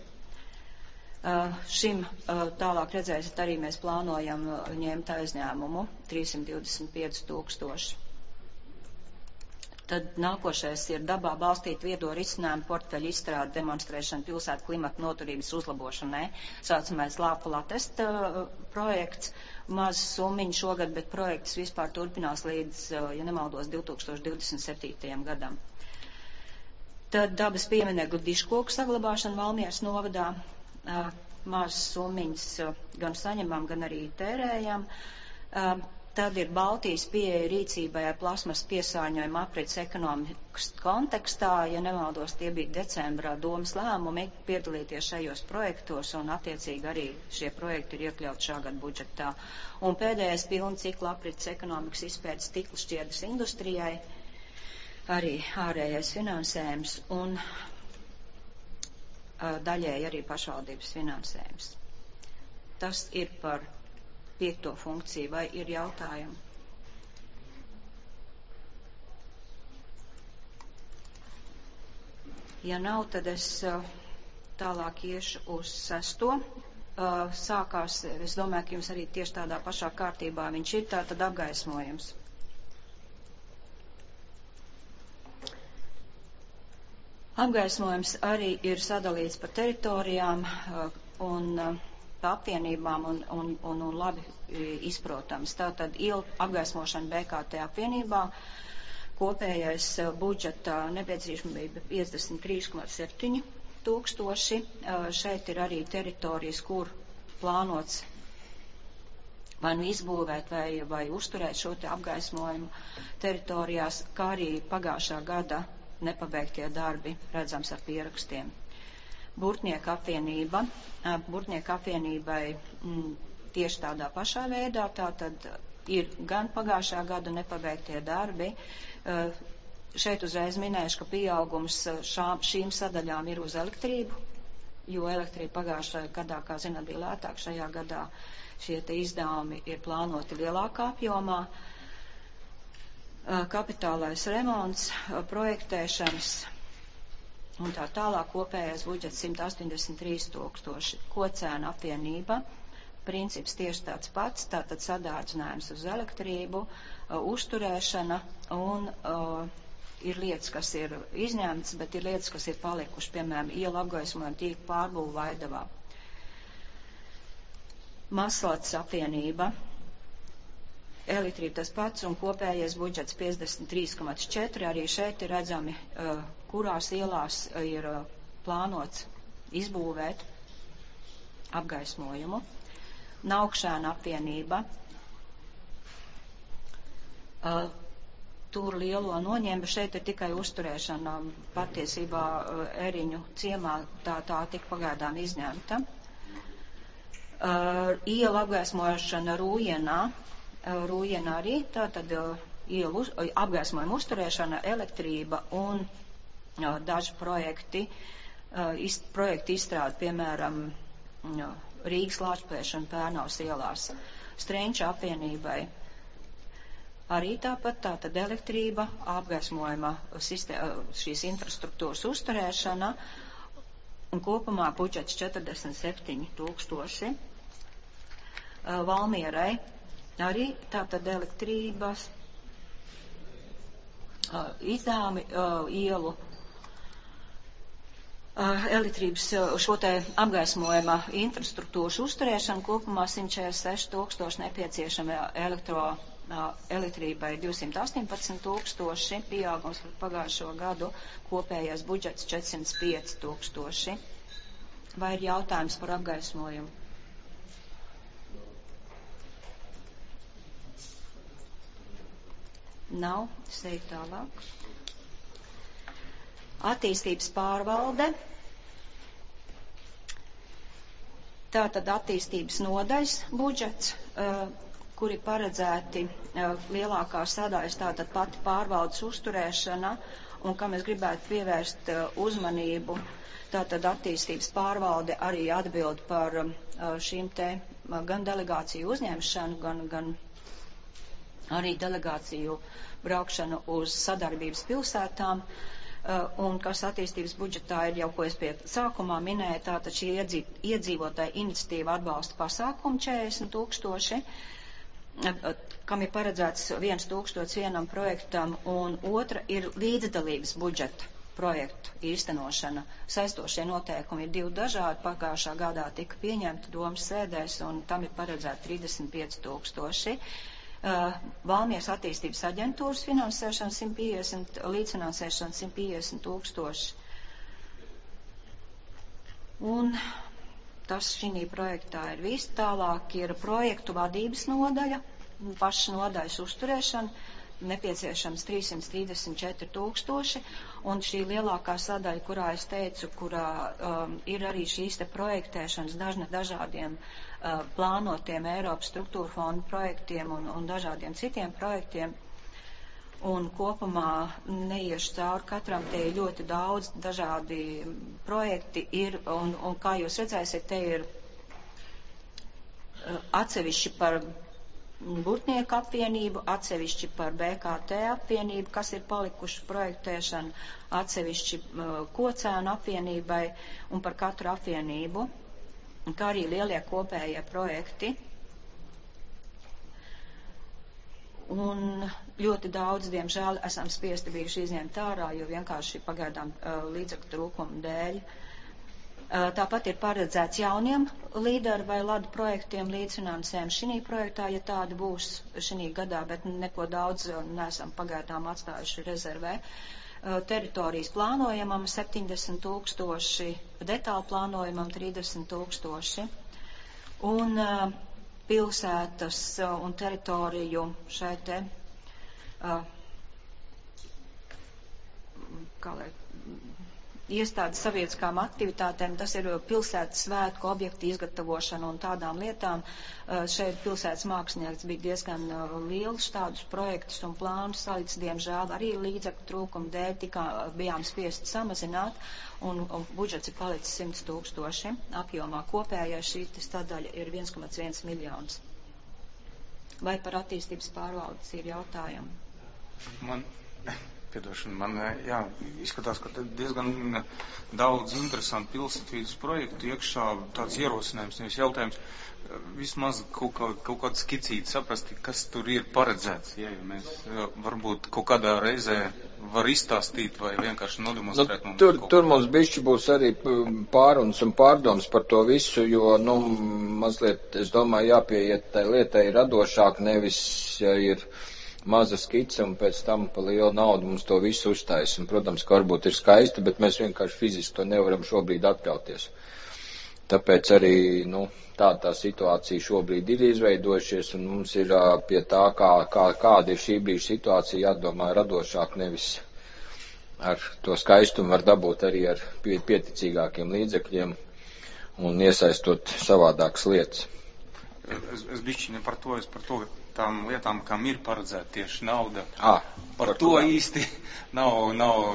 Šim tālāk redzēsiet arī mēs plānojam ņemt aizņēmumu 325 000. Tad nākošais ir dabā balstīt viedo risinājumu portfeļu izstrādi demonstrēšana pilsētu klimata noturības uzlabošanai. Saucamais Lāpa Latesta projekts, maz summiņu šogad, bet projekts vispār turpinās līdz, ja nemaldos, 2027. gadam. Tad dabas pieminekļu diškoku saglabāšana Valmieras novadā. Mazas summiņas gan saņemam, gan arī tērējam. Tad ir Baltijas pieeja rīcībai ar plasmas piesārņojumu aprits ekonomikas kontekstā. Ja nemaldos, tie bija decembrā domas lēmumi piedalīties šajos projektos, un attiecīgi arī šie projekti ir iekļauti šā gada budžetā. Un pēdējais pilna cikla aprits ekonomikas izpētes stikla šķiedras industrijai, arī ārējais finansējums un daļēji arī pašvaldības finansējums. Tas ir par 5. funkciju, vai ir jautājumi? Ja nav, tad es tālāk iešu uz 6. Sākās, es domāju, ka jums arī tieši tādā pašā kārtībā viņš ir, tātad apgaismojums. Apgaismojums arī ir sadalīts pa teritorijām un pa apvienībām un labi izprotams. Tātad ielu apgaismošana BKT apvienībā, kopējais budžeta nepieciešamība 53,7 tūkstoši. Šeit ir arī teritorijas, kur plānots vai nu izbūvēt vai uzturēt šo te apgaismojumu teritorijās, kā arī pagājušā gada nepabeigtie darbi redzams ar pierakstiem. Burtnieku apvienība. Burtnieku apvienībai tieši tādā pašā veidā, tātad ir gan pagājušā gada nepabeigtie darbi. Šeit uzreiz minēšu, ka pieaugums šīm sadaļām ir uz elektrību, jo elektrība pagājušajā gadā, kā zināt, bija lētāk. Šajā gadā šie te izdevumi ir plānoti lielākā apjomā. Kapitālais remonts, projektēšanas un tā tālāk kopējais budžets 183 tūkstoši. Kocēna apvienība, princips tieši tāds pats, tātad sadārdzinājums uz elektrību, uzturēšana un ir lietas, kas ir izņemtas, bet ir lietas, kas ir palikuši, piemēram, ielu apgaismojuma tīkla pārbūve Vaidavā. Maslats apvienība, elektrība tas pats un kopējais budžets 53,4. Arī šeit ir redzami, kurās ielās ir plānots izbūvēt apgaismojumu. Naukšēna apvienība. Tur lielo noņēma, šeit ir tikai uzturēšana. Patiesībā Eriņu ciemā tā tika pagaidām izņemta. Iela apgaismošana Rūjienā. Rūjienā arī tātad ielu apgaismojuma uzturēšana, elektrība un daži projekti izstrādi, piemēram, Rīgas Lāčplēšana Pērnavas ielās. Strenča apvienībai arī tāpat, tātad elektrība, apgaismojuma šīs infrastruktūras uzturēšana un kopumā budžets 47 tūkstoši. Valmierai arī tātad elektrības izdevumi, ielu elektrības šo te apgaismojuma infrastruktūras uzturēšana kopumā 146 tūkstoši, nepieciešama elektrībai 218 tūkstoši, pieaugums par pagājušo gadu, kopējais budžets 405 tūkstoši. Vai ir jautājums par apgaismojumu? Nav, es eju tālāk. Attīstības pārvalde. Tātad attīstības nodaļas budžets, kuri paredzēti lielākās sadaļas, tātad pati pārvaldes uzturēšana, un kam es gribētu pievērst uzmanību, tātad attīstības pārvalde arī atbild par šīm te gan delegāciju uzņemšanu, gan arī delegāciju braukšanu uz sadarbības pilsētām, un kas attīstības budžetā ir jau, ko es pie sākumā minēju, tātad šī iedzīvotāja iniciatīva atbalsta pasākumu 40 tūkstoši, kam ir paredzēts 1000 vienam projektam, un otra ir līdzdalības budžeta projektu īstenošana. Saistošie noteikumi ir 2 dažādi. Pagājušā gadā tika pieņemti domas sēdēs, un tam ir paredzēti 35 000. Valmieras attīstības aģentūras finansēšana 150, līdzfinansēšana 150 000. Un tas šī projektā ir viss. Tālāk ir projektu vadības nodaļa, paša nodaļas uzturēšana, nepieciešams 334 000, un šī lielākā sadaļa, kurā es teicu, kurā ir arī šīs te projektēšanas dažādiem plānotiem Eiropas struktūra fondu projektiem un dažādiem citiem projektiem, un kopumā neiešu cauri katram, te ir ļoti daudz dažādi projekti ir, un kā jūs redzēsiet, te ir atsevišķi par Burtnieku apvienību, atsevišķi par BKT apvienību, kas ir palikuši projektēšana, atsevišķi Kocēnu apvienībai un par katru apvienību, kā arī lielie kopējie projekti. Un ļoti daudz, diemžēl, esam spiesti bijuši izņemt ārā, jo vienkārši pagaidām līdzekļu trūkuma dēļ. Tāpat ir paredzēts jauniem līderu vai ladu projektiem līdzfinansējums šī projektā, ja tādi būs šī gadā, bet neko daudz neesam pagaidām atstājuši rezervē. Teritorijas plānojamam 70 000, detāli plānojamam 30 000, un pilsētas un teritoriju šai te, iestādes sabiedriskām aktivitātēm, tas ir pilsētas svētku objektu izgatavošana un tādām lietām. Šeit pilsētas mākslinieks bija diezgan liels tādus projektus un plānus salicis, diemžēl arī līdzekļu trūkuma dēļ bijām spiesti samazināt, un budžets ir palicis 100 000 apjomā. Kopējais šī sadaļa ir 1,1 miljonus. Vai par attīstības pārvaldes ir jautājumi? Man izskatās, ka diezgan daudz interesantu pilsētvīdes projektu iekšā, tāds ierosinājums, nevis jautājums, vismaz kaut kādu skicīti saprast, kas tur ir paredzēts, ja mēs varbūt kaut kādā reizē var izstāstīt vai vienkārši nodemonstrēt mums. Tur mums bišķi būs arī pārunas un pārdoms par to visu, jo, mazliet, es domāju, jāpieiet tai lietai radošāk, nevis, ja ir maza skica un pēc tam pa lielu naudu mums to visu uztais. Un, protams, ka varbūt ir skaisti, bet mēs vienkārši fiziski to nevaram šobrīd atļauties. Tāpēc arī, tā situācija šobrīd ir izveidojušies, un mums ir pie tā, kāda ir šī brīža situācija, jādomā radošāk, nevis ar to skaistumu var dabūt arī ar pieticīgākiem līdzekļiem un iesaistot savādākas lietas. Es bišķi ne par to, tām lietām, kam ir paredzēta tieši nauda. Par to īsti nav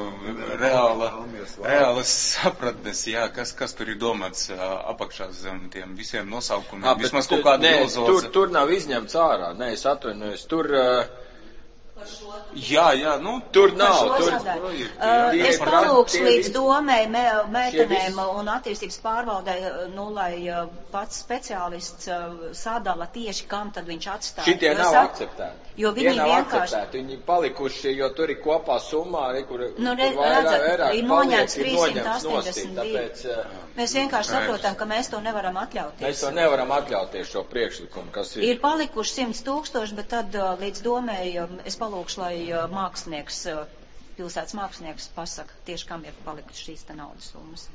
reālas sapratnes, kas tur ir domāts apakšā zem tiem visiem nosaukumiem. Vismaz kaut kāda ilzoza. Tur nav izņemts ārā, es atvainojos, tur... Jā, tur nav. Es palūkšu līdz domēji, meitenēm un attīstības pārvaldē, lai pats speciālists sadala tieši, kam tad viņš atstāja. Šitie nav akceptēti. Jo viņi vienkārši... Viņi palikuši, jo tur ir kopā summā, kur vairāk ir noņemts 382. Mēs vienkārši saprotam, ka mēs to nevaram atļauties. Mēs to nevaram atļauties šo priekšlikumu, kas ir. Ir palikuši 100 000, bet tad līdz domēji es palūkšu, lai mākslinieks, pilsētas mākslinieks pasaka tieši, kam ir palikuši šīs te naudas summas.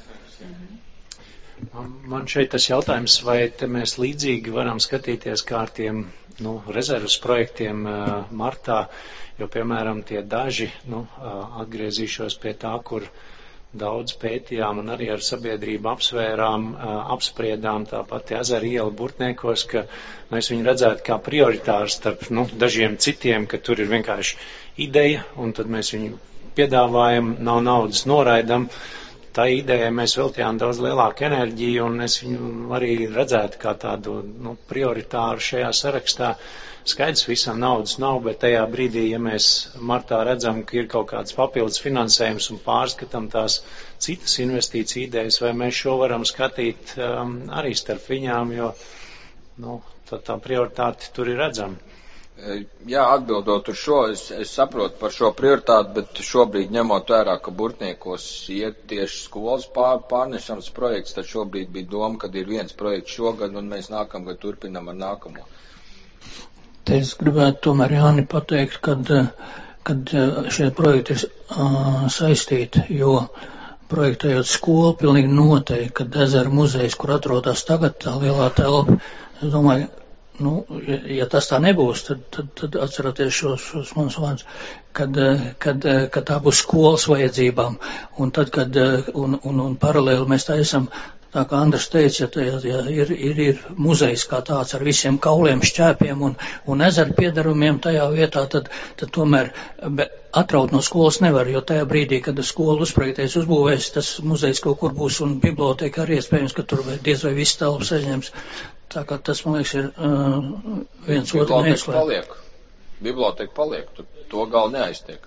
Man šeit tas jautājums, vai te mēs līdzīgi varam skatīties kā ar tiem rezervas projektiem martā, jo, piemēram, tie daži, atgriezīšos pie tā, kur daudz pētījām un arī ar sabiedrību apsvērām, apspriedām tāpat Ezera iela Burtniekos, ka mēs viņu redzētu kā prioritāru starp dažiem citiem, ka tur ir vienkārši ideja, un tad mēs viņu piedāvājam, nav naudas noraidam. Tā ideja mēs veltījām daudz lielāku enerģiju, un es viņu arī redzētu kā tādu prioritāru šajā sarakstā. Skaidrs, visam naudas nav, bet tajā brīdī, ja mēs martā redzam, ka ir kaut kāds papildus finansējums un pārskatām tās citas investīcija idejas, vai mēs šo varam skatīt arī starp viņām, jo tad tā prioritāte tur ir redzama. Jā, atbildot uz šo, es saprotu par šo prioritāti, bet šobrīd ņemot vērā, ka Burtniekos iet tieši skolas pārnešanas projekts, tad šobrīd bija doma, kad ir viens projekts šogad un mēs nākamgad turpinam ar nākamo. Te es gribētu tomēr Jāni pateikt, kad šie projekti ir saistīti, jo projektējot skolu pilnīgi noteikti, kad Ezera muzejs, kur atrodas tagad tā lielā telpa, es domāju, ja tas tā nebūs, tad atcerieties šos manus vārdus, kad tā būs skolas vajadzībām, un tad, un paralēli mēs tā esam, tā kā Andrs teica, ja ir muzejs kā tāds ar visiem kauliem, šķēpiem un ezeru piedarumiem tajā vietā, tad tomēr atraut no skolas nevar, jo tajā brīdī, kad skola uzprojektēs, uzbūvēs, tas muzejs kaut kur būs un biblioteka arī iespējams, ka tur diez vai viss telpas aizņems. Tā kā tas, man liekas, ir viens otru neizslēgt. Biblioteka paliek, to gal neaiztiek.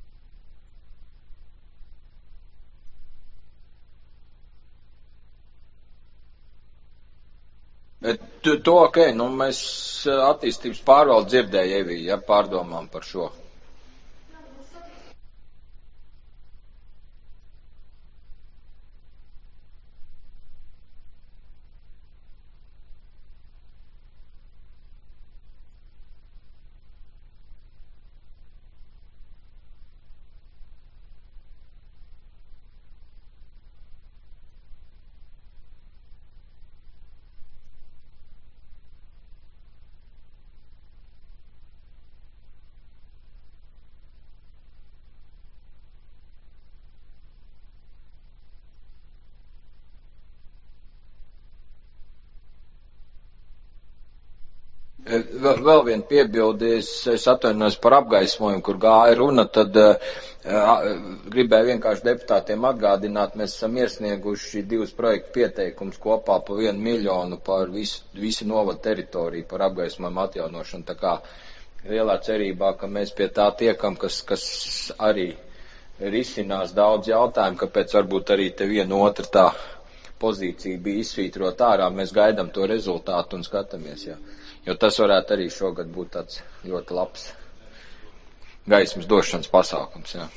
Bet to, mēs attīstības pārvalde dzirdēja Evī, pārdomām par šo. Vēl viena piebilde, es atvainojos par apgaismojumu, kur gāja runa, tad gribēju vienkārši deputātiem atgādināt, mēs esam iesnieguši 2 projektu pieteikumus kopā pa 1 miljonu par visu novadu teritoriju par apgaismojumu atjaunošanu. Tā kā lielā cerībā, ka mēs pie tā tiekam, kas arī risinās daudz jautājumu, kāpēc varbūt arī te viena otra tā pozīcija bija izsvītrot ārā, mēs gaidām to rezultātu un skatāmies, jā. Jo tas varētu arī šogad būt tāds ļoti labs gaismas došanas pasākums, jā.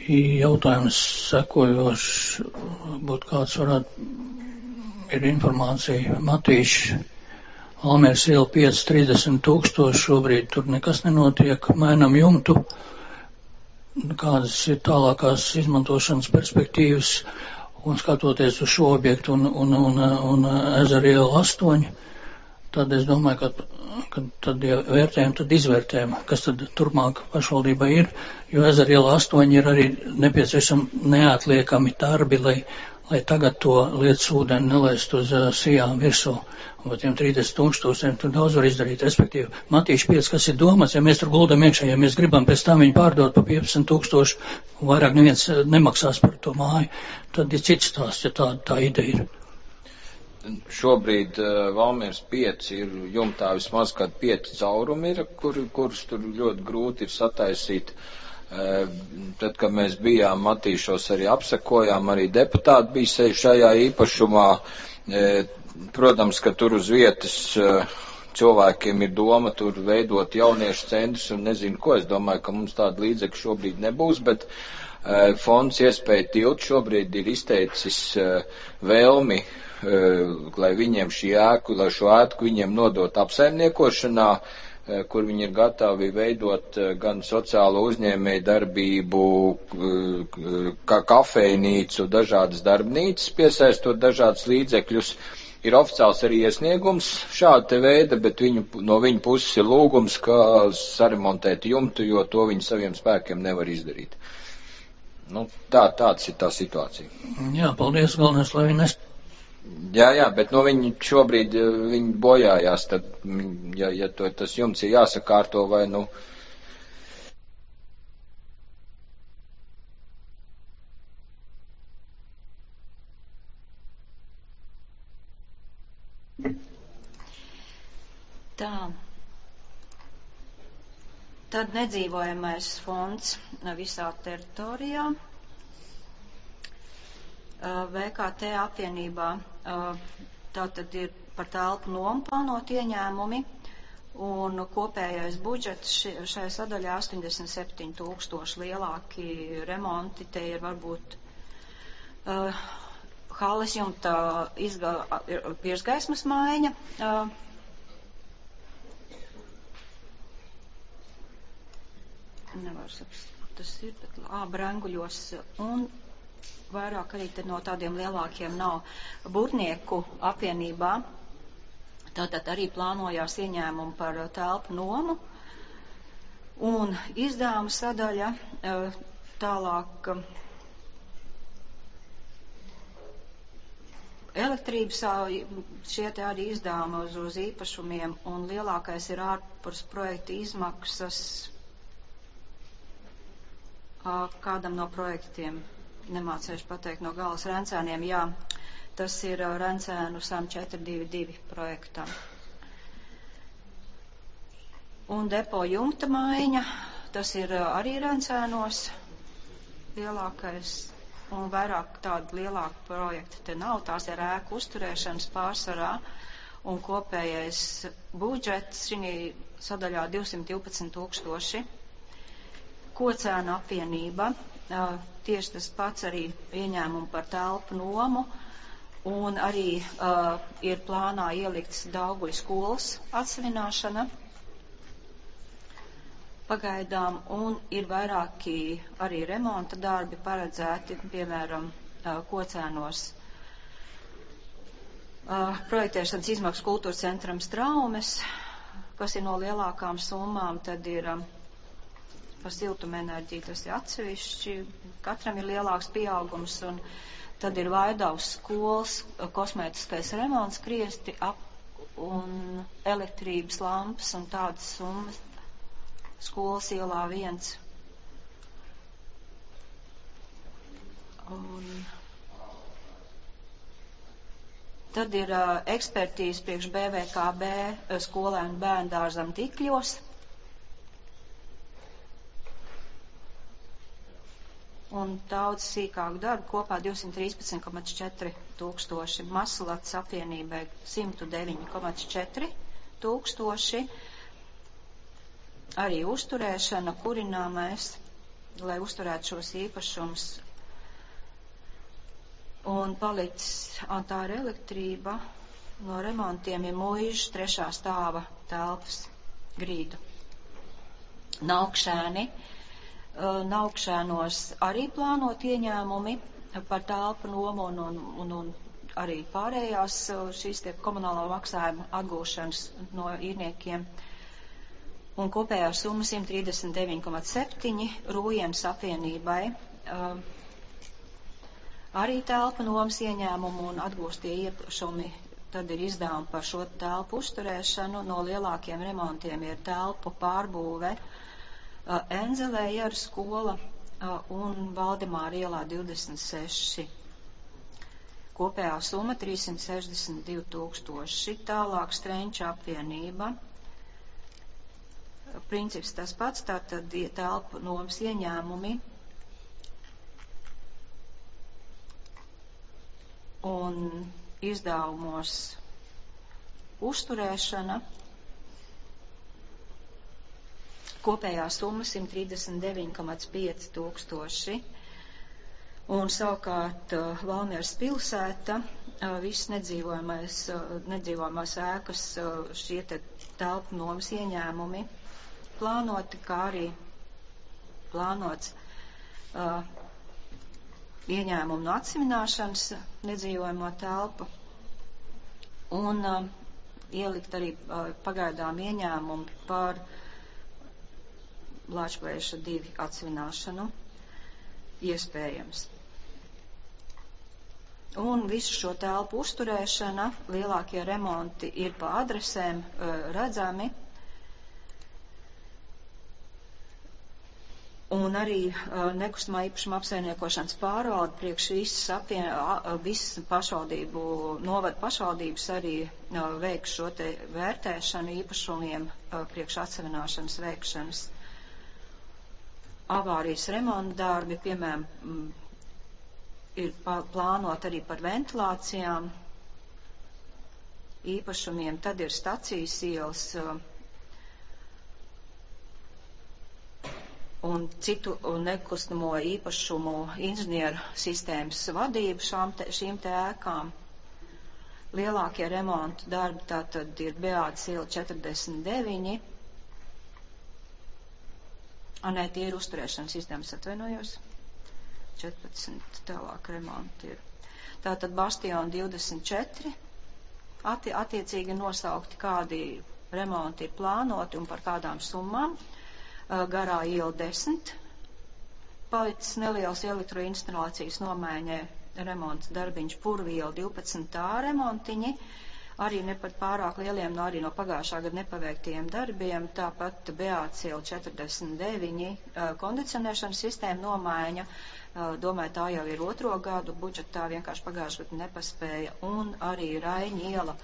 jautājums sekojošs, būtu kāds varētu, ir informācija, Matīši, Almēras iela 5-30 tūkstoši, šobrīd tur nekas nenotiek, mainam jumtu, kādas ir tālākās izmantošanas perspektīvas, un skatoties uz šo objektu un Ezera iela 8, tad es domāju, ka tad, ja vērtējam, tad izvērtējam, kas tad turpmāk pašvaldībai ir, jo Ezera iela 8 ir arī nepieciešami neatliekami darbi, lai tagad to lietas ūdeni nelaist uz sijām virsū. Un par tiem 30 tūkstošiem tur daudz var izdarīt. Respektīvi, Matīši 5, kas ir domāts, ja mēs tur guldam iekšā, ja mēs gribam pēc tam viņu pārdot par 15 tūkstoši, un vairāk neviens nemaksās par to māju, tad ir cits stāsts, ja tā ideja ir. Šobrīd Valmieras 5 ir jumtā vismaz kādi 5 caurumi ir, kurus tur ļoti grūti ir sataisīt. Tad, kad mēs bijām Matīšos, arī apsekojām, arī deputāti bija šajā īpašumā. Protams, ka tur uz vietas cilvēkiem ir doma tur veidot jauniešu centrus un nezinu ko. Es domāju, ka mums tāda līdzekļa šobrīd nebūs, bet fonds iespēja tilt šobrīd ir izteicis vēlmi, lai viņiem lai šo ēku viņiem nodot apsaimniekošanā, kur viņi ir gatavi veidot gan sociālo uzņēmēju darbību, kā kafejnīcu, dažādas darbnīcas, piesaistot dažādas līdzekļus. Ir oficiāls arī iesniegums šāda te veida, bet no viņu puses ir lūgums, ka saremontēt jumtu, jo to viņi saviem spēkiem nevar izdarīt. Tāds ir tā situācija. Jā, paldies, galvenais, lai viņi Jā, bet viņi šobrīd viņi bojājās, tad, ja tas jumts ir jāsakārto vai Tā. Tad nedzīvojamais fonds visā teritorijā. VKT apvienībā tātad ir par telpu nomu plānot ieņēmumi, un kopējais budžets šai sadaļā 87 000 lielāki remonti. Te ir varbūt halas jumta virsgaismas maiņa. Nevar saprast, tas ir, bet Branguļos un vairāk arī no tādiem lielākiem nav. Burtnieku apvienībā tātad arī plānojās ieņēmumi par telpu nomu un izdevuma sadaļa tālāk elektrības šie te arī izdevumi uz īpašumiem, un lielākais ir ārpus projekta izmaksas kādam no projektiem. Nemācēšu pateikt no galas Rencēniem, jā, tas ir Rencēnu SAM 422 projektam. Un depo jumta maiņa, tas ir arī Rencēnos lielākais, un vairāk tādu lielāku projektu te nav, tās ir ēku uzturēšanas pārsvarā, un kopējais budžets šī sadaļā 212 000. Kocēna apvienība, tieši tas pats arī ieņēmumu par telpu nomu, un arī ir plānā ielikts Dauguļu skolas atsevināšana pagaidām, un ir vairāki arī remonta darbi paredzēti, piemēram, Kocēnos. Projektēšanas izmaksu kultūras centram Straumes, kas ir no lielākām summām, tad ir par siltumenerģiju, tas ir atsevišķi, katram ir lielāks pieaugums, un tad ir Vaidavas skolas kosmētiskais remonts, griesti un elektrības lampas un tādas summas skolas ielā 1. Un tad ir ekspertīze priekš BVKB skolēnu bērndārzam Tikļos. Un daudz sīkāku darbu, kopā 213,4 000, Masalats apvienībai 109,4 000, arī uzturēšana, kurināmais lai uzturētu šos īpašumus. Un palicis tā ir elektrība, no remontiem ir muižas 3. stāva telpas grīdu. Naukšēnos arī plānot ieņēmumi par telpu nomu un arī pārējās šīs tie komunālo maksājumu atgūšanas no īrniekiem. Un kopējā summa 139,7 Rūjienas apvienībai. Arī telpu nomas ieņēmumu un atgūstie īpašumi, tad ir izdevumi par šo telpu uzturēšanu. No lielākiem remontiem ir telpu pārbūve Enzelē Jaru skola un Valdemāra ielā 26. Kopējā summa 362 000. Tālāk Strenča apvienība. Princips tas pats, tātad telpu nomas ieņēmumi un izdevumos uzturēšana. Kopējā summa 139,5 000. Un savukārt Valmieras pilsēta, viss nedzīvojamās ēkas, šie te telpu nomas ieņēmumi plānoti, kā arī plānots ieņēmumu no atsevināšanas nedzīvojamo telpu un ielikt arī pagaidām ieņēmumu par Lāčplēša 2 atsevināšanu iespējams. Un visu šo telpu uzturēšana, lielākie remonti ir pa adresēm redzami. Un arī nekustamā īpašuma apsaimniekošanas pārvalde priekš visas pašvaldību, novadu pašvaldības arī veiks šo te vērtēšanu īpašumiem priekš atsevināšanas veikšanas. Avārijas remonta darbi, piemēram, ir plānot arī par ventilācijām īpašumiem, tad ir stacijas ielas un citu nekustamo īpašumu inženieru sistēmas vadību šīm te ēkām. Lielākie remontu darbi tātad ir Beātas iela 49. Tie ir uzturēšanas izdevums, atvainojos. 14 tālāk remonti ir. Tātad Bastiona 24. Attiecīgi nosaukti, kādi remonti ir plānoti un par kādām summām. Garā iela 10. Palicis neliels elektroinstalācijas nomaiņē remonts darbiņš Purviela 12. tā remontiņi. Arī ne par pārāk lieliem, arī no pagājušā gada nepaveiktiem darbiem. Tāpat Beātas iela 49. Kondicionēšanas sistēma nomaiņa. Domāju, tā jau ir 2. gadu budžetā, vienkārši pagājušā gada nepaspēja. Un arī Raiņa iela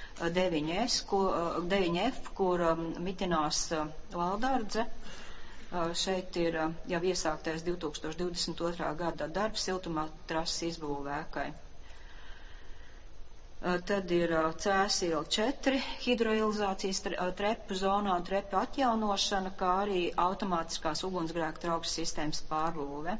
9F, kur mitinās Valdardze. Šeit ir jau iesāktais 2022. gada darbs siltummatrases izbūvēkai. Tad ir Cēs iela 4, hidroilizācijas trepu zonā un trepu atjaunošana, kā arī automātiskās ugunsgrēku trauksmes sistēmas pārbūve.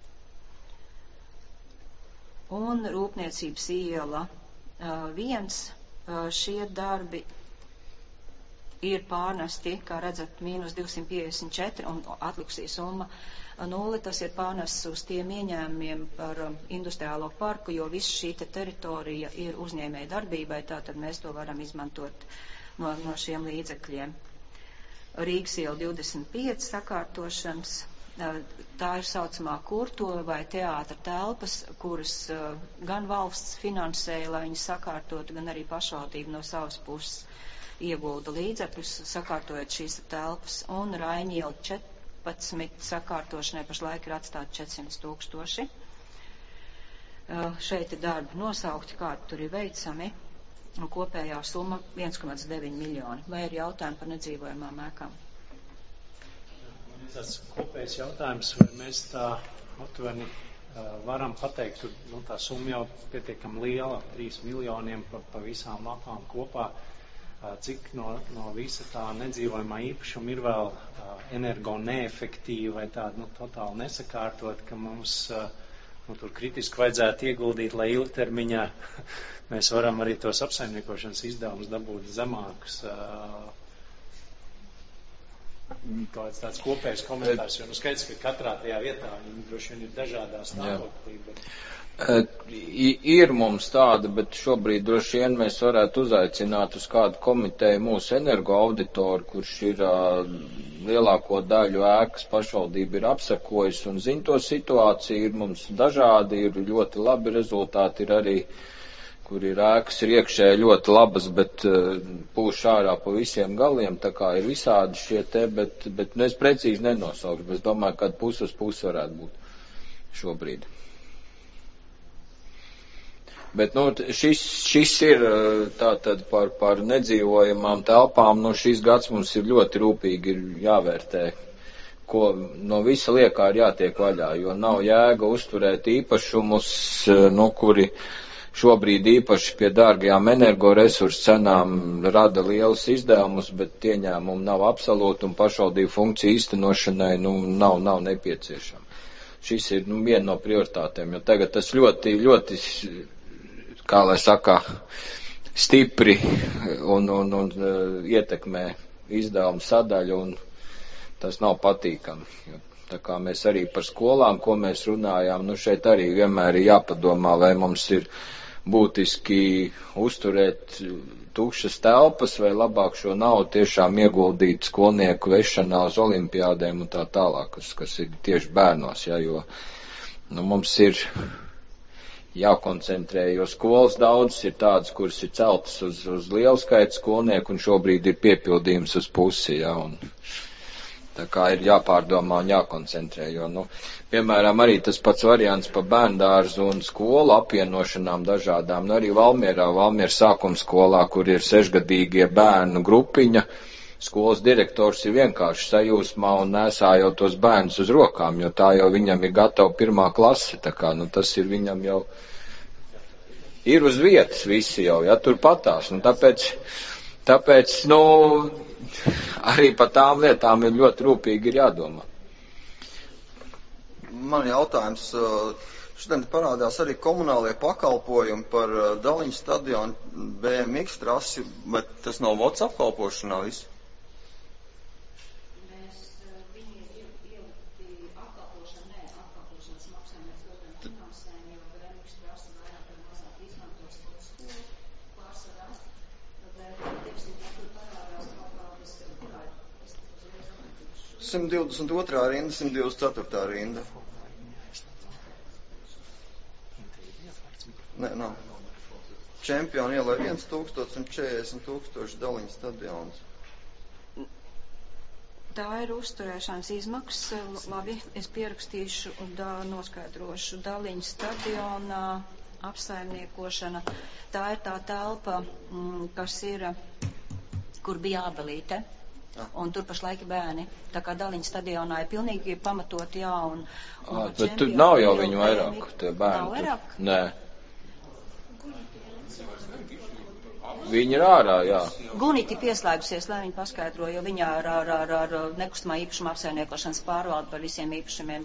Un Rūpniecības iela 1. Šie darbi ir pārnesti, kā redzat, -254 un atlikusī summa 0. Tas ir pārnests uz tiem ieņēmumiem par industriālo parku, jo viss šī teritorija ir uzņēmēja darbībai, tātad mēs to varam izmantot no šiem līdzekļiem. Rīgas iela 25 sakārtošanas. Tā ir saucamā kurtuve vai teātra telpas, kuras gan valsts finansēja, lai viņas sakārtotu, gan arī pašvaldība no savas puses iegulda līdzekļus, sakārtojot šīs telpas. Un Raiņa iela 14 sakārtošanai pašlaik ir atstāti 400 000. Šeit ir darbi nosaukti, kādi tur ir veicami, un kopējā summa 1,9 miljoni. Vai ir jautājumi par nedzīvojamām ēkām? Tas kopējs jautājums, vai mēs tā aptuveni varam pateikt, tā summa jau pietiekami liela, 3 miljoniem pa visām lapām kopā. cik no visa tā nedzīvojamā īpašuma ir vēl energo neefektīva vai tāda totāli nesakārtot, ka mums tur kritiski vajadzētu ieguldīt, lai ilgtermiņā mēs varam arī tos apsaimniekošanas izdevumus dabūt zemākus. Tāds kopējs komentārs, jo skaidrs, ka katrā tajā vietā droši vien ir dažādā stāvoklī. Ir mums tāda, bet šobrīd droši vien mēs varētu uzaicināt uz kādu komiteju mūsu energo auditoru, kurš ir lielāko daļu ēkas pašvaldība ir apsekojis un zina to situāciju. Ir mums dažādi, ir ļoti labi rezultāti, ir arī, kur ir ēkas ir iekšēji ļoti labas, bet pūš ārā pa visiem galiem, tā kā ir visādi šie te, bet es precīzi nenosaukšu, bet es domāju, ka pus uz pusi varētu būt šobrīd. Bet, šis ir tātad par nedzīvojamām telpām, šis gads mums ir ļoti rūpīgi ir jāvērtē, ko no visa liekā ir jātiek vaļā, jo nav jēga uzturēt īpašumus, kuri šobrīd īpaši pie dārgajām energoresursu cenām rada lielus izdevumus, bet ieņēmumi nav absolūti un pašvaldību funkciju īstenošanai, nav nepieciešama. Šis ir, viena no prioritātēm, jo tagad tas ļoti, ļoti, kā lai saka, stipri un ietekmē izdevumu sadaļu, un tas nav patīkami. Tā kā mēs arī par skolām, ko mēs runājām, šeit arī vienmēr ir jāpadomā, vai mums ir būtiski uzturēt tukšas telpas, vai labāk šo naudu tiešām ieguldīt skolnieku vešanā uz olimpiādēm un tā tālāk, kas ir tieši bērnos, jo mums ir jākoncentrē, jo skolas daudzas ir tādas, kuras ir celtas uz lielu skaitu skolnieku, un šobrīd ir piepildījums uz pusi, un tā kā ir jāpārdomā un jākoncentrē, jo, piemēram, arī tas pats variants pa bērndārzu un skolu apvienošanām dažādām, arī Valmieras sākuma skolā, kur ir 6-gadīgie bērnu grupiņa, skolas direktors ir vienkārši sajūsmā un nēsājot tos bērnus uz rokām, jo tā jau viņam ir gatava 1. klase, tā kā, tas ir viņam jau ir uz vietas visi jau, tur patās, tāpēc, arī par tām lietām ir ļoti rūpīgi ir jādomā. Man jautājums, šodien parādās arī komunālie pakalpojumi par Daliņu stadionu BMX trasi, bet tas nav vods apkalpošanā viss? Simt 22. rinda, 124. rinda. Nē, nav. Čempionu ielai 1000 un 40 000 Daliņu stadions. Tā ir uzturēšanas izmaksas. Labi, es pierakstīšu un noskaidrošu Daliņu stadionā apsaimniekošana. Tā ir tā telpa, kas ir, kur bija Ābelīte. Un tur pašlaik bērni. Tā kā Daliņu stadionā ir pilnīgi pamatot, un bet tur nav jau viņu vairāk, tie bērni. Nav vairāk? Nē. Viņi ir ārā, jā. Guniti pieslēgusies, lai viņi paskaidro, jo viņa ar nekustamā īpašuma apsaimniekošanas pārvaldu par visiem īpašumiem.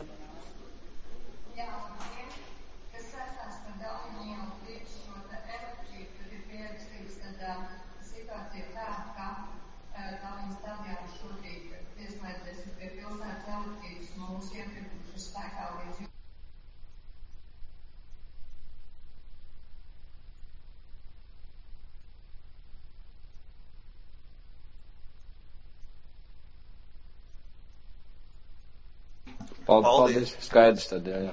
Paldies. Skaidrs tad, jā.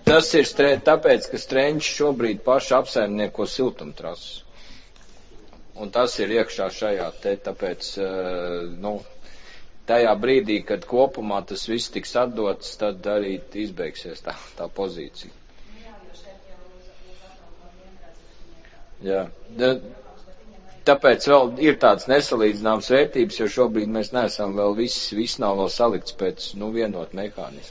Tas ir tāpēc, ka Strenči šobrīd paši apsaimnieko siltumtrases. Un tas ir iekšā šajā tāpēc, tajā brīdī, kad kopumā tas viss tiks atdots, tad arī izbeigsies tā pozīcija. Jā. Tāpēc vēl ir tāds nesalīdzināms vērtības, jo šobrīd mēs neesam vēl viss nav vēl salikts pēc, vienot mehānismu.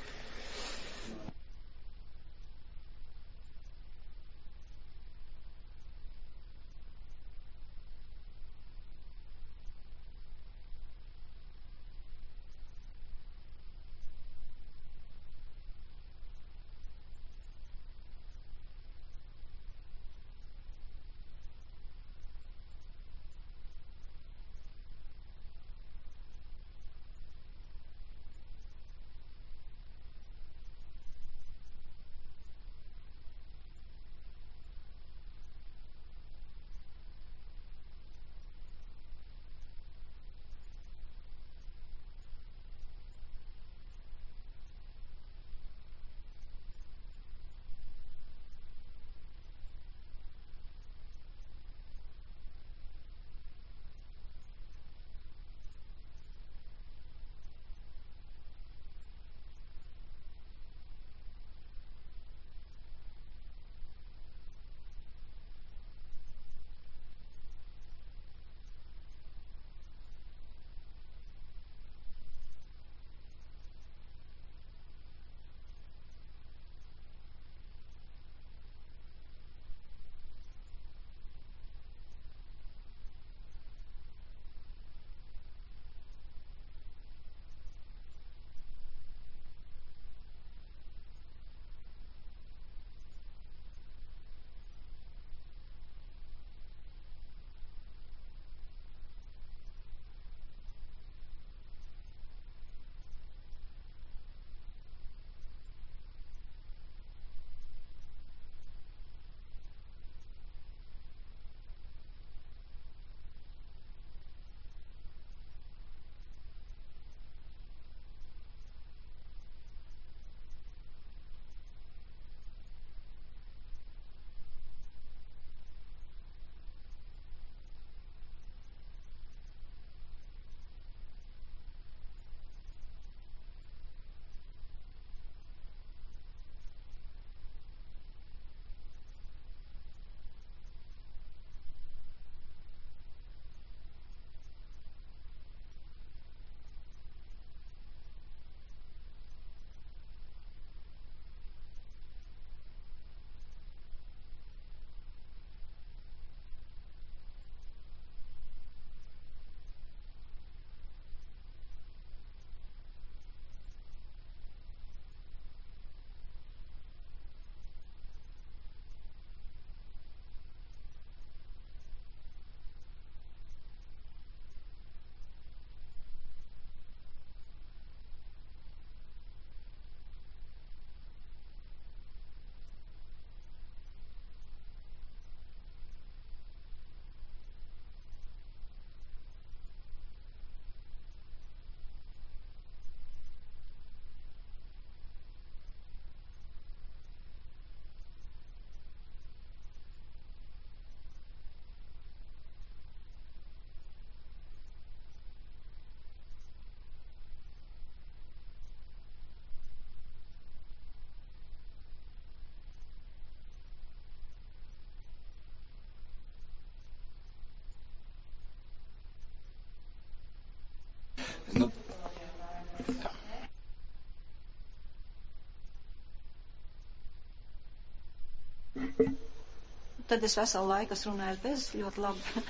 Tad es veselu laiku runāju bez ļoti labi.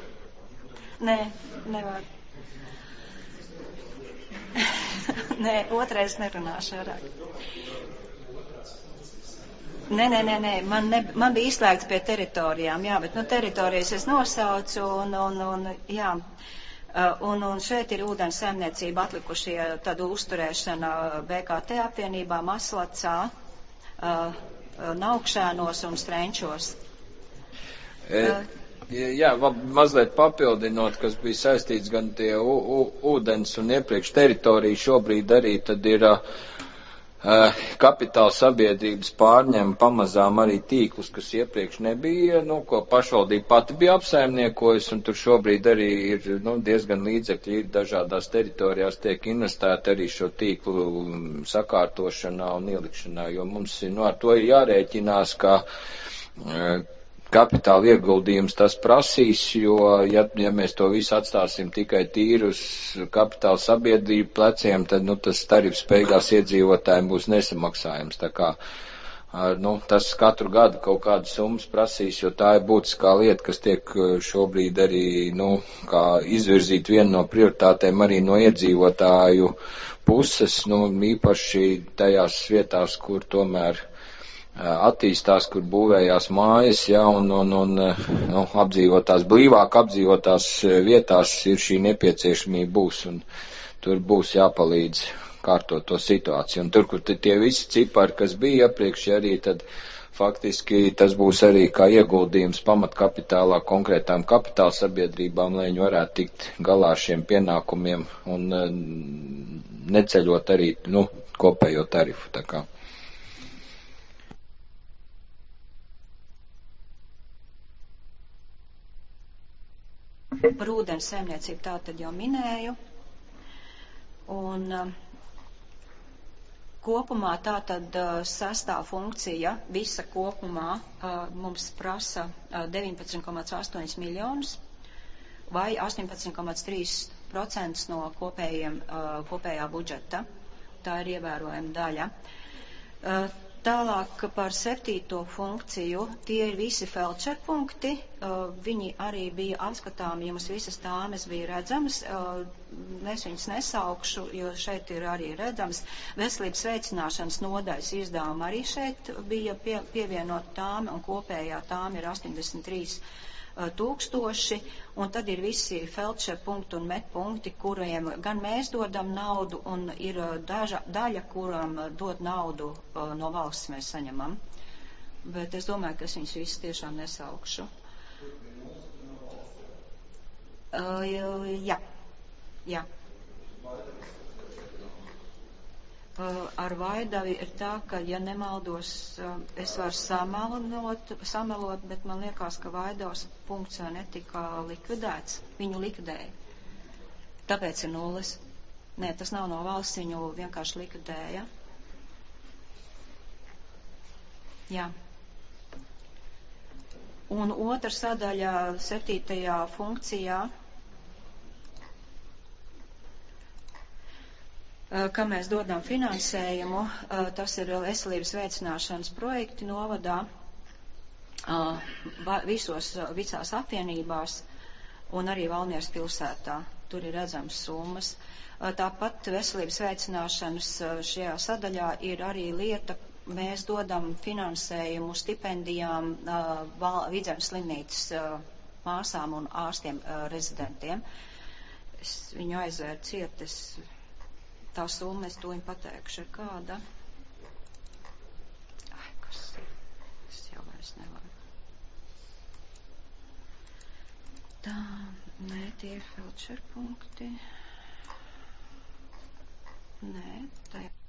Nē, nevar. Nē, otrais nerunāšu vairāk. Nē, man bija izslēgts pie teritorijām, jā, bet teritorijas es nosaucu un šeit ir ūdens saimniecība atlikušie tādu uzturēšana BKT apvienībā, Maslacā, Naukšēnos un Strenčos. Jā, mazliet papildinot, kas bija saistīts gan tie ūdens un iepriekš teritorija šobrīd arī, tad ir kapitāla sabiedrības pārņem pamazām arī tīklus, kas iepriekš nebija, ko pašvaldība pati bija apsaimniekojusi, un tur šobrīd arī ir, diezgan līdzekļi ir dažādās teritorijās tiek investēti arī šo tīklu sakārtošanā un ielikšanā, jo mums ar to ir jārēķinās, ka kapitāla ieguldījums tas prasīs, jo, ja mēs to visu atstāsim tikai tīri uz kapitāla sabiedrību pleciem, tad, tas tarifs beigās iedzīvotājiem būs nesamaksājums. Tā kā, tas katru gadu kaut kādas summas prasīs, jo tā ir būtiskā lieta, kas tiek šobrīd arī, kā izvirzīt vienu no prioritātēm arī no iedzīvotāju puses, īpaši tajās vietās, kur tomēr attīstās, kur būvējās mājas, un apdzīvotās, blīvāk apdzīvotās vietās ir šī nepieciešamība būs, un tur būs jāpalīdz kārtot to situāciju. Un tur, kur tie visi cipari, kas bija iepriekš, arī tad faktiski tas būs arī kā ieguldījums pamatkapitālā konkrētām kapitāla sabiedrībām, lai viņi varētu tikt galā ar šiem pienākumiem un neceļot arī, kopējo tarifu, tā kā. Par ūdens saimniecību tā tad jau minēju. Un kopumā tā tad sestā funkcija visa kopumā mums prasa 19,8 miljonus vai 18,3% no kopējā budžeta. Tā ir ievērojama daļa. Tālāk par 7. funkciju, tie ir visi feldšerpunkti, viņi arī bija apskatāmi, jums visas tāmes bija redzamas, es viņas nesaukšu, jo šeit ir arī redzams, veselības veicināšanas nodaļas izdevumi arī šeit bija pievienot tāme, un kopējā tāme ir 83 000, un tad ir visi feldšerpunkti un medpunkti, kuriem gan mēs dodam naudu, un ir daļa, kuram dod naudu no valsts mēs saņemam. Bet es domāju, ka es viņus visus tiešām nesaukšu. Jā. Ar Vaidavi ir tā, ka, ja nemaldos, es varu samelot, bet man liekas, ka Vaidavas punkts netika likvidēts. Viņu likvidēja. Tāpēc ir 0. Nē, tas nav no valsts, viņu vienkārši likvidēja. Jā. Un otra sadaļa 7. funkcijā, ka mēs dodam finansējumu, tas ir veselības veicināšanas projekti novadā visās apvienībās un arī Valmieras pilsētā. Tur ir redzams summas. Tāpat veselības veicināšanas šajā sadaļā ir arī lieta, mēs dodam finansējumu stipendijām Vidzemes slimnīcas māsām un ārstiem rezidentiem. Es viņu aizvēru cietas. Tā summa, es to viņu pateikšu, ir kāda. Kas ir? Es jau vairs nevaru. Tā, nē, tie ir feldšerpunkti. Nē, tā ir.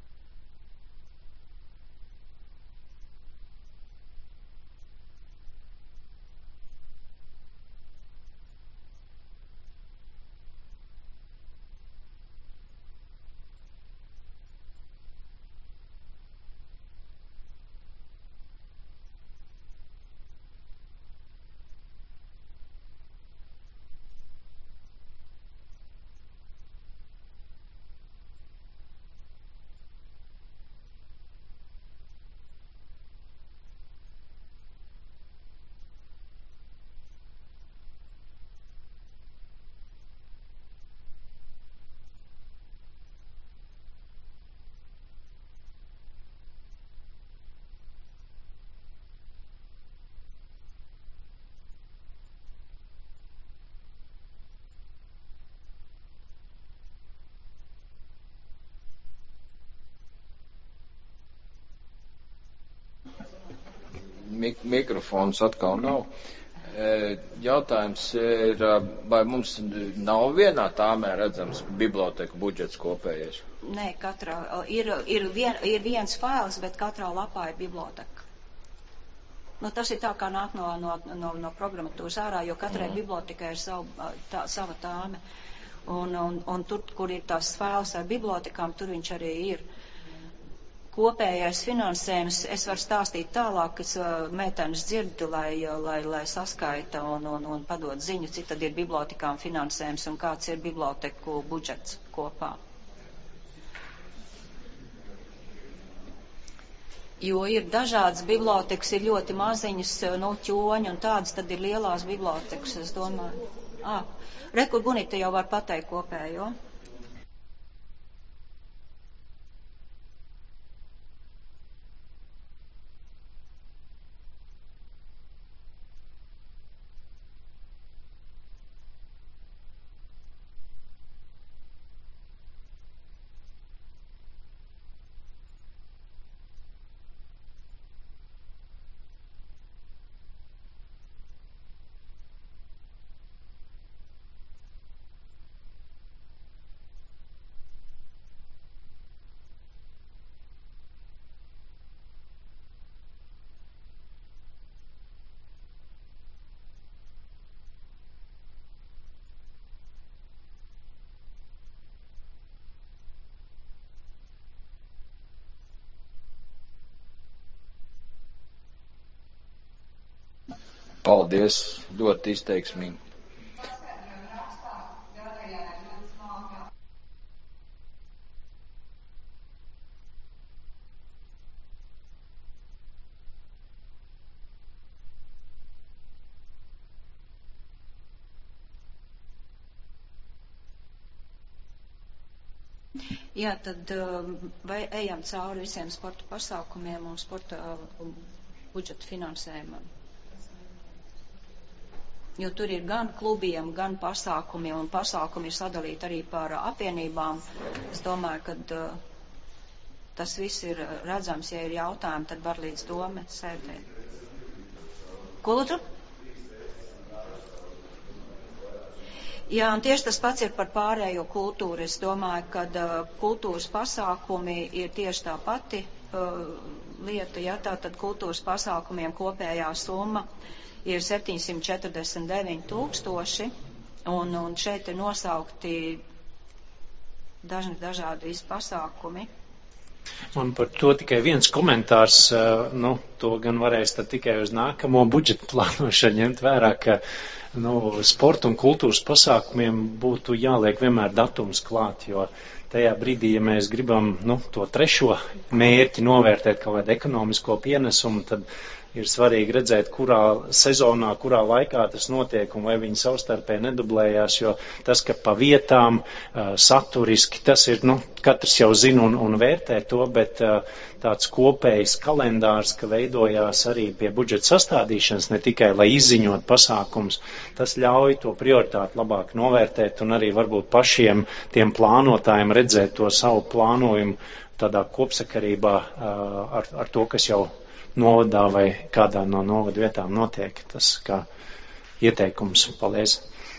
Mikrofons atkal nav. Jautājums ir, vai mums nav vienā tāmē redzams biblioteka budžets kopējais? Nē, katrā ir viens fails, bet katrā lapā ir biblioteka. Tas ir tā, kā nāk no programmatūras ārā, jo katrai bibliotekai ir sava tāme. Un tur, kur ir tās fails ar bibliotekām, tur viņš arī ir. Kopējais finansējums, es varu stāstīt tālāk, kas meitenes dzird, lai saskaita un padod ziņu, cik tad ir bibliotekām finansējums un kāds ir biblioteku budžets kopā. Jo ir dažādas bibliotekas, ir ļoti maziņas, ķoņi un tādas, tad ir lielās bibliotekas, es domāju. Rekur Gunita jau var pateikt kopējo. Paldies, ļoti izteiksmīgi. Jā, tad vai ejam cauri visiem sporta pasākumiem un sporta budžeta finansējumam? Jo tur ir gan klubiem, gan pasākumiem, un pasākumi ir sadalīti arī par apvienībām. Es domāju, ka tas viss ir redzams, ja ir jautājumi, tad var līdz doma sēdēt. Ko lūdzu? Jā, un tieši tas pats ir par pārējo kultūru. Es domāju, ka kultūras pasākumi ir tieši tā pati lieta, ja tātad kultūras pasākumiem kopējā summa ir 749 000, un šeit ir nosaukti dažādi pasākumi. Man par to tikai viens komentārs, to gan varēs tad tikai uz nākamo budžeta plānošanu ņemt vērā, ka sporta un kultūras pasākumiem būtu jāliek vienmēr datums klāt, jo tajā brīdī, ja mēs gribam to trešo mērķi novērtēt kaut kādu ekonomisko pienesumu, tad ir svarīgi redzēt, kurā sezonā, kurā laikā tas notiek un vai viņi savstarpēji nedublējās, jo tas, ka pa vietām saturiski, tas ir, katrs jau zina un vērtē to, bet tāds kopējs kalendārs, ka veidojās arī pie budžeta sastādīšanas, ne tikai, lai izziņot pasākums, tas ļauj to prioritāti labāk novērtēt un arī varbūt pašiem tiem plānotājiem redzēt to savu plānojumu tādā kopsakarībā ar to, kas jau novadā vai kādā no novadu vietām notiek. Tas kā ieteikums. Paldies.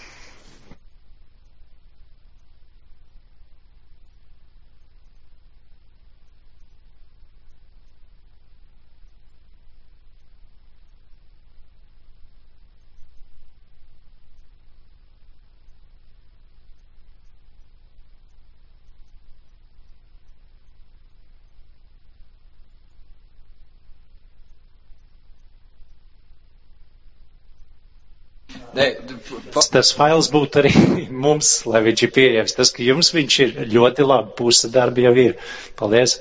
Tas fails būtu arī mums, lai viņš ir pieejams. Tas, ka jums viņš ir ļoti labi, puse darbi jau ir. Paldies.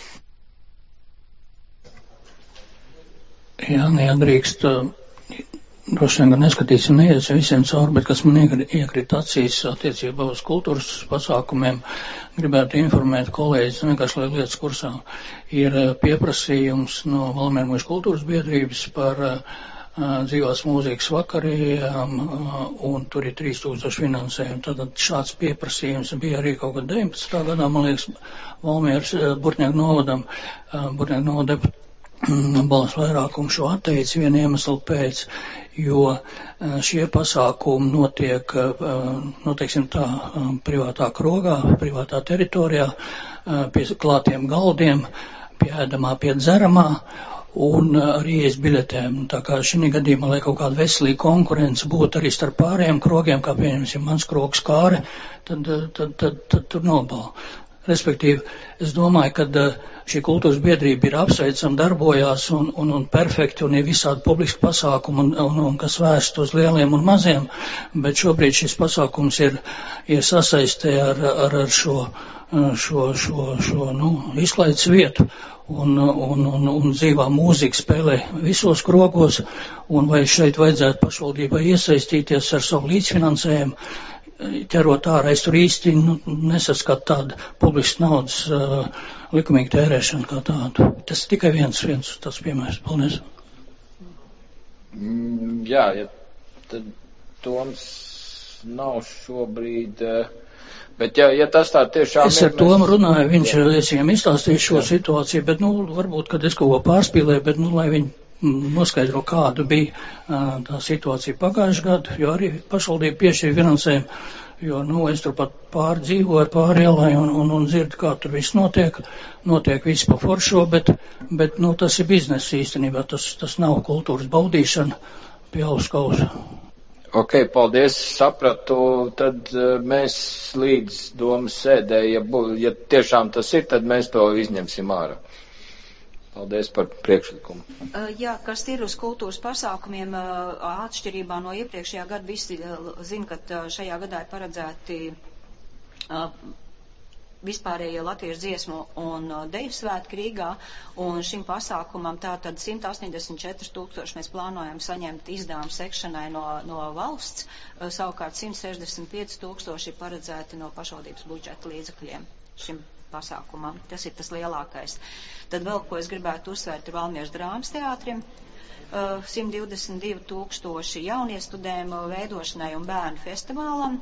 Jā, neatdrīkst, droši vien, ka neskatīsim neies visiem cauri, bet kas man iekrīt acīs attiecībā uz kultūras pasākumiem, gribētu informēt kolēģis, vienkārši lai lietas kursā, ir pieprasījums no Valmiermuižas kultūras biedrības par dzīvās mūzikas vakariem, un tur ir 3000 finansējumi. Tātad šāds pieprasījums bija arī kaut kad 19. gadā, man liekas, Valmieras Burtnieku novada balsu vairākumu šo atteici viena iemesla pēc, jo šie pasākumi notiek, teiksim tā, privātā krogā, privātā teritorijā, pie klātiem galdiem, pie ēdamā, pie dzeramā, un arī ieejas biļetēm. Tā kā šī gadījumā, lai kaut kāda veselīga konkurence būtu arī starp pārējiem krogiem, kā pieņemsim mans krogs Kāre, tad tur nobala. Respektīvi, es domāju, ka šī kultūras biedrība ir apsveicama, darbojās un perfekti, un ir visādi publiski pasākumi, un kas vērst uz lieliem un maziem, bet šobrīd šis pasākums ir sasaistē ar šo izklaides vietu, un dzīvā mūzika spēlē visos krogos, un vai šeit vajadzētu pašvaldībai iesaistīties ar savu līdzfinansējumu, ķerot ārā, es tur īsti nesaskatu tādu publiskas naudas likumīgu tērēšanu kā tādu. Tas tikai viens tas piemērs. Paldies. Jā, tad Toms nav šobrīd, bet ja tas tā tiešām es ar Tomu runāju, es viņam izstāstīju šo situāciju, bet, varbūt, kad es kaut ko pārspīlēju, bet, lai viņi noskaidro, kāda bija tā situācija pagājušajā gadu, jo arī pašvaldība piešķīra finansējumu, jo, es tur pat pārdzīvoju pāri ielai un dzirdu, kā tur viss notiek viss pa foršo, bet tas ir biznesa īstenībā, tas nav kultūras baudīšana pie alus kausa. Ok, paldies, sapratu, tad mēs līdz domas sēdē, ja tiešām tas ir, tad mēs to izņemsim ārā. Paldies par priekšlikumu. Jā, kas ir uz kultūras pasākumiem, atšķirībā no iepriekšējā gada, visi zina, ka šajā gadā ir paredzēti vispārējie latviešu dziesmu un deju svētki Rīgā, un šim pasākumam tātad 184 000 mēs plānojam saņemt izdevumu sekšanai no valsts, savukārt 165 000 ir paredzēti no pašvaldības budžeta līdzekļiem šim pasākumam. Tas ir tas lielākais. Tad vēl, ko es gribētu uzsvērt, ir Valmieras drāmas teātrim, 122 000 jauniestudēm veidošanai un bērnu festivālam,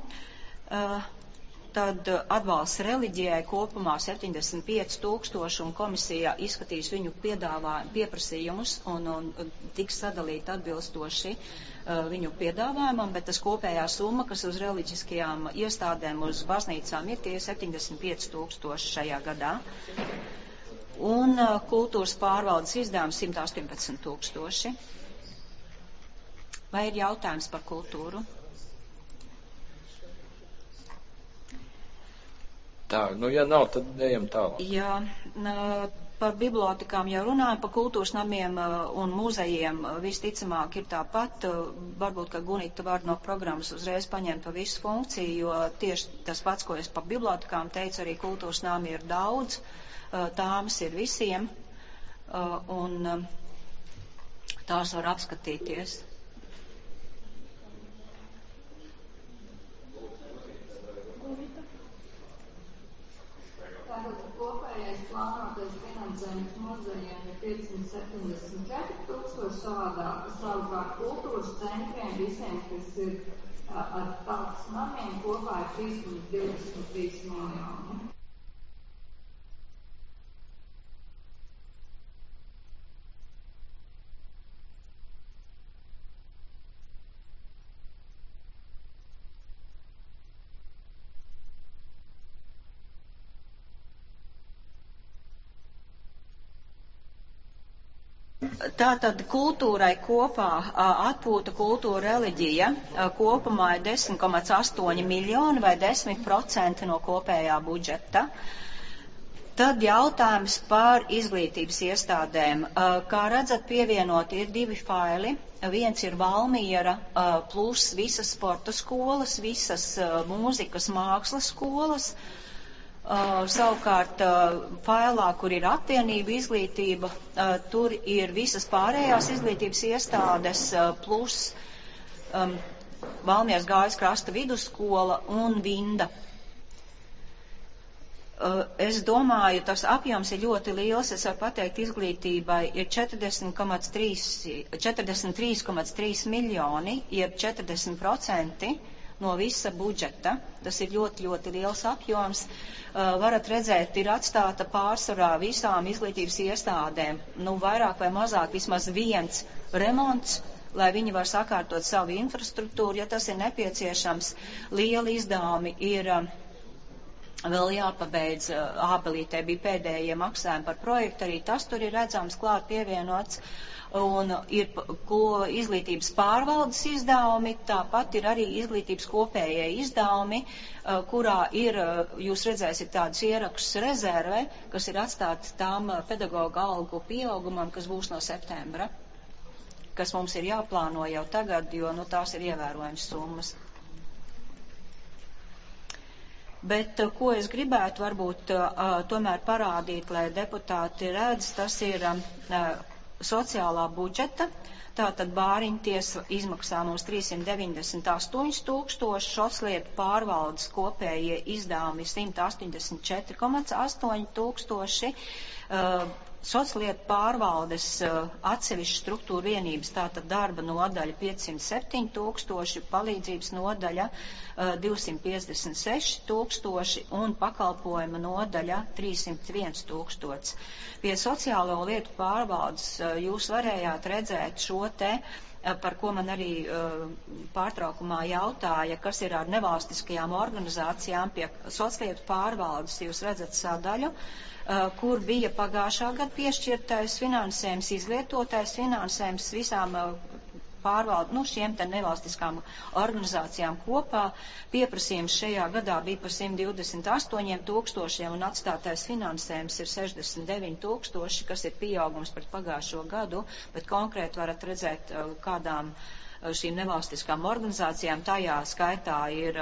tad atbalsts reliģijai kopumā 75 000, un komisija izskatīs viņu pieprasījumus un tiks sadalīt atbilstoši viņu piedāvājumam, bet tas kopējā summa, kas uz reliģiskajām iestādēm, uz baznīcām ir tie 75 000 šajā gadā. Un kultūras pārvaldes izdevums 118 000. Vai ir jautājums par kultūru? Tā, ja nav, tad ejam tālāk. Jā, par bibliotekām jau runājam, par kultūras namiem un muzejiem visticamāk ir tāpat. Varbūt, ka Gunita var no programmas uzreiz paņemt to visu funkciju, jo tieši tas pats, ko es par bibliotekām teicu, arī kultūras nami ir daudz, tāmas ir visiem, un tās var apskatīties. Kopējais plānotais finansējums muzejiem ir 574 000, savukārt kultūras centriem visiem, kas ir ar tautas namiem, kopā ir 323 miljoni. Tātad kultūrai kopā atpūta kultūra reliģija kopumā ir 10,8 miljoni vai 10% no kopējā budžeta. Tad jautājums par izglītības iestādēm. Kā redzat, pievienot ir 2 faili. Viens ir Valmiera plus visas sporta skolas, visas mūzikas mākslas skolas. Savukārt failā, kur ir apvienība izglītība, tur ir visas pārējās izglītības iestādes plus Valmieras Gājas krasta vidusskola un Vinda. Es domāju, tas apjoms ir ļoti liels. Es varu pateikt, izglītībai ir 43,3 miljoni, jeb 40%. no visa budžeta. Tas ir ļoti, ļoti liels apjoms. Varat redzēt, ir atstāta pārsvarā visām izglītības iestādēm, vairāk vai mazāk vismaz viens remonts, lai viņi var sakārtot savu infrastruktūru, ja tas ir nepieciešams. Lieli izdevumi ir vēl jāpabeidz. Ābelītē bija pēdējie maksājumi par projektu, arī tas tur ir redzams klāt pievienots. Un ir izglītības pārvaldes izdevumi, tāpat ir arī izglītības kopējie izdevumi, kurā ir, jūs redzēsiet tādus ierakstus rezerve, kas ir atstāti tām pedagoga algu pieaugumam, kas būs no septembra, kas mums ir jāplāno jau tagad, jo tās ir ievērojams summas. Bet ko es gribētu varbūt tomēr parādīt, lai deputāti redz, tas ir sociālā budžeta. Tātad Bāriņu tiesa izmaksā mums 398 000, sociālietu pārvaldes kopējie izdevumi 184,8 000, sociālietu pārvaldes atsevišķu struktūru vienības, tātad darba nodaļa 507 000, palīdzības nodaļa 256 000 un pakalpojuma nodaļa 301 000. Pie sociālo lietu pārvaldes jūs varējāt redzēt šo te, par ko man arī pārtraukumā jautāja, kas ir ar nevalstiskajām organizācijām. Pie sociālietu pārvaldes jūs redzat sadaļu, kur bija pagājušā gada piešķirtais finansējums, izlietotais finansējums visām pārvaldu, šiem te nevalstiskām organizācijām kopā. Pieprasījums šajā gadā bija par 128 000 un atstātais finansējums ir 69 000, kas ir pieaugums pret pagājušo gadu, bet konkrēti varat redzēt, kādām šīm nevalstiskām organizācijām tajā skaitā ir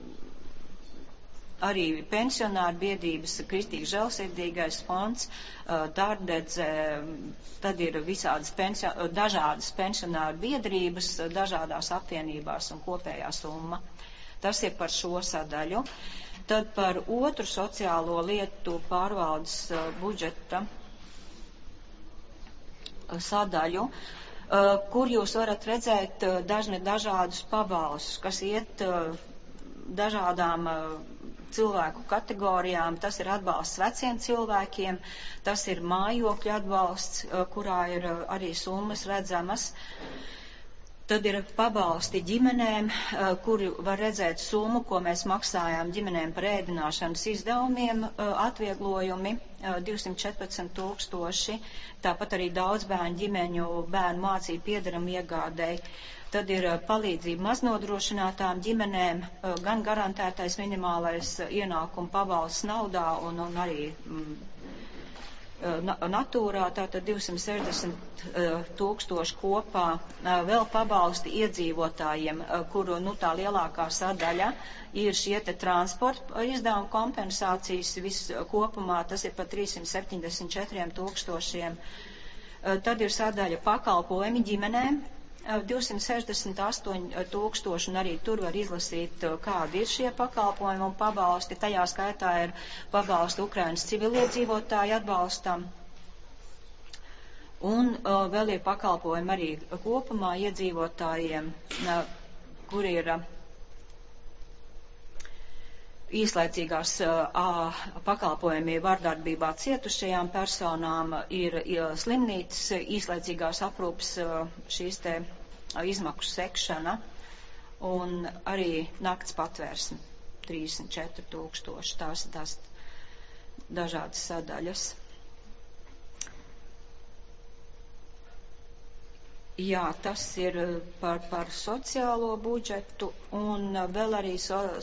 arī pensionāru biedrības, Kristīgs žēlsirdīgais fonds, Dārdedze, tad ir visādas dažādas pensionāru biedrības, dažādās apvienībās un kopējā summa. Tas ir par šo sadaļu. Tad par otru sociālo lietu pārvaldes budžeta sadaļu, kur jūs varat redzēt dažādus pabalstus, kas iet dažādām cilvēku kategorijām. Tas ir atbalsts veciem cilvēkiem, tas ir mājokļu atbalsts, kurā ir arī summas redzamas. Tad ir pabalsti ģimenēm, kuri var redzēt summu, ko mēs maksājām ģimenēm par ēdināšanas izdevumiem, atvieglojumi 214 000, tāpat arī daudzbērnu ģimeņu bērnu mācību piedarumu iegādēji. Tad ir palīdzība maznodrošinātām ģimenēm, gan garantētais minimālais ienākuma pabalsts naudā un arī natūrā, tātad 260 000 kopā. Vēl pabalsti iedzīvotājiem, kuru tā lielākā sadaļa ir šie te transporta izdevuma kompensācijas, viss kopumā tas ir par 374 000. Tad ir sadaļa pakalpojumi ģimenēm, 268 000, un arī tur var izlasīt, kādi ir šie pakalpojumi un pabalsti. Tajā skaitā ir pabalsti Ukrainas civiliedzīvotāju atbalstam. Un vēl ir pakalpojumi arī kopumā iedzīvotājiem, kur ir īslaicīgās pakalpojumi vardarbībā cietušajām personām, ir slimnīcas īslaicīgās aprūpes šīs te izmaksu sekšana un arī nakts patvērsme 34 000. Tās dažādas sadaļas. Jā, tas ir par sociālo budžetu un vēl arī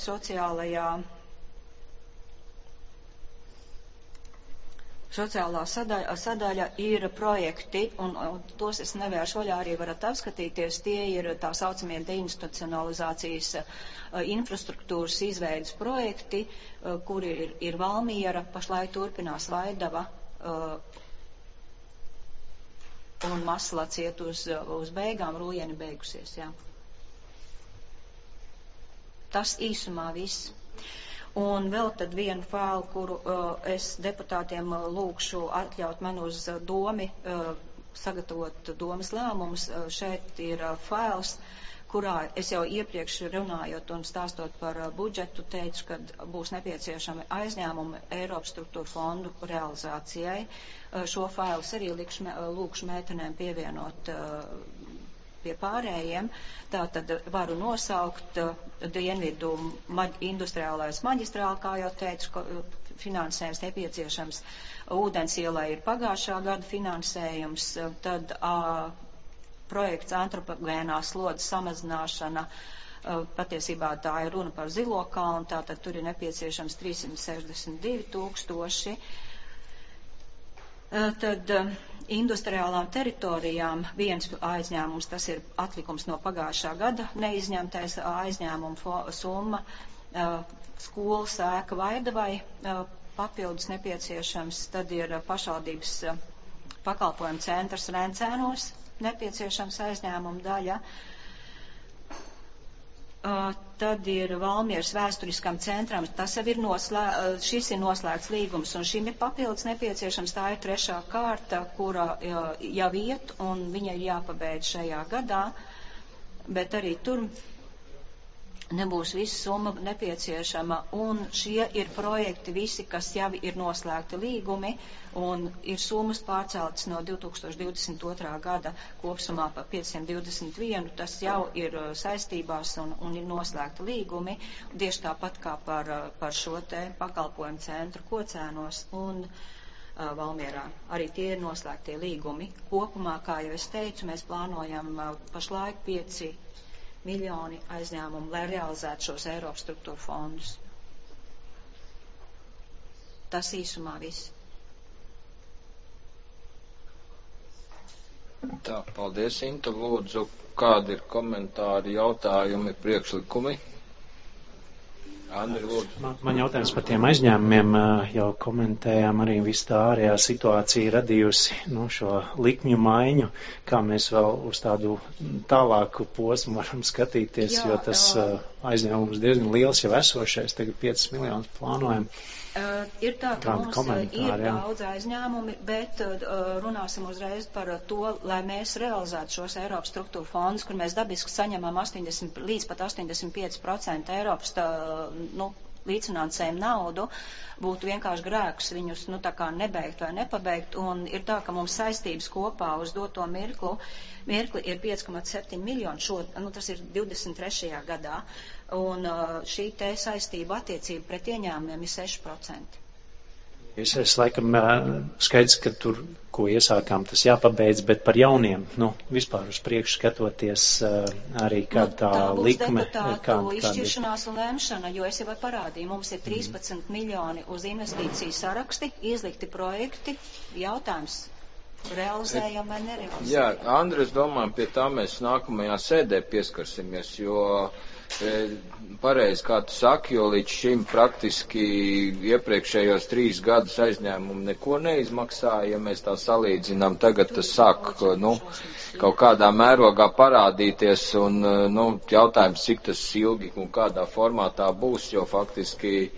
Sociālā sadaļa ir projekti, un tos es nevēršu vaļā, arī varat apskatīties. Tie ir tā saucamie deinstitucionalizācijas infrastruktūras izveidas projekti, kuri ir Valmiera, pašlaik turpinās Vaidava, un Maslats iet uz beigām, Rūjeni beigusies, jā. Tas īsumā viss. Un vēl tad vienu failu, kuru es deputātiem lūkšu atļaut man uz domi sagatavot domas lēmumus. Šeit ir fails, kurā es jau iepriekš runājot un stāstot par budžetu teicu, ka būs nepieciešami aizņēmumi Eiropas struktūra fondu realizācijai. Šo failus arī lūkšu meitenēm pievienot pie pārējiem. Tātad varu nosaukt Dienvidu industriālais maģistrāli, kā jau teicu, finansējums nepieciešams. Ūdens ielai ir pagājušā gada finansējums, tad projekts antropogēnās slodzes samazināšana, patiesībā tā ir runa par Zilo kalnu, tātad tur ir nepieciešams 362 000. Tad industriālām teritorijām viens aizņēmums, tas ir atlikums no pagājušā gada, neizņemtais aizņēmuma summa, skolas ēka Vaidavai papildus nepieciešams, tad ir pašvaldības pakalpojumu centrs Rencēnos, nepieciešams aizņēmuma daļa. Tad ir Valmieras vēsturiskam centram, tas jau ir šis ir noslēgts līgums, un šim ir papildus nepieciešams, tā ir 3. kārta, kura jau iet, un viņa ir jāpabeidz šajā gadā, bet arī tur nebūs visa summa nepieciešama, un šie ir projekti visi, kas jau ir noslēgti līgumi, un ir summas pārceltas no 2022. gada kopsumā par 521, tas jau ir saistībās un ir noslēgti līgumi, tieši tāpat kā par šo te pakalpojumu centru Kocēnos un Valmierā. Arī tie ir noslēgtie līgumi. Kopumā, kā jau es teicu, mēs plānojam pašlaik 5 miljoni aizņēmumu, lai realizētu šos Eiropas struktūra fondus. Tas īsumā viss. Tā, paldies, Inta. Lūdzu, kādi ir komentāri, jautājumi, priekšlikumi? Andri, lūdzu. Man jautājums par tiem aizņēmumiem, jau komentējām arī visu tā ārējā situācija radījusi šo likmju maiņu, kā mēs vēl uz tādu tālāku posmu varam skatīties, jo tas aizņēmums diezgan liels jau esošais, tagad 5 miljonus plānojam. Ir tā, ka mums ir daudz aizņēmumi, bet runāsim uzreiz par to, lai mēs realizētu šos Eiropas struktūra fondus, kur mēs dabiski saņemam 80 līdz pat 85% Eiropas līdzfinansējumu naudu, būtu vienkārši grēks viņus tā kā nebeigt vai nepabeigt, un ir tā, ka mums saistības kopā uz doto mirkli ir 5,7 miljoni, tas ir 23. gadā. Un šī te saistība attiecība pret ieņēmumiem ir 6%. Es laikam skaidrs, ka tur, ko iesākām, tas jāpabeidz, bet par jauniem, vispār uz priekšu skatoties arī kāda tā likme. Tā būs deputātu izšķiršanās un lemšana, jo es jau parādīju, mums ir 13 miljoni uz investīciju saraksti, izlikti projekti, jautājums. Realizējam vai nerealizējam? Jā, Andri, es domāju, pie tā mēs nākamajā sēdē pieskarsimies, jo pareizi, kā tu saki, jo līdz šim praktiski iepriekšējos 3 gadus aizņēmumu neko neizmaksāja, ja mēs tā salīdzinām, tagad tas sāk, kaut kādā mērogā parādīties, un, jautājums, cik tas ilgi un kādā formātā būs, jo faktiski,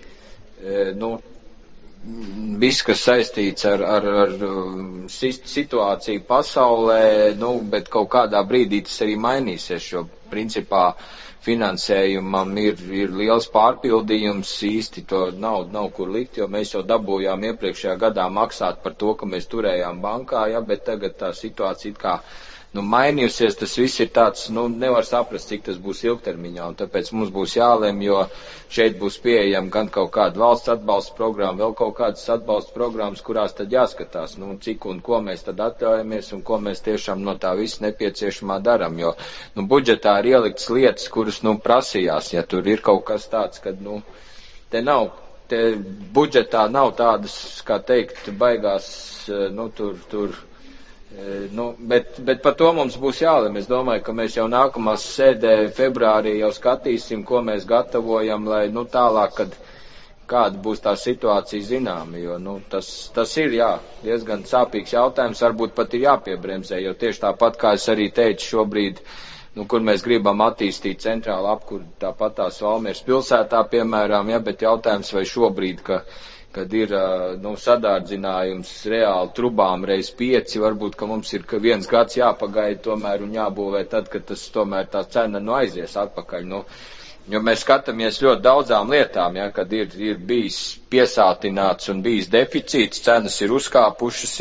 viss, kas saistīts ar situāciju pasaulē, bet kaut kādā brīdī tas arī mainīsies, jo principā finansējumam ir liels pārpildījums, īsti to nav kur likt, jo mēs jau dabūjām iepriekšējā gadā maksāt par to, ka mēs turējām bankā, bet tagad tā situācija kā mainījusies, tas viss ir tāds, nevar saprast, cik tas būs ilgtermiņā, un tāpēc mums būs jālem, jo šeit būs pieejama gan kaut kāda valsts atbalsta programma, vēl kaut kādas atbalsta programmas, kurās tad jāskatās, cik un ko mēs tad atļaujamies, un ko mēs tiešām no tā viss nepieciešamā daram, jo, budžetā ir ieliktas lietas, kuras, prasījās, ja tur ir kaut kas tāds, kad, te budžetā nav tādas, kā teikt, baigās, bet par to mums būs jālem. Es domāju, ka mēs jau nākamās sēdē februārī jau skatīsim, ko mēs gatavojam, lai tālāk, kad kāda būs tā situācija zināma, jo tas ir diezgan sāpīgs jautājums, varbūt pat ir jāpiebremzē, jo tieši tāpat, kā es arī teicu šobrīd, kur mēs gribam attīstīt centrālu apkuri, tāpat tās Valmieras pilsētā, piemēram, bet jautājums vai šobrīd, ka kad ir, sadārdzinājums reāli trubām reiz 5, varbūt, ka mums ir viens gads jāpagaida tomēr un jābūvē tad, kad tas tomēr tā cena aizies atpakaļ, jo mēs skatāmies ļoti daudzām lietām, kad ir bijis piesātināts un bijis deficīts, cenas ir uzkāpušas,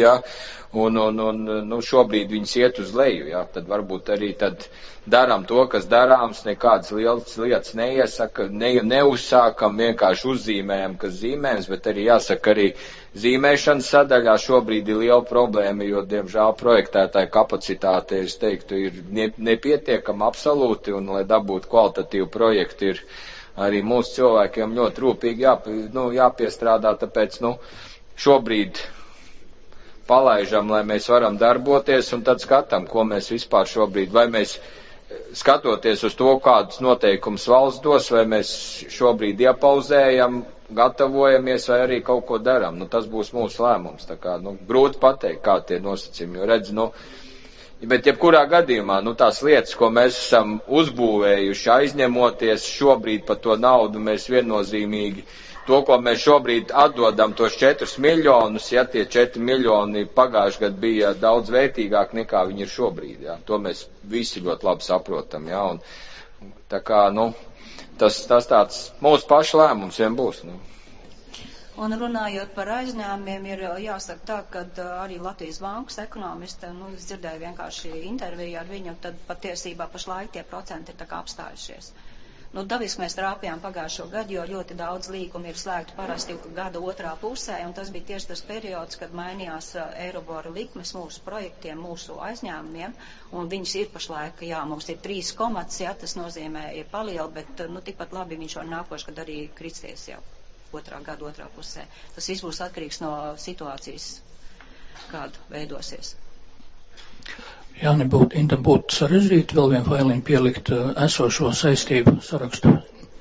un šobrīd viņas iet uz leju, tad varbūt arī tad darām to, kas darāms, nekādas lielas lietas neiesaka, neuzsākam, vienkārši uzzīmējam, kas zīmējams, bet arī jāsaka arī zīmēšanas sadaļā šobrīd ir liela problēma, jo, diemžēl, projektētāja kapacitāte, es teiktu, ir nepietiekama absolūti, un, lai dabūtu kvalitatīvu projektu, ir arī mūsu cilvēkiem ļoti rūpīgi jāpiestrādā, tāpēc, šobrīd palaižam, lai mēs varam darboties, un tad skatām, ko mēs vispār šobrīd, vai mēs skatoties uz to, kādus noteikumus valsts dos, vai mēs šobrīd iepauzējam, gatavojamies, vai arī kaut ko darām. Tas būs mūsu lēmums. Tā kā, grūti pateikt, kā tie nosacījumi, jo redz, bet jebkurā gadījumā, tās lietas, ko mēs esam uzbūvējuši, aizņemoties, šobrīd par to naudu mēs viennozīmīgi to, ko mēs šobrīd atdodam, tos 4 miljonus, tie 4 miljoni pagājuši gadu bija daudz vērtīgāk nekā viņi ir šobrīd, to mēs visi ļoti labi saprotam, un tā kā, tas tāds mūsu pašu lēmums vien būs, Un runājot par aizņēmumiem, ir jāsaka tā, ka arī Latvijas bankas ekonomista, es dzirdēju vienkārši interviju ar viņu, tad patiesībā pašlaik tie procenti ir tā kā apstājušies. Dabiski mēs trāpījām pagājušo gadu, jo ļoti daudz līgumi ir slēgti parasti gada otrā pusē, un tas bija tieši tas periods, kad mainījās Eiribora likmes mūsu projektiem, mūsu aizņēmumiem, un viņas ir pašlaik, mums ir 3 komats, tas nozīmē ir palieli, bet, tikpat labi viņš var nākošu, kad arī kristies jau gada otrā pusē. Tas viss būs atkarīgs no situācijas, kāda veidosies. Ja būtu sarežģīti vēl vienu failiņu pielikt esošo saistību sarakstu?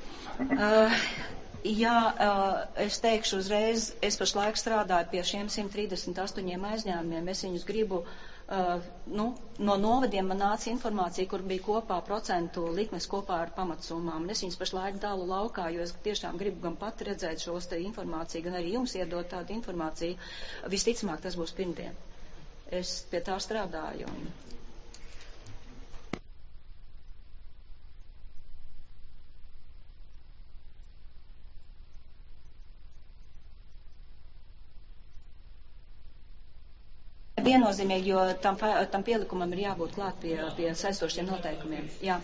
Es teikšu uzreiz, es pašlaik strādāju pie šiem 138 aizņēmumiem. Es viņus gribu, no novadiem man nāca informācija, kur bija kopā procentu likmes kopā ar pamatsummām. Es viņus pašlaik dalu laukā, jo es tiešām gribu gan pat redzēt šos te informāciju, gan arī jums iedot tādu informāciju. Visticamāk, tas būs pirmdien. Es pie tā strādāju. Viennozīmīgi, jo tam pielikumam ir jābūt klāt pie saistošiem noteikumiem. Jā.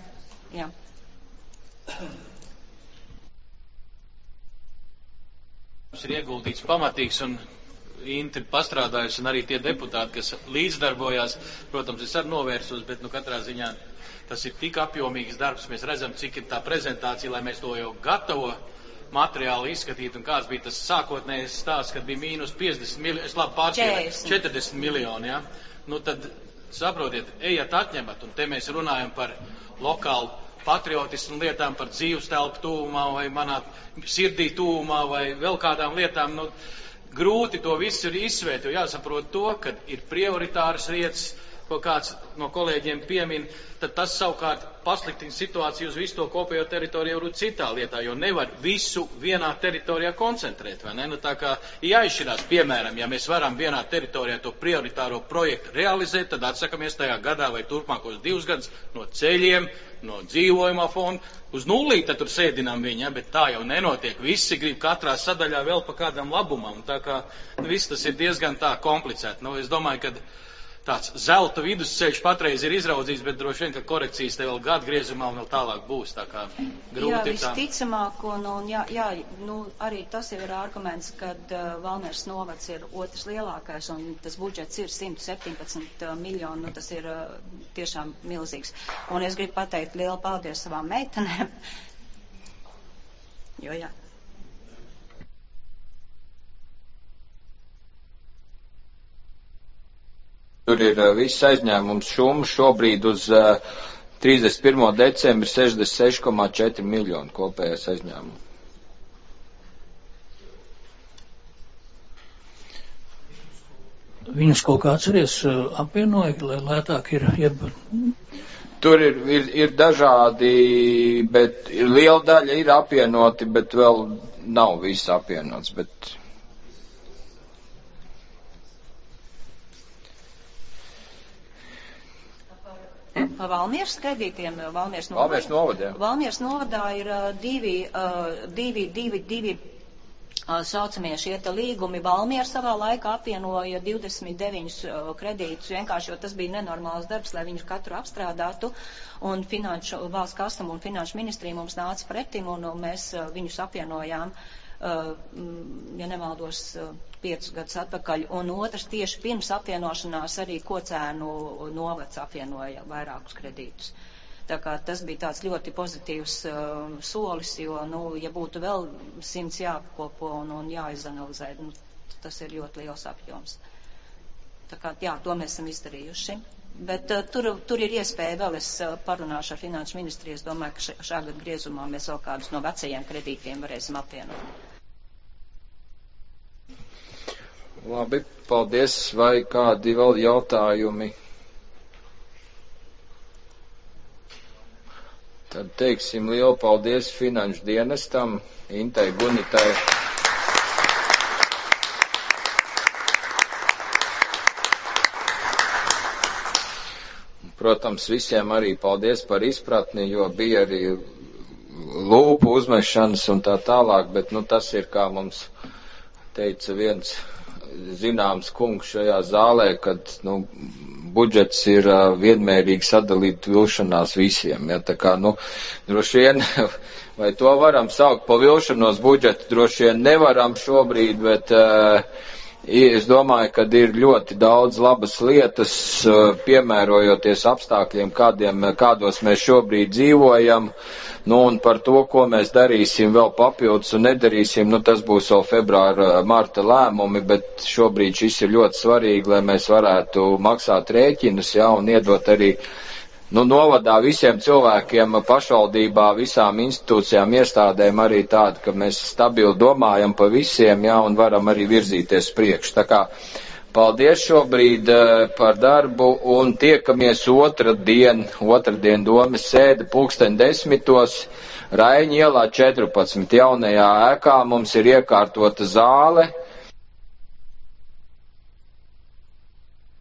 Ir ieguldīts pamatīgs un Inti pastrādājusi, un arī tie deputāti, kas līdzdarbojās, protams, es arī novērsos, bet katrā ziņā tas ir tik apjomīgs darbs, mēs redzam, cik ir tā prezentācija, lai mēs to jau gatavo materiālu izskatītu, un kāds bija tas sākotnējais stāsts, kad bija mīnus 50 miljoni, es labi pārspēju, 40 miljoni, tad saprotiet, ejiet atņemat, un te mēs runājam par lokālu patriotismu lietām, par dzīves telpu tūmā, vai manā sirdī tūmā, vai vēl kādām lietām, grūti to visu ir izsvērt, jo jāsaprot to, ka ir prioritāras lietas, ko kāds no kolēģiem piemin, tad tas savukārt pasliktina situāciju uz visu to kopējo teritoriju varbūt citā lietā, jo nevar visu vienā teritorijā koncentrēt, vai ne? Tā kā jāizšķirās, piemēram, ja mēs varam vienā teritorijā to prioritāro projektu realizēt, tad atsakamies tajā gadā vai turpmākos 2 gadus no ceļiem, no dzīvojumā fonda, uz nullīt tad tur sēdinām viņa, bet tā jau nenotiek. Visi grib katrā sadaļā vēl pa kādam labumam, tā kā viss tas ir diezgan tā komplicēti. Es domāju, ka tāds zelta vidusceļš patreiz ir izraudzīts, bet droši vien, ka korekcijas te vēl gadu griezumā un vēl tālāk būs, tā kā grūti ir tā. Visticamāk, arī tas jau ir arguments, kad Valmieras novads ir otrs lielākais, un tas budžets ir 117 miljoni, tas ir tiešām milzīgs. Un es gribu pateikt lielu paldies savām meitenēm, jo Tur ir viss aizņēmums šobrīd uz 31. decembri 66,4 miljonu kopējais aizņēmums. Viņus kaut kā atceries apvienoja, lai lētāk ir Tur ir dažādi, bet liela daļa ir apvienoti, bet vēl nav viss apvienots, bet Pa Valmieras kredītiem, Valmieras novadā ir divi saucamie šie te līgumi. Valmiera savā laikā apvienoja 29 kredītus, vienkārši, jo tas bija nenormāls darbs, lai viņus katru apstrādātu, un valsts kastam un finanšu ministrija mums nāca pretim, un mēs viņus apvienojām, ja nemaldos, 5 gadus atpakaļ, un otrs tieši pirms apvienošanās arī Kocēnu novads apvienoja vairākus kredītus. Tā kā tas bija tāds ļoti pozitīvs solis, jo, ja būtu vēl 100 jāapkopo un jāizanalizē, tas ir ļoti liels apjoms. Tā kā, jā, to mēs esam izdarījuši. Bet tur ir iespēja vēl, es parunāšu ar finanšu ministriju, es domāju, ka šā gada griezumā mēs vēl kādus no vecajiem kredītiem varēsim apvienot. Labi, paldies. Vai kādi vēl jautājumi? Tad teiksim lielu paldies finanšu dienestam, Intai Gunitai. Protams, visiem arī paldies par izpratni, jo bija arī lūpu uzmešanas un tā tālāk, bet tas ir, kā mums teica viens zināms kungs šajā zālē, kad budžets ir vienmērīgi sadalīt vilšanās visiem. Ja, tā kā, droši vien, vai to varam saukt pa vilšanos budžetu, droši vien nevaram šobrīd, bet es domāju, ka ir ļoti daudz labas lietas, piemērojoties apstākļiem, kādos mēs šobrīd dzīvojam. Un par to, ko mēs darīsim vēl papildus un nedarīsim, tas būs vēl februāra, marta lēmumi, bet šobrīd šis ir ļoti svarīgi, lai mēs varētu maksāt rēķinus, un iedot arī, novadā visiem cilvēkiem, pašvaldībā, visām institūcijām, iestādēm arī tādu, ka mēs stabili domājam pa visiem, un varam arī virzīties priekš. Tā kā paldies šobrīd par darbu un tiekamies otrdien domes sēde 10:00 Raiņa ielā 14. Jaunajā ēkā. Mums ir iekārtota zāle.